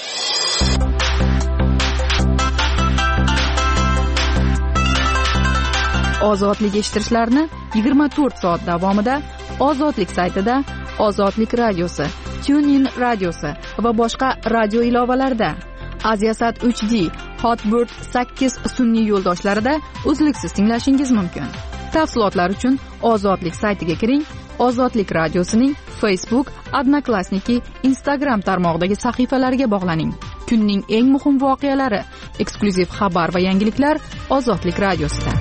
Ozodlik eshittirishlarni yigirma to'rt soat davomida Ozodlik saytida, Ozodlik radiosi, TuneIn radiosi va boshqa radio ilovalarida, Aziasat uch D, Hotbird sakkiz sun'iy yo'ldoshlarida uzluksiz tinglashingiz mumkin. Tafsilotlar uchun Ozodlik saytiga kiring. Ozodlik radiosining Facebook, Odnoklassniki, Instagram tarmog'idagi sahifalariga bog'laning. Kunning eng muhim voqealari, eksklyuziv xabar va yangiliklar Ozodlik radiosida.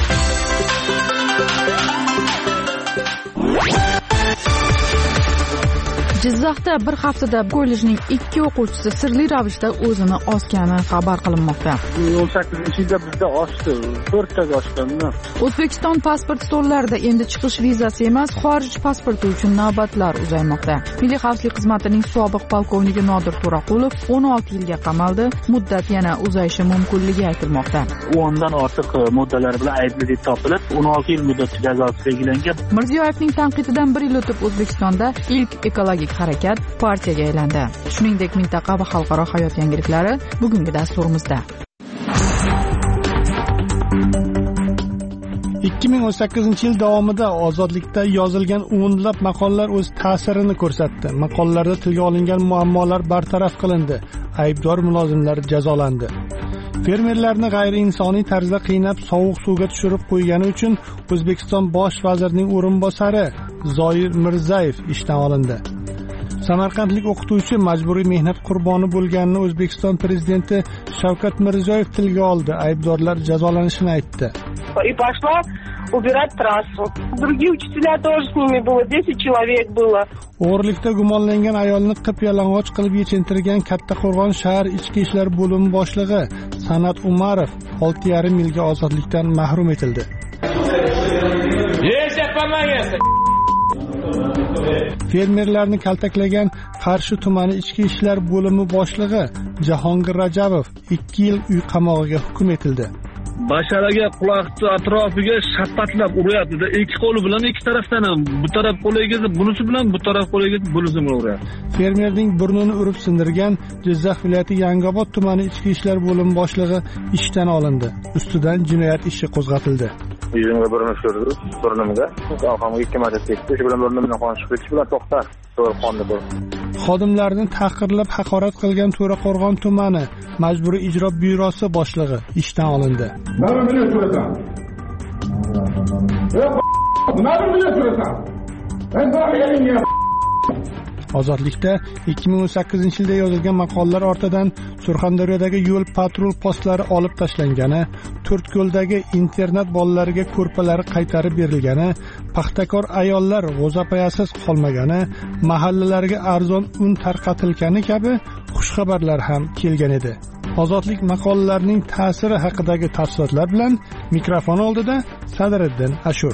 Jizzaxda bir haftada kollejning ikki o'quvchisi sirli ravishda o'zini osgani xabar qilinmoqda. o'n sakkizinchi yilda bizda oshdi, to'rttaga oshganmi? O'zbekiston pasport stollarida endi chiqish vizasi emas, xorij pasporti uchun navbatlar uzaymoqda. Milliy xavfsizlik xizmatining sobiq polkovniki Nodir To'raqulov o'n olti yilga qamaldi. Muddat yana uzayishi mumkinligi aytilmoqda. o'ndan ortiq moddalar bilan aybli deb topilib, o'n olti yil muddat jazosi belgilangan. Mirziyoyevning tanqididan bir yil o'tib O'zbekistonda ilk ekologik harakat partiyaga aylandi. Shuningdek, mintaqa va xalqaro hayot yangiliklari bugungi dasturimizda. ikki ming o'n sakkizinchi yil davomida Ozodlikda yozilgan o'nlab maqolalar o'z ta'sirini ko'rsatdi. Maqolalarda tilga olingan muammolar bartaraf qilindi. Aybdor mulozimlar jazolandi. Fermerlarni g'ayriinsoniy tarzda qiynab sovuq suvga tushirib qo'ygani uchun O'zbekiston bosh vazirining o'rinbosari Zoir Mirzayev ishdan olindi. Samarqandlik o'qituvchi majburiy mehnat qurboni bo'lganini O'zbekiston prezidenti Shavkat Mirziyoyev tilga oldi. Aybdorlar jazolanishini aytdi. И пошла убирать трассу. Другие учителя тоже с ними было, десять человек было. O'g'rilikda gumonlangan ayolni qip-yalang'och qilib yechintirgan Kattaqo'rg'on shahar ichki ishlar bo'limi boshlig'i San'at Umarov olti yarim yilga ozodlikdan mahrum etildi. Fermerlarni kaltaklagan Qarshi tumani ichki ishlar bo'limi boshlig'i Jahongir Rajabov ikki yil uy qamog'iga hukm etildi. basharaga quloqni atrofiga shapatlab uryapti-da, ikki qo'li bilan ikki tarafdan ham, bu taraf qo'liga bunisi bilan bu taraf qo'liga bunisi bilan uryapti. Fermerning burnini urib sindirgan Jizzax viloyati Yangiobod tumani ichki ishlar bo'limi boshlig'i ishdan olindi. Ustidan jinoyat ishi qo'zg'atildi. Yuzimga burni tushirdi, burnimga. Orqamga ikki marta tekdi, shu bilan burnimdan qon chiqib ketishi bilan to'xta. To'g'ri qonni bor. Xodimlarni tahqirlab haqorat qilgan To'raqo'rg'on tumani majburiy ijro byurosi boshlig'i ishdan olindi. Mana buni so'rasam. Mana buni so'rasam. Ben daha Ozodlikda ikki ming o'n sakkizinchi yilda yozilgan maqolalar ortidan Surxondaryodagi yo'l patrul postlari olib tashlangani, To'rtko'ldagi internat bolalariga ko'rpalari qaytarib berilgani, paxtakor ayollar g'o'zapayasiz qolmagani, mahallalarga arzon un tarqatilgani kabi xushxabarlar ham kelgan edi. Ozodlik maqolalarining ta'siri haqidagi tafsilotlar bilan mikrofon oldida Sadriddin Ashur.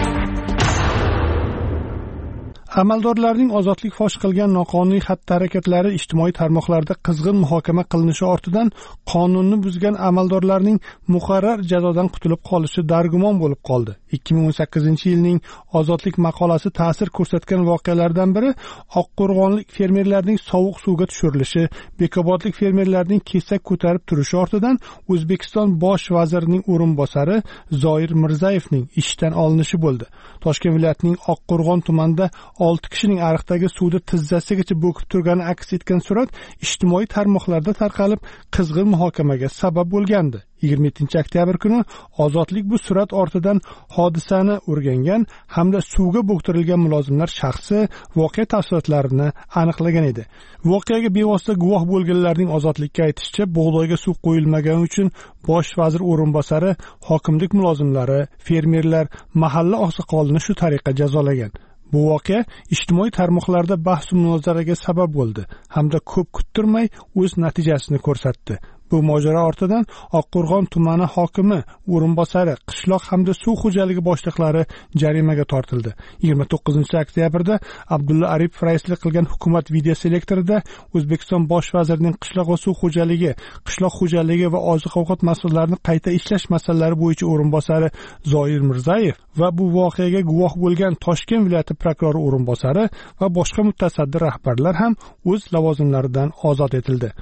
Amaldorlarning ozodlik fosh qilgan noqonuniy xatti-harakatlari ijtimoiy tarmoqlarda qizg'in muhokama qilinishi ortidan qonunni buzgan amaldorlarning muqarrar jazodan qutulib qolishi dargumon bo'lib qoldi. ikki ming o'n sakkizinchi yilning ozodlik maqolasi ta'sir ko'rsatgan voqealardan biri Oqqo'rg'onlik fermerlarning sovuq suvga tushirilishi, Bekobodlik fermerlarning kesak ko'tarib turishi ortidan O'zbekiston bosh vazirining o'rinbosari Zoir Mirzayevning ishdan olinishi bo'ldi. Toshkent viloyatining Oqqo'rg'on tumanida olti kishining ariqdagi suvda tizzasigacha bo'kib turgani aks etgan surat ijtimoiy tarmoqlarda tarqalib qizg'in muhokamaga sabab bo'lgandi. yigirma yettinchi oktyabr kuni Ozodlik bu surat ortidan hodisani o'rgangan hamda suvga bo'ktirilgan mulozimlar shaxsi, voqea tafsilotlarini aniqlagan edi. Voqeaga bevosita guvoh bo'lganlarning Ozodlikka aytishicha, bug'doyga suv qo'yilmagani uchun bosh vazir o'rinbosari, hokimlik mulozimlari, fermerlar, mahalla oqsoqolini shu tariqa jazolagan. Bu voqea ijtimoiy tarmoqlarda bahs va munozaraga sabab bo'ldi hamda ko'p kuttirmay o'z natijasini ko'rsatdi. Bu mojaro ortidan Oqqo'rg'on tumani hokimi o'rinbosari, qishloq hamda suv xo'jaligi boshliqlari jarimaga tortildi. yigirma to'qqizinchi oktyabrda Abdulla Aripov raislik qilgan hukumat videoselektorida O'zbekiston bosh vazirining qishloq va suv xo'jaligi, qishloq xo'jaligi va oziq-ovqat mas'ullarini qayta ishlash masalalari bo'yicha o'rinbosari Zoir Mirzayev va bu voqeaga guvoh bo'lgan Toshkent viloyati prokurori o'rinbosari va boshqa mutasaddi rahbarlar ham o'z lavozimlaridan ozod etildi.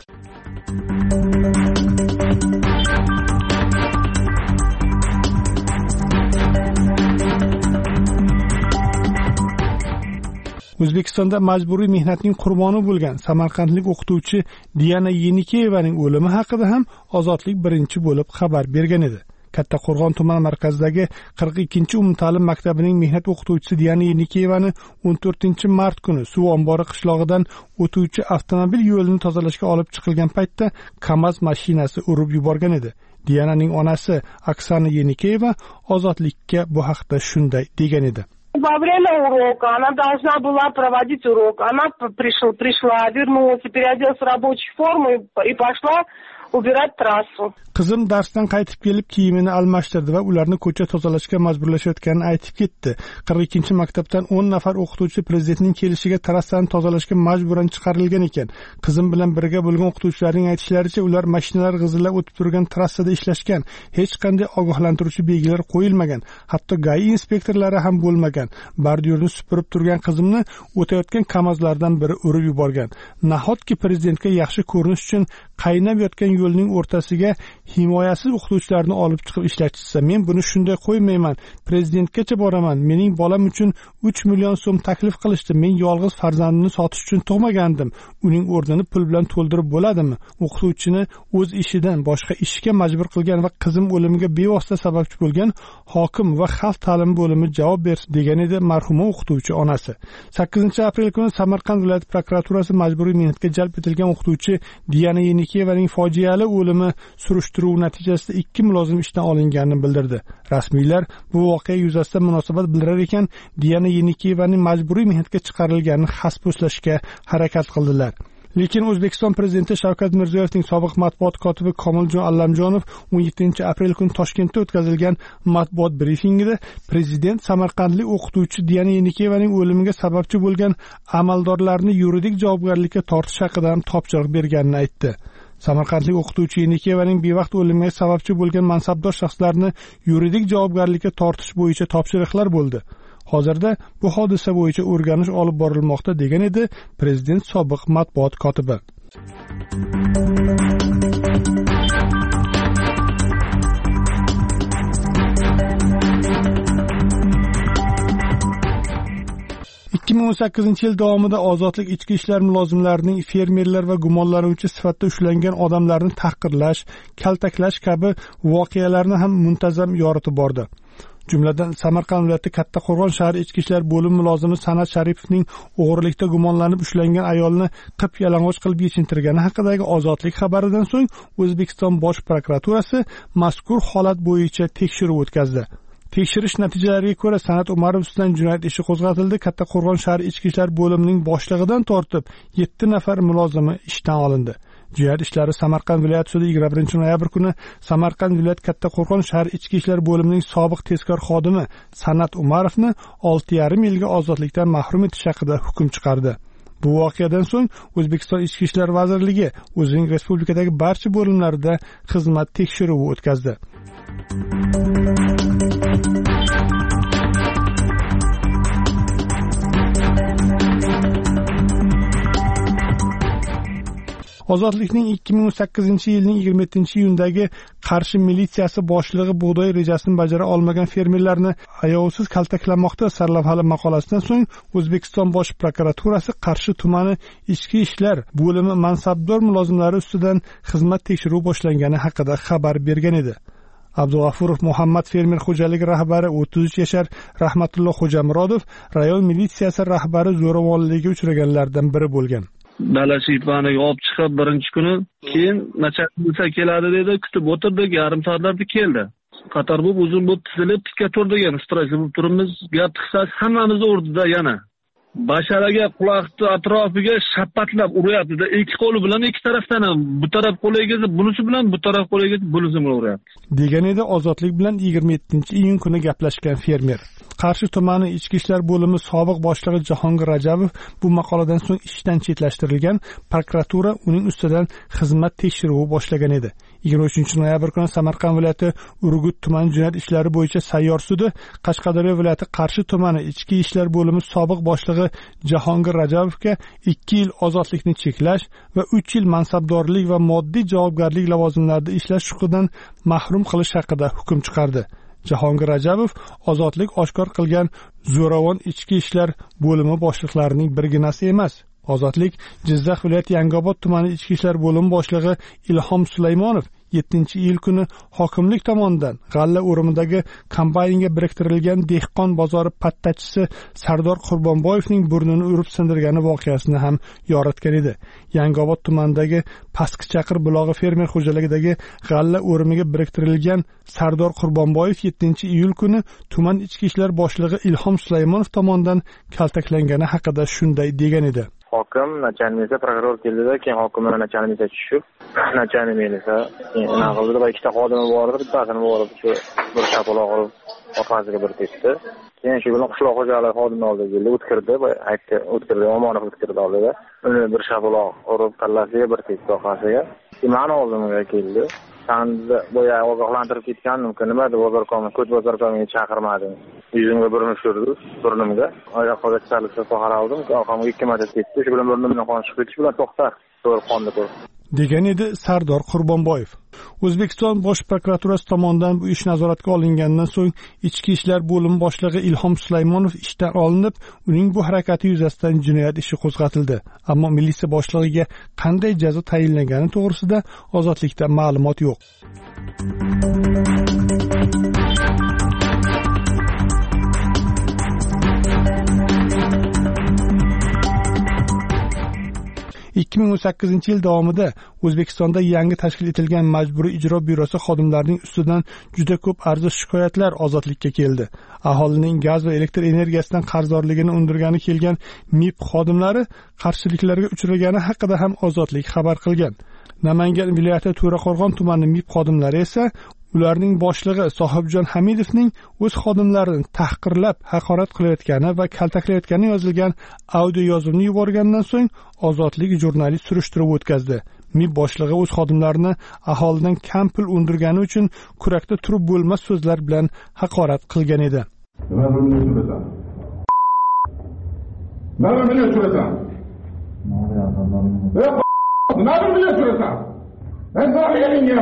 O'zbekistonda majburiy mehnatning qurboni bo'lgan samarqandlik o'qituvchi Diana Yenikeyevaning o'limi haqida ham Ozodlik birinchi bo'lib xabar bergan edi. Kattaqo'rg'on tuman markazidagi qirq ikkinchi umumta'lim maktabining mehnat o'qituvchisi Diana Yenikeyevani o'n to'rtinchi mart kuni suv ombori qishlog'idan o'tuvchi avtomobil yo'lini tozalashga olib chiqilgan paytda KAMAZ mashinasi urib yuborgan edi. Diananing onasi Oksana Yenikeyeva Ozodlikka bu haqda shunday degan edi. Во время урока она должна была проводить урок. Она пришла, пришла, вернулась, переоделась в рабочую форму и пошла убирать трассу. Qizim darsdan qaytib kelib kiyimini almashtirdi va ularni ko'cha tozalashga majburlashayotganini aytib ketdi. qirq ikkinchi maktabdan o'n nafar o'qituvchi prezidentning kelishiga trassani tozalashga majburan chiqarilgan ekan. Qizim bilan birga bo'lgan o'qituvchilarning aytishlaricha, ular mashinalar g'izillab o'tib turgan trassada ishlashgan. Hech qanday ogohlantiruvchi belgilar qo'yilmagan. Hatto G A I inspektorlari ham bo'lmagan. Bordyurni supurib turgan qizimni o'tayotgan KAMAZlardan biri urib yuborgan. Nahotki prezidentga yaxshi ko'rinish uchun qaynab yotgan yo'lning o'rtasiga himoyasiz o'qituvchilarni olib chiqib ishlatishsa, men buni shunday qo'ymayman. Prezidentgacha boraman. Mening bolam uchun uch million so'm taklif qilishdi. Men yolg'iz farzandimni sotish uchun tug'magandim. Uning o'rnini pul bilan to'ldirib bo'ladimi? O'qituvchini o'z ishidan boshqa ishga majbur qilgan va qizim o'limiga bevosita sababchi bo'lgan hokim va xalq ta'limi bo'limi javob bersin degan edi marhuma o'qituvchi onasi. sakkizinchi aprel kuni Samarqand viloyat prokuraturasi majburiy mehnatga jalb etilgan o'qituvchi Diana Yenikeyevaning fojiali o'limi surishtiruv natijasida ikki mulozim ishdan olinganini bildirdi. Rasmiylar bu voqea yuzasidan munosabat bildirar ekan, Diana Yenikeyevaning majburiy mehnatga chiqarilganini xaspo'slashga harakat qildilar. Lekin O'zbekiston prezidenti Shavkat Mirziyoyevning sobiq matbuot kotibi Komiljon Allamjonov o'n yettinchi aprel kuni Toshkentda o'tkazilgan matbuot brifingida prezident samarqandlik o'qituvchi Diana Yenikeyevaning o'limiga sababchi bo'lgan amaldorlarni yuridik javobgarlikka tortish haqida ham topshiriq berganini aytdi. Samarqandlik o'qituvchi Yenikeyevaning bevaqt o'limiga sababchi bo'lgan mansabdor shaxslarni yuridik javobgarlikka tortish bo'yicha topshiriqlar bo'ldi. Hozirda bu hodisa bo'yicha o'rganish olib borilmoqda, degan edi prezident sobiq matbuot kotibi. ikki ming o'n sakkizinchi yil davomida ozodlik ichki ishlar mulozimlarining fermerlar va gumonlanuvchi sifatida ushlangan odamlarni tahqirlash, kaltaklash kabi voqealarni ham muntazam yoritib bordi. Jumladan Samarqand viloyati Kattaqo'rg'on shahar ichki ishlar bo'limi mulozimi San'at Sharipovning o'g'rilikda gumonlanib ushlangan ayolni qip yalang'och qilib yechintirgani haqidagi ozodlik xabaridan so'ng O'zbekiston Bosh prokuraturasi mazkur holat bo'yicha tekshiruv o'tkazdi. Tekshirish natijalariga ko'ra San'at Umarov ustidan jinoyat ishi qo'zg'atildi. Kattaqo'rg'on shahar ichki ishlar bo'limining boshlig'idan tortib yetti nafar mulozimi ishdan olindi. Jinoyat ishlari Samarqand viloyat sudi yigirma birinchi noyabr kuni Samarqand viloyat Kattaqo'rg'on shahar ichki ishlar bo'limining sobiq tezkor xodimi San'at Umarovni olti yarim yilga ozodlikdan mahrum etish haqida hukm chiqardi. Bu voqeadan so'ng O'zbekiston Ichki ishlar vazirligi o'zining respublikadagi barcha bo'limlarida xizmat tekshiruvi o'tkazdi. Ozodlikning ikki ming o'n sakkizinchi yilning yigirma yettinchi iyundagi Qarshi militsiyasi boshlig'i bug'doy rejasini bajara olmagan fermerlarni ayovsiz kaltaklamoqda sarlavhali maqolasidan so'ng O'zbekiston Bosh prokuraturasi Qarshi tumani ichki ishlar bo'limi mansabdor mulozimlari ustidan xizmat tekshiruvi boshlangani haqida xabar bergan edi. Abdug'afurov Muhammad fermer xo'jaligi rahbari o'ttiz uch yashar Rahmatulloh Xo'jamurodov rayon militsiyasi rahbari zo'ravonlikka uchraganlardan biri bo'lgan. Dalashipaniga olib chiqib birinchi kuni, keyin nachalnik keladi dedi, kutib o'tirdik, yarim soatlarda keldi. Qator bo'lib uzun bo'lib tizilib tikka turdik, yana stress bo'lib turibmiz. Gap qisqasi hammamiz o'rdida yana. Basharaga quloqni atrofiga shapatlab uryapti-da, ikki qo'li bilan ikki tarafdan ham, bu taraf qo'liga bunisi bilan bu taraf qo'liga bunisi bilan uryapti. Degan edi Ozodlik bilan yigirma yettinchi iyun kuni gaplashgan fermer. Qarshi tumani ichki ishlar bo'limi sobiq boshlig'i Jahongir Rajabov bu maqoladan so'ng ishdan chetlashtirilgan, prokuratura uning ustidan xizmat tekshiruvi boshlagan edi. yigirma uchinchi noyabr kuni Samarqand viloyati Urgut tuman jinoyat ishlari bo'yicha sayyor sudi Qashqadaryo viloyati Qarshi tumani ichki ishlar bo'limi sobiq boshlig'i Jahongir Rajabovga ikki yil ozodlikni cheklash va uch yil mansabdorlik va moddiy javobgarlik lavozimlarida ishlash huquqidan mahrum qilish haqida hukm chiqardi. Jahongir Rajabov ozodlik oshkor qilgan zo'ravon ichki ishlar bo'limi boshliqlarining birginasi emas. Ozodlik Jizzax viloyati Yangiobod tumani ichki ishlar bo'limi boshlig'i Ilhom Sulaymonov yettinchi iyul kuni hokimlik tomonidan g'alla o'rimidagi kombaynga biriktirilgan dehqon bozori pattachisi Sardor Qurbonboyevning burnini urib sindirgani voqeasini ham yoritgan edi. Yangiobod tumanidagi Pastki Chaqir bulog'i fermer xo'jaligidagi g'alla o'rimiga biriktirilgan Sardor Qurbonboyev yettinchi iyul kuni tuman ichki ishlar boshlig'i Ilhom Sulaymonov tomonidan kaltaklangani haqida shunday degan edi. Hokim nachalnik prokuror keldida, keyin hokim bilan nachalnik tushib, nachalnik esa nima qildi? Va ikkita xodimi bor edi, bittasini borib shu bir shapaloq urib orqasiga bir tepdi. Keyin shu bilan qishloq xo'jaligi xodimi oldiga keldi, o'tkirdi, aytdi, o'tkirdi, omonat o'tkirdi oldida. Uni bir shapaloq urib tallasiga bir tepdi orqasiga. Mani oldimga keldi. Sen boya ogohlantirib ketgandim-ku, nima deb bozorkomni, ko'ch bozorkomiga chaqirmadi. Yuzimga birini tushirdi, burnimga. Oyoqqa chiqarishga qaraldim, orqamga ikki marta tepdi. Shu bilan burnimdan qon chiqib ketishi bilan to'xtar. To'g'ri qonni ko'rib. degan edi Sardor Qurbonboyev. O'zbekiston Bosh prokuraturasi tomonidan bu ish nazoratga olingandan so'ng Ichki ishlar bo'limi boshlig'i Ilhom Sulaymonov ishdan olinib, uning bu harakati yuzasidan jinoyat ishi qo'zg'atildi. Ammo militsiya boshlig'iga qanday jazo tayinlangani to'g'risida ozodlikda ma'lumot yo'q. ikki ming o'n sakkizinchi yil davomida O'zbekistonda yangi tashkil etilgan Majburiy ijro byurosi xodimlarining ustidan juda ko'p arzish shikoyatlar ozodlikka keldi. Aholining gaz va elektr energiyasidan qarzdorligini undirgani kelgan M I P xodimlari qarshiliklarga uchragani haqida ham ozodlik xabar qilgan. Namangan viloyati To'raqo'rg'on tumani M I P xodimlari esa ularning boshlig'i Sohibjon Hamidovning o'z xodimlarini tahqirlab, haqorat qilayotgani va kaltaklayotgani yozilgan audio yozuvni yuborgandan so'ng ozodlik jurnalist surishtiruv o'tkazdi. MIB boshlig'i o'z xodimlarini aholidan kam pul undirgani uchun kurakda turib bo'lmas so'zlar bilan haqorat qilgan edi. Nima bilan so'rasan? Nima bilan so'rasan? Nima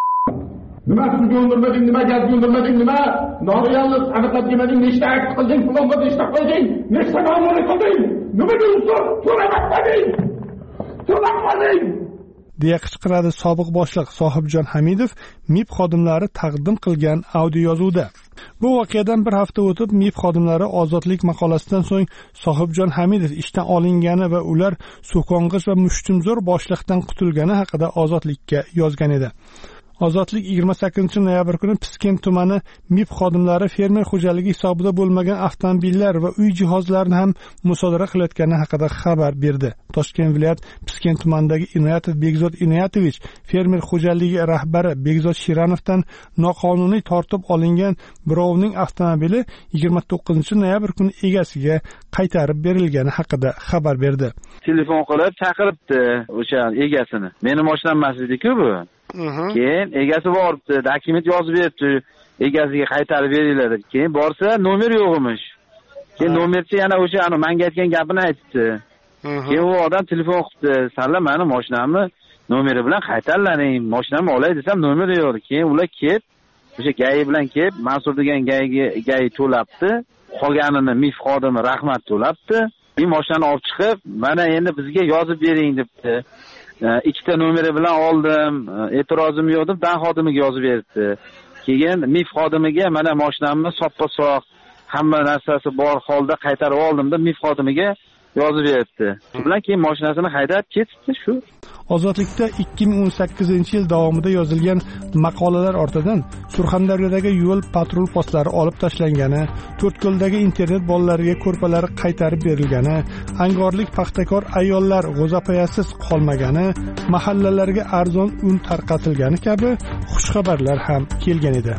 nima suvga undirmading, nima gazga undirmading, nima norealni aniqlab demading, nechta akt qilding, plonga nechta qo'yding, nechta ma'muriy qilding, nima deysan? So'ramading. So'ramading. deya qichqiradi sobiq boshliq Sohibjon Hamidov MIB xodimlari taqdim qilgan audio yozuvda. Bu voqeadan bir hafta o'tib MIB xodimlari ozodlik maqolasidan so'ng Sohibjon Hamidov ishdan olingani va ular so'kong'ich va mushtumzo'r boshliqdan qutulgani haqida ozodlikka yozgan edi. Ozodlik yigirma sakkizinchi noyabr kuni Piskent tumani MIB xodimlari fermer xo'jaligi hisobida bo'lmagan avtomobillar va uy jihozlarini ham musodara qilayotgani haqida xabar berdi. Toshkent viloyat Piskent tumanidagi Inoyatov Begzod Inoyatovich fermer xo'jaligi rahbari Begzod Shiranovdan noqonuniy tortib olingan birovning avtomobili yigirma to'qqizinchi noyabr kuni egasiga qaytarib berilgani haqida xabar berdi. Telefon qilib chaqiribdi o'sha egasini. Meni mashinam emas edi-ku bu. Keyin egasi boribdi, dokument yozib beribdi, egasiga qaytarib beringlar deb. Keyin borsa, nomer yo'q emish. Keyin nomerchi yana o'sha ana menga aytgan gapini aytdi. Keyin u odam telefon qilibdi, "Salla meni mashinamni nomeri bilan qaytarlaring, mashinamni olay desam nomeri yo'q." Keyin ular kelib, o'sha gay bilan kelib, Mansur degan gayga gay to'labdi, qolganini MIB xodimi Rahmat to'labdi. Men mashinani olib chiqib, "Mana endi bizga yozib bering" debdi. Ikkita nomeri bilan oldim, e'tirozim yo'q deb dan xodimiga yozib berdi. Keyin MIB xodimiga mana mashinamni soppa-soq, hamma narsasi bor holda qaytarib oldim deb MIB xodimiga yozib berdi. Shu bilan keyin mashinasini haydab ketdi shu. Ozodlikda ikki ming o'n sakkizinchi yil davomida yozilgan maqolalar ortidan Surxondaryodagi yo'l patrul postlari olib tashlangani, To'rtko'ldagi internet bolalariga ko'rpalari qaytarib berilgani, angorlik paxtakor ayollar g'o'zapayasiz qolmagani, mahallalarga arzon un tarqatilgani kabi xushxabarlar ham kelgan edi.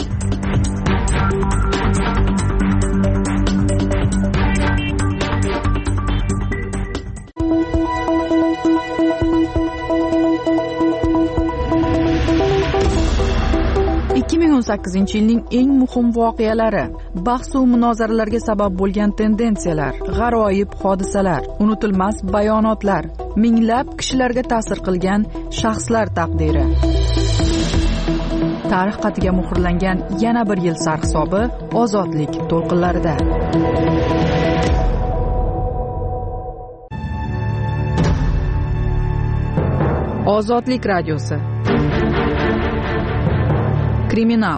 ikki ming o'n sakkizinchi yilning eng muhim voqealari, bahs va munozaralarga sabab bo'lgan tendensiyalar, g'aroyib hodisalar, unutilmas bayonotlar, minglab kishilarga ta'sir qilgan shaxslar taqdiri. Tarix xatiga muhrlangan yana bir yil sarhisobi ozodlik to'lqinlarida. Ozodlik radiosi. Kriminal.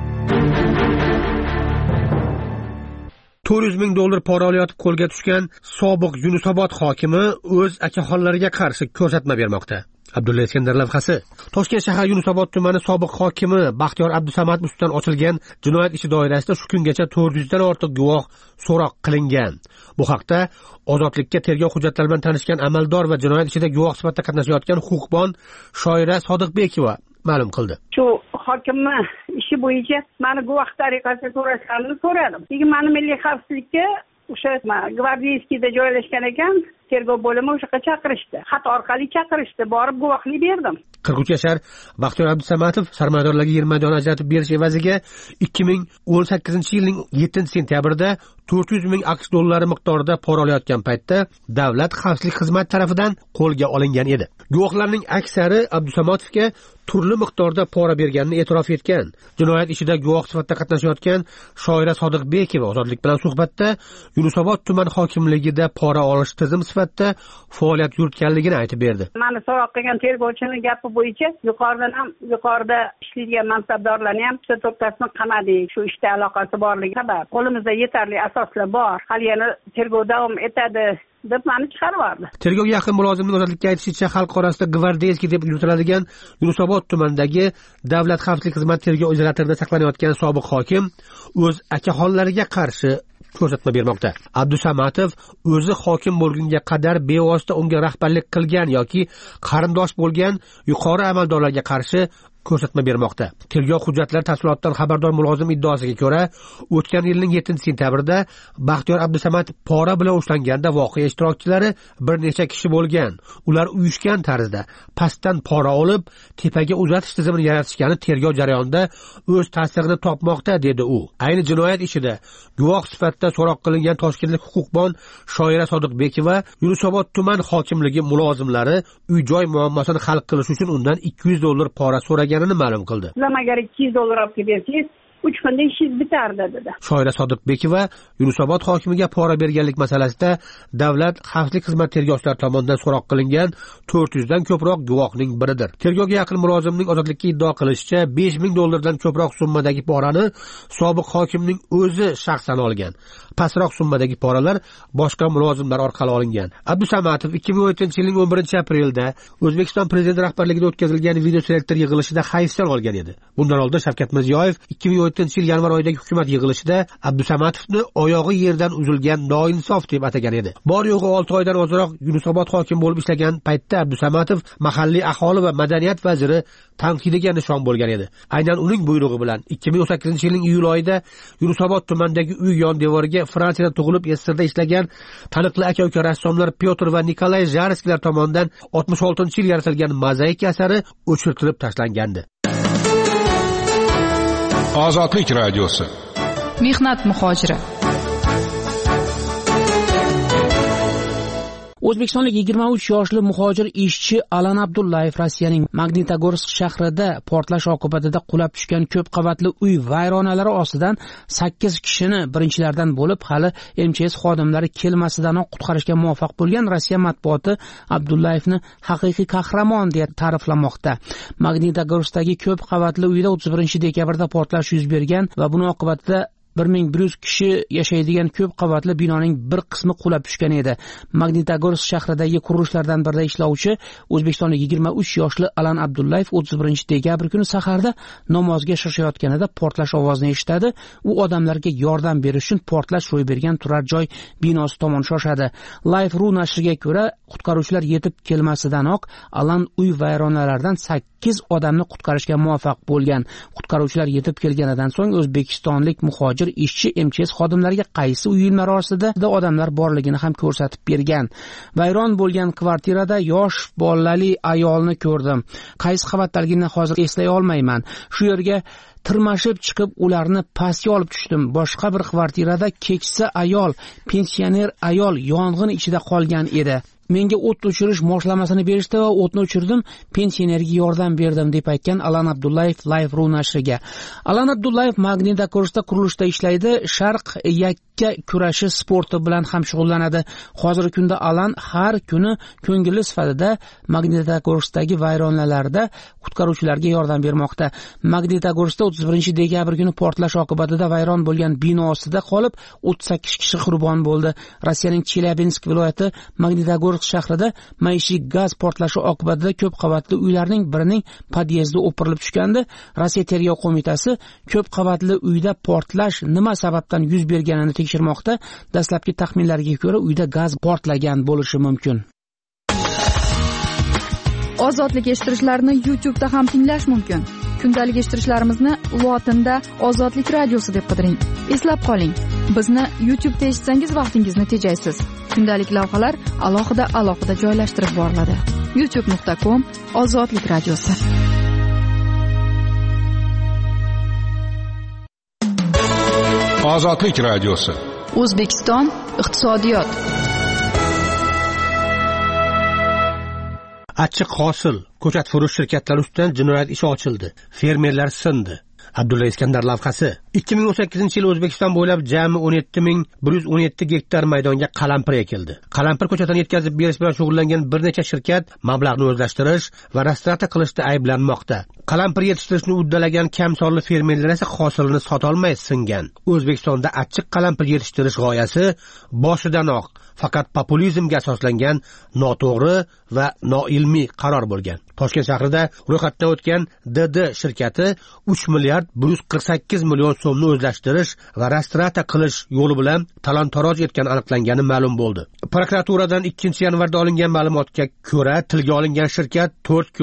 to'rt yuz ming dollar pora olayotib qo'lga tushgan sobiq Yunusobod hokimi o'z akaxonlariga qarshi ko'rsatma bermoqda. Abdulla Iskandar lavhasi. Toshkent shahar Yunusobod tumani sobiq hokimi Baxtiyor Abdusamatov ustidan ochilgan jinoyat ishi doirasida shu kungacha to'rt yuz dan ortiq guvoh so'roq qilingan. Bu haqda Ozodlikka tergov hujjatlari bilan tanishgan amaldor va jinoyat ishida guvoh sifatida qatnashayotgan huquqbon Shoira Sodiqbekova ma'lum qildi. Shu hokimni ishi bo'yicha meni guvoh tariqasida so'rashganini so'radim. Keyin meni milliy xavfsizlikka o'sha Gvardiyskiyda joylashgan ekan, tergov bo'limi o'sha yoqqa chaqirishdi. Xat orqali chaqirishdi, borib guvohlik berdim. qirq uch yashar Baxtiyor Abdusamatov sarmoyadorlarga yer maydon ajratib berish evaziga ikki ming o'n sakkizinchi yilning yettinchi sentyabrida to'rt yuz ming aqsh dollari miqdorida pora olayotgan paytda Davlat xavfsizlik xizmati tarafidan qo'lga olingan edi. Guvohlarning aksari Abdusamatovga turli miqdorda pora berganini e'tirof etgan. Jinoyat ishida guvoh sifatida qatnashayotgan Shoira Sodiqbekova Ozodlik bilan suhbatda Yunusobod tuman hokimligida pora olish tizim sifatida faoliyat yuritganligini aytib berdi. Meni so'roq qilgan tergovchining gapi bo'yicha yuqoridan ham yuqorida ishlaydigan mansabdorlarni ham to'rttasini qamadik. Shu ishda aloqasi borligi sabab qo'limizda yetarli asoslar bor. Hali yana tergov davom etadi deb meni chiqarib yubordi. Tergovga yaqin mulozimning Ozodlikka aytishicha, xalq orasida Gvardiyskiy deb yuritiladigan Yunusobod tumanidagi Davlat xavfsizlik xizmati tergov izolyatorida saqlanayotgan sobiq hokim o'z akaxonlariga qarshi ko'rsatma bermoqda. Abdusamatov o'zi hokim bo'lgunga qadar bevosita unga rahbarlik qilgan yoki qarindosh bo'lgan yuqori amaldorlarga qarshi ko'rsatma bermoqda. Tergov hujjatlari tafsilotidan xabardor mulozim iddaosiga ko'ra, o'tgan yilning yettinchi sentyabrida Baxtiyor Abdusamatov pora bilan ushlanganda voqea ishtirokchilari bir necha kishi bo'lgan. Ular uyushgan tarzda pastdan pora olib, tepaga uzatish tizimini yaratishgani tergov jarayonida o'z ta'sirini topmoqda, dedi u. Ayni jinoyat ishida guvoh sifatida so'roq qilingan Toshkentlik huquqbon Shoira Sodiqbekova Yunusobod tuman hokimligi mulozimlari uy-joy muammosini hal qilish uchun undan ikki yuz dollar pora so'raganini ma'lum qildi. Sizlar agar ikki yuz dollar olib bersangiz, uch kunda ishingiz bitardi dedi. Shoira Sodiqbekova Yunusobod hokimiga pora berganlik masalasida davlat xavfsizlik xizmat tergovchilari tomonidan so'roq qilingan to'rt yuz dan ko'proq guvohning biridir. Tergovga yaqin mulozimning ozodlikka iddao qilishicha, besh ming dollardan ko'proq summadagi porani sobiq hokimning o'zi shaxsan olgan. Pastroq summadagi poralar boshqa mulozimlar orqali olingan. Abdusamatov ikki ming o'n yettinchi yilning o'n birinchi aprelda O'zbekiston prezidenti rahbarligida o'tkazilgan video selektor yig'ilishida hayfsan olgan edi. Bundan oldin Shavkat Mirziyoyev ikki ming o'n yettinchi yil yanvar oyidagi hukumat yig'ilishida Abdusamatovni oyog'i yerdan uzilgan noinsof deb atagan edi. Bor yo'g'i olti oydan ozroq Yunusobod hokim bo'lib ishlagan paytda Abdusamatov mahalliy aholi va madaniyat vaziri tanqidiga nishon bo'lgan edi. Aynan uning buyrug'i bilan ikki ming o'n sakkizinchi yilning iyul oyida Yunusobod tumanidagi uy yon devoriga Fransiyada tug'ilib Esirda ishlagan taniqli aka-uka rassomlar Pyotr va Nikolay Jarsklar tomonidan oltmish oltinchi yil yaratilgan mozaik asari o'chirtirib tashlangandi. Ozodlik radiosi. Mehnat muhojiri. O'zbekistonlik yigirma uch yoshli muhojir ishchi Alan Abdullayev Rossiyaning Magnitogorsk shahrida portlash oqibatida qulab tushgan ko'p qavatli uy vayronalari ostidan sakkiz kishini birinchilardan bo'lib hali M Ch S xodimlari kelmasidanoq qutqarishga muvaffaq bo'lgan Rossiya matbuoti Abdullayevni haqiqiy qahramon deb ta'riflamoqda. Magnitogorskdagi ko'p qavatli uyda o'ttiz birinchi dekabrda portlash yuz bergan va buning oqibatida bir ming bir yuz kishi yashaydigan ko'p qavatli binoning bir qismi qulab tushgan edi. Magnitogorsk shahridagi qurilishlardan birida ishlovchi o'zbekistonlik yigirma uch yoshli Alan Abdullayev o'ttiz birinchi dekabr kuni saharda namozga shishayotganida portlash ovozini eshitadi. U odamlarga yordam berish uchun portlash ro'y bergan turar joy binosi tomon shoshadi. Life.ru nashriga ko'ra, qutqaruvchilar yetib kelmasidanoq Alan uy vayronalaridan sakkiz odamni qutqarishga muvaffaq bo'lgan. Qutqaruvchilar yetib kelganidan so'ng o'zbekistonlik muhojir ishchi M Ch S xodimlariga qaysi uylar orasida odamlar borligini ham ko'rsatib bergan. Vayron bo'lgan kvartirada yosh bolali ayolni ko'rdim. Qaysi qavatdaligini hozir eslay olmayman. Shu yerga tirmashib chiqib ularni pastga olib tushdim. Boshqa bir kvartirada keksa ayol, pensioner ayol yong'in ichida qolgan edi. Menga o't o'chirish moshlamasini berishdi va o'tni o'chirdim, pensionerga yordam berdim deb aytgan Alan Abdullayev Life.ru nashriga. Alan Abdullayev Magnitogorskda qurilishda ishlaydi, sharq yakka kurashi sporti bilan ham shug'ullanadi. Hozirgi kunda Alan har kuni ko'ngilli sifatida Magnitogorskdagi vayronalarda qutqaruvchilarga yordam bermoqda. Magnitogorskda o'ttiz birinchi dekabr kuni portlash oqibatida vayron bo'lgan bino ostida qolib o'ttiz sakkiz kishi qurbon bo'ldi. Rossiyaning Chelyabinsk viloyati Magnitogorsk shahrida maishiy gaz portlashi oqibatida ko'p qavatli uylarning birining podyezdi o'pirilib tushgandi. Rossiya tergov qo'mitasi ko'p qavatli uyda portlash nima sababdan yuz berganini tekshirmoqda. Dastlabki taxminlarga ko'ra, uyda gaz portlagan bo'lishi mumkin. Ozodlik eshittirishlarni YouTube'da ham tinglash mumkin. Kundalik eshittirishlarimizni lotinda Ozodlik radiosi deb qidiring. Eslab qoling, bizni YouTube'da eshitsangiz vaqtingizni tejaysiz. Kundalik lavhalar alohida alohida joylashtirib boriladi. youtube nuqta com Ozodlik radiosi. Ozodlik radiosi. O'zbekiston iqtisodiyot. Achchiq hosil ko'chat furush shirkatlari ustidan jinoyat ishi ochildi. Fermerlar sindi. Abdulla Iskandar lavhasi. ikki ming o'n sakkizinchi yil O'zbekiston bo'ylab jami o'n yetti ming bir yuz o'n yetti gektar maydonga qalampir ekildi. Qalampir ko'chatini yetkazib berish bilan shug'ullangan bir necha shirkat mablag'ni o'zlashtirish va restavratsiya qilishda ayblanmoqda. Qalampir yetishtirishni uddalagan kam sonli fermerlar esa hosilini sota olmay singan. O'zbekistonda achchiq qalampir yetishtirish g'oyasi boshidanoq faqat populizmga asoslangan noto'g'ri va noilmiy qaror bo'lgan. Toshkent shahrida ro'yxatdan o'tgan D D shirkati uch milliard bir yuz qirq sakkiz million so'mni o'zlashtirish va restavratsiya qilish yo'li bilan talon-taroj etgani aniqlangani ma'lum bo'ldi. Prokuraturadan ikkinchi yanvarda olingan ma'lumotga ko'ra, tilga olingan shirkat To'rtko'l,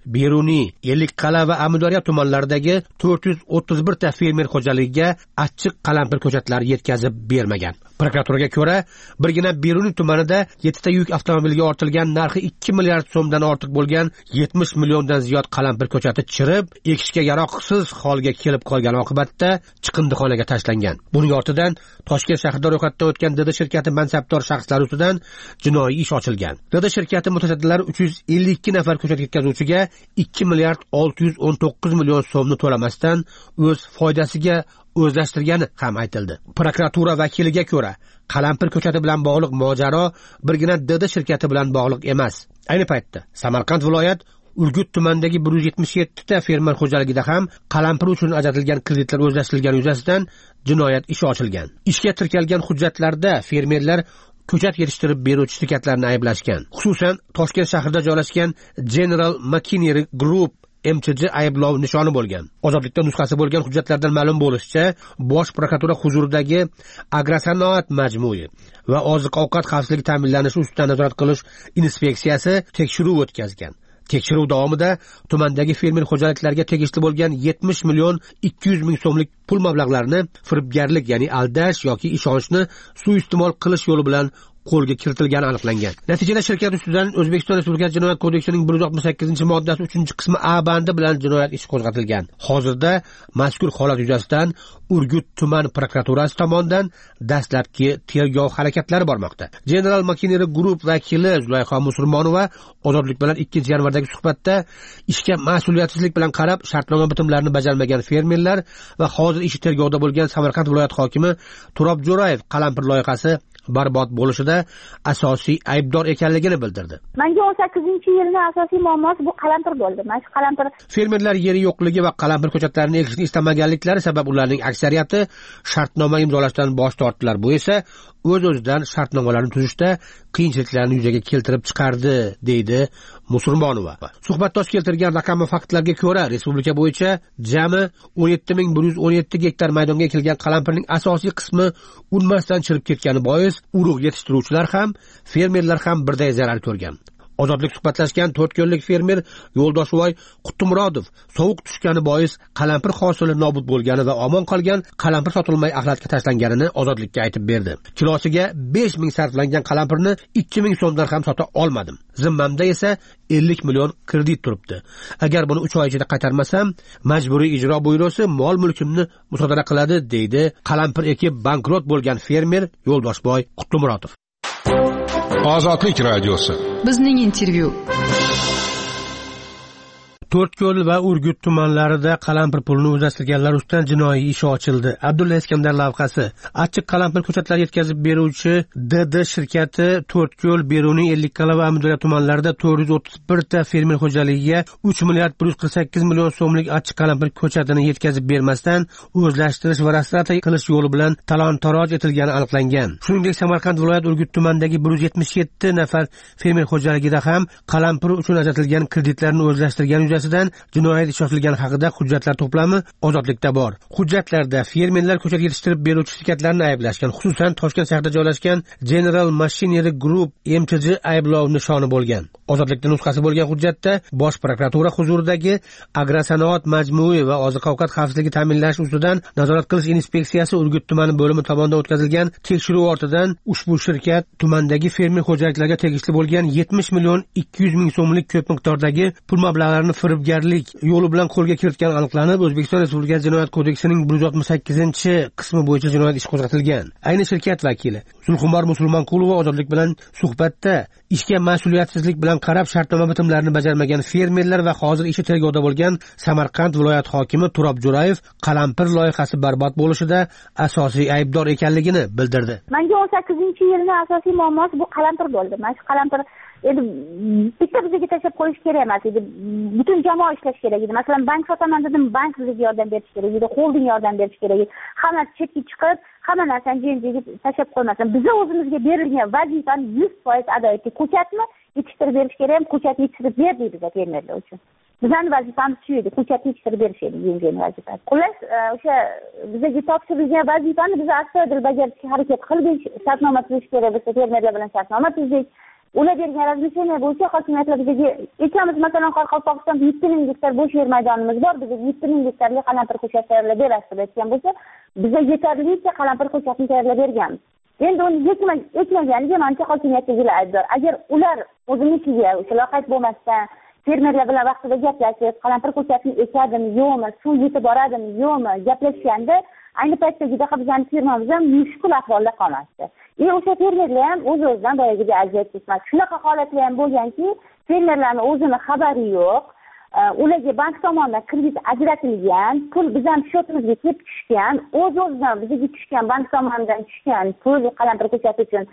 Beruniy, Ellikqal'a va Amudaryo tumanlaridagi to'rt yuz o'ttiz bir ta fermer xo'jaligiga achchiq qalampir ko'chatlari yetkazib bermagan. Prokuraturaga ko'ra, birgina Beruniy tumanida yettita yuk avtomobiliga ortilgan narxi ikki milliard so'mdan ortiq bo'lgan yetmish milliondan ziyod qalampir ko'chati chirib, ekishga yaroqsiz holga kelib qolgan oqibatda chiqindixonaga tashlangan. Buning ortidan Toshkent shahrida ro'yxatdan o'tgan D D shirkati mansabdor shaxslari ustidan jinoiy ish ochilgan. D D shirkati mutasaddilari uch yuz ellik ikki nafar ko'chat yetkazuvchiga ikki milliard olti yuz o'n to'qqiz million so'mni to'lamasdan o'z foydasiga o'zlashtirgani ham aytildi. Prokuratura vakiliga ko'ra, qalampir ko'chati bilan bog'liq mojaro birgina D D shirkati bilan bog'liq emas. Ayni paytda Samarqand viloyat Urgut tumanidagi bir yuz yetmish yetti ta fermer xo'jaligida ham qalampir uchun ajratilgan kreditlar o'zlashtirilgani yuzasidan jinoyat ishi ochilgan. Ishga tirkalgan hujjatlarda fermerlar ko'chat yetishtirib beruvchi shirkatlarni ayblashgan. Xususan, Toshkent shahrida joylashgan General Machinery Group M Ch J ayblov nishoni bo'lgan. Ozodlikda nusxasi bo'lgan hujjatlardan ma'lum bo'lishicha, Bosh prokuratura huzuridagi Agrosanoat majmui va oziq-ovqat xavfsizligi ta'minlanishi ustidan nazorat qilish inspeksiyasi tekshiruv o'tkazgan. Tekshiruv davomida tumandagi fermer xo'jaliklariga tegishli bo'lgan yetmish million ikki yuz ming so'mlik pul mablag'larini firibgarlik, ya'ni aldash yoki ishonchni suiiste'mol qilish yo'li bilan qo'lga kiritilgani aniqlangan. Natijada shirkat ustidan O'zbekiston Respublikasi Jinoyat kodeksining bir yuz oltmish sakkizinchi moddasi uchinchi qismi A bandi bilan jinoyat ishi qo'zg'atilgan. Hozirda mazkur holat yuzasidan Urgut tuman prokuraturasi tomonidan dastlabki tergov harakatlari bormoqda. General Machinery Group vakili Zulayho Musulmonova Ozodlik bilan ikkinchi yanvardagi suhbatda ishga mas'uliyatsizlik bilan qarab shartnoma bitimlarini bajarmagan fermerlar va hozir ishi tergovda bo'lgan Samarqand viloyat hokimi Turob Jo'rayev qalampir loyihasi barbod bo'lishida asosiy aybdor ekanligini bildirdi. Menga o'n sakkizinchi yilning asosiy muammosi bu qalampir bo'ldi. Mana shu qalampir fermerlar yeri yo'qligi va qalampir ko'chatlarini ekishni istamaganliklari sabab ularning aksariyati shartnoma imzolashdan bosh tortdilar. Bu esa o'z-o'zidan shartnomalarni tuzishda qiyinchiliklarni yuzaga keltirib chiqardi, deydi Musulmonova. Suhbatdosh keltirgan raqam va faktlarga ko'ra, respublika bo'yicha jami o'n yetti ming bir yuz o'n yetti gektar maydonga ekilgan qalampirning asosiy qismi unmasdan chirib ketgani bois urug' yetishtiruvchilar ham, fermerlar ham birday zarar ko'rgan. Ozodlik suhbatlashgan to'rt ko'llik fermer Yo'ldoshovoy Qutumurodov sovuq tushgani bois qalampir hosili nobud bo'lgani va omon qolgan qalampir sotilmay axlatga tashlanganini Ozodlikka aytib berdi. Kilosiga besh ming sarflangan qalampirni ikki ming so'mdan ham sota olmadim. Zimmamda esa ellik million kredit turibdi. Agar buni uch oy ichida qaytarmasam, majburiy ijro byurosi mol mulkimni musodara qiladi, deydi qalampir ekib bankrot bo'lgan fermer Yo'ldoshovoy Qutumurodov. Ozodlik radiosi. Bizning intervyu. To'rtko'l va Urgut tumanlarida qalampir pulini o'zlashtirganlar ustidan jinoiy ish ochildi. Abdulla Iskandar lavhasi. Achchiq qalampir ko'chatlar yetkazib beruvchi D D shirkati To'rtko'l, Beruniy, Ellikqal'a va Amudaryo tumanlarida to'rt yuz o'ttiz bir ta fermer xo'jaligiga uch milliard bir yuz qirq sakkiz million so'mlik achchiq qalampir ko'chatini yetkazib bermasdan o'zlashtirish va restavratsiya qilish yo'li bilan talon-taroj etilgani aniqlangan. Shuningdek, Samarqand viloyat Urgut tumanidagi bir yuz yetmish yetti nafar fermer xo'jaligida ham qalampir uchun ajratilgan kreditlarni o'zlashtirgan jinoyat ishi ochilgani haqida hujjatlar to'plami Ozodlikda bor. Hujjatlarda fermerlar ko'chat yetishtirib beruvchi shirkatlarni ayblashgan, xususan Toshkent shahrida joylashgan General Machinery Group M Ch J ayblov nishoni bo'lgan. Ozodlikda nusxasi bo'lgan hujjatda Bosh prokuratura huzuridagi Agrosanoat majmui va oziq-ovqat xavfsizligi ta'minlash ustidan nazorat qilish inspeksiyasi Urgut tumani bo'limi tomonidan o'tkazilgan tekshiruv ortidan ushbu shirkat tumandagi fermer xo'jaliklarga tegishli bo'lgan yetmish million ikki yuz ming so'mlik ko'p miqdordagi pul mablag'larini firibgarlik yo'li bilan qo'lga kiritgani aniqlanib, O'zbekiston Respublikasi Jinoyat kodeksining bir yuz oltmish sakkizinchi qismi bo'yicha jinoyat ishi qo'zg'atilgan. Ayni shirkat vakili Zulxumor Musulmonqulova Ozodlik bilan suhbatda ishga mas'uliyatsizlik bilan qarab shartnoma bitimlarini bajarmagan fermerlar va hozir ishi tergovda bo'lgan Samarqand viloyat hokimi Turob Jo'rayev qalampir loyihasi barbod bo'lishida asosiy aybdor ekanligini bildirdi. Menga o'n sakkizinchi yilning asosiy muammosi bu qalampir bo'ldi. Mana shu qalampir endi bitta bizga tashlab qo'yish kerak emas edi. Butun jamoa ishlash kerak edi. Masalan, bank sotaman dedim, bank bizga yordam berish kerak edi, holding yordam berish kerak edi. Hammasi chetga chiqib, hamma narsani jenjiga tashlab qo'ymasin. Biz o'zimizga berilgan vazifani yuz foiz ado etdik. Ko'chatni yetishtirib berish kerak ham, ko'chat yetishtirib berdik bizga fermerlar uchun. Bizning vazifamiz shu edi, ko'chat yetishtirib berish edi yengil vazifa. Xullas, o'sha bizga topshirilgan vazifani biz astoydil bajarishga harakat qildik. Shartnoma tuzish kerak bo'lsa, fermerlar bilan shartnoma tuzdik. ular bergan razmeshение bo'yicha hokimiyatlar bizga aytamiz, masalan Qoraqalpog'istonda yetti ming gektar bo'sh yer maydonimiz bor, bizga yetti ming gektarli qalampir ko'chat tayyorlab berasiz deb aytgan bo'lsa, bizga yetarlicha qalampir ko'chatni tayyorlab berganmiz. Endi uni yetmaganiga manimcha hokimiyatdagilar aybdor. Agar ular o'zinikiga o'sha loqayd bo'lmasdan fermerlar bilan vaqtida gaplashib, qalampir ko'chatni ekadimi, yo'qmi, suv yetib boradimi, yo'qmi gaplashganda ayni paytdagidaqa bizning firmamiz ham mushkul ahvolda qolmasdi. E o'sha fermerlar ham o'z-o'zidan boyagidek aziyat chekmasdi. Shunaqa holatlar ham bo'lganki, fermerlarning o'zini xabari yo'q. Ularga bank tomonidan kredit ajratilgan, pul bizning shotimizga kelib tushgan, o'z-o'zidan bizga tushgan bank tomonidan tushgan pul qalampir ko'chati uchun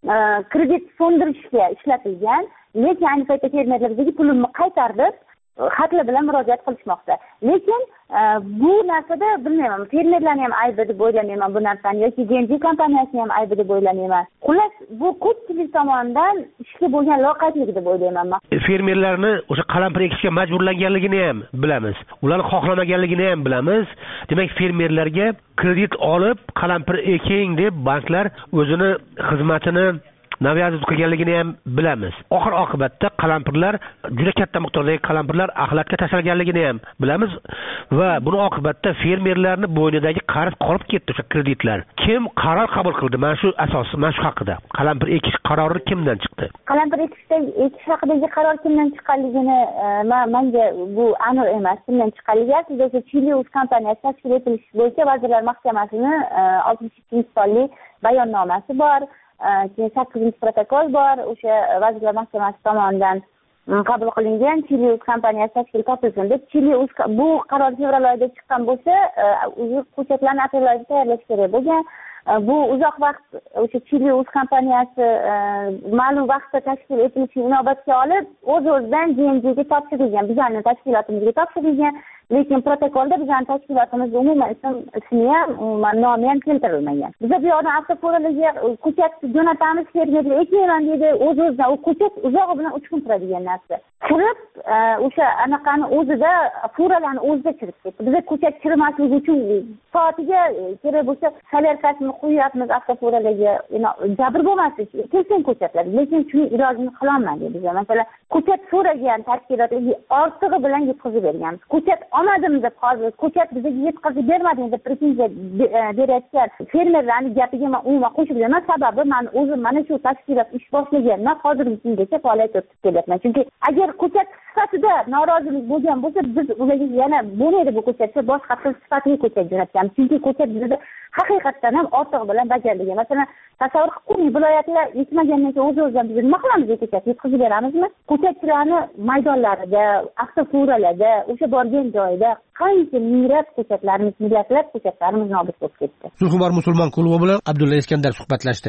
kredit so'ndirishga ishlatilgan, lekin ayni paytda fermerlar bizga pulini qaytarib xatlar bilan murojaat qilishmoqda. Lekin bu narsada bilmayman, fermerlarni ham aybi deb o'ylamayman bu narsani, yoki Genji kompaniyasini ham aybi deb o'ylamayman. Xullas, bu ko'pchilik tomonidan ishga bo'lgan loqaydlik deb o'ylayman men. Fermerlarni o'sha qalampir ekishga majburlanganligini ham bilamiz. Ularni xohlamaganligini ham bilamiz. Demak, fermerlarga kredit olib qalampir eking deb banklar o'zini xizmatini naviyat qilganligini ham bilamiz. Oxir oqibatda qalampirlar, juda katta miqdordagi qalampirlar axlatga tashlanganligini ham bilamiz va buni oqibatda fermerlarning bo'ynidagi qarz qolib ketdi o'sha kreditlar. Kim qaror qabul qildi? Mana shu asosi, mana shu haqida. Qalampir ekish qarori kimdan chiqdi? Qalampir ekishda ekish haqidagi qaror kimdan chiqqanligini menga bu aniq emas. Kimdan chiqqanligi aslida o'sha Chilius kompaniyasi tashkil etilishi bo'yicha Vazirlar Mahkamasining oltmish ikkinchi sonli bayonnomasi bor. Keyin sakkizinchi protokol bor, o'sha Vazirlar Mahkamasi tomonidan qabul qilingan Chilius kompaniyasi tashkil topilsin deb. Chilius bu qaror fevral oyida chiqqan bo'lsa, ko'chatlarni aprel oyida tayyorlash kerak bo'lgan. Bu uzoq vaqt o'sha Chilius kompaniyasi ma'lum vaqtda tashkil etilishini inobatga olib, o'z-o'zidan G M G'ga topshirilgan, bizning tashkilotimizga topshirilgan. Lekin protokolda bizning tashkilotimiz umuman ismi ham, umuman nomi ham keltirilmagan. Biz bu yoqdan avtofurolarga ko'chat jo'natamiz, fermerlar ekmayman deydi, o'z-o'zidan u ko'chat uzog'i bilan uch kun turadigan narsa. Kirib, o'sha anaqani o'zida furalarni o'zida kirib ketdi. Biz ko'chat kirmasligi uchun soatiga kerak bo'lsa solyarkasini qo'yapmiz avtofurolarga, jabr bo'lmaslik, kelsin ko'chatlar. Lekin shuni ilojini qilolmadik biz. Masalan, ko'chat so'ragan tashkilotlarga ortig'i bilan yetkazib berganmiz. Ko'chat olmadim deb hozir ko'chat bizga yetkazib bermading deb pretenziya berayotgan fermerlarning gapiga men umuman qo'shib beraman. Sababi men o'zim mana shu tashkilot ish boshlaganman, hozirgi kungacha faoliyat yuritib kelyapman. Chunki agar ko'chat sifatida norozilik bo'lgan bo'lsa, biz ularga yana bo'lmaydi bu ko'chatga boshqa sifatli ko'chat jo'natganmiz. Chunki ko'chat bizda haqiqatdan ham ortiq bilan bajarilgan. Masalan, tasavvur qilib, viloyatlar yetmagandan keyin o'z-o'zidan biz nima qilamiz, ko'chat yetkazib beramizmi? Ko'chatchilarni maydonlarida, avtofuralarda, o'sha borgan joyida qancha minglab ko'chatlarimiz, millatlab ko'chatlarimiz nobud bo'lib ketdi. Zulhumor musulmon klubi bilan Abdulla Iskandar suhbatlashdi.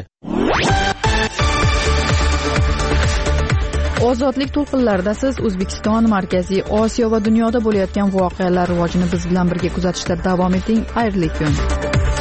Ozodlik to'lqinlarida siz O'zbekiston, Markaziy Osiyo va dunyoda bo'layotgan voqealar rivojini biz bilan birga kuzatishda davom eting. Xayrli kun.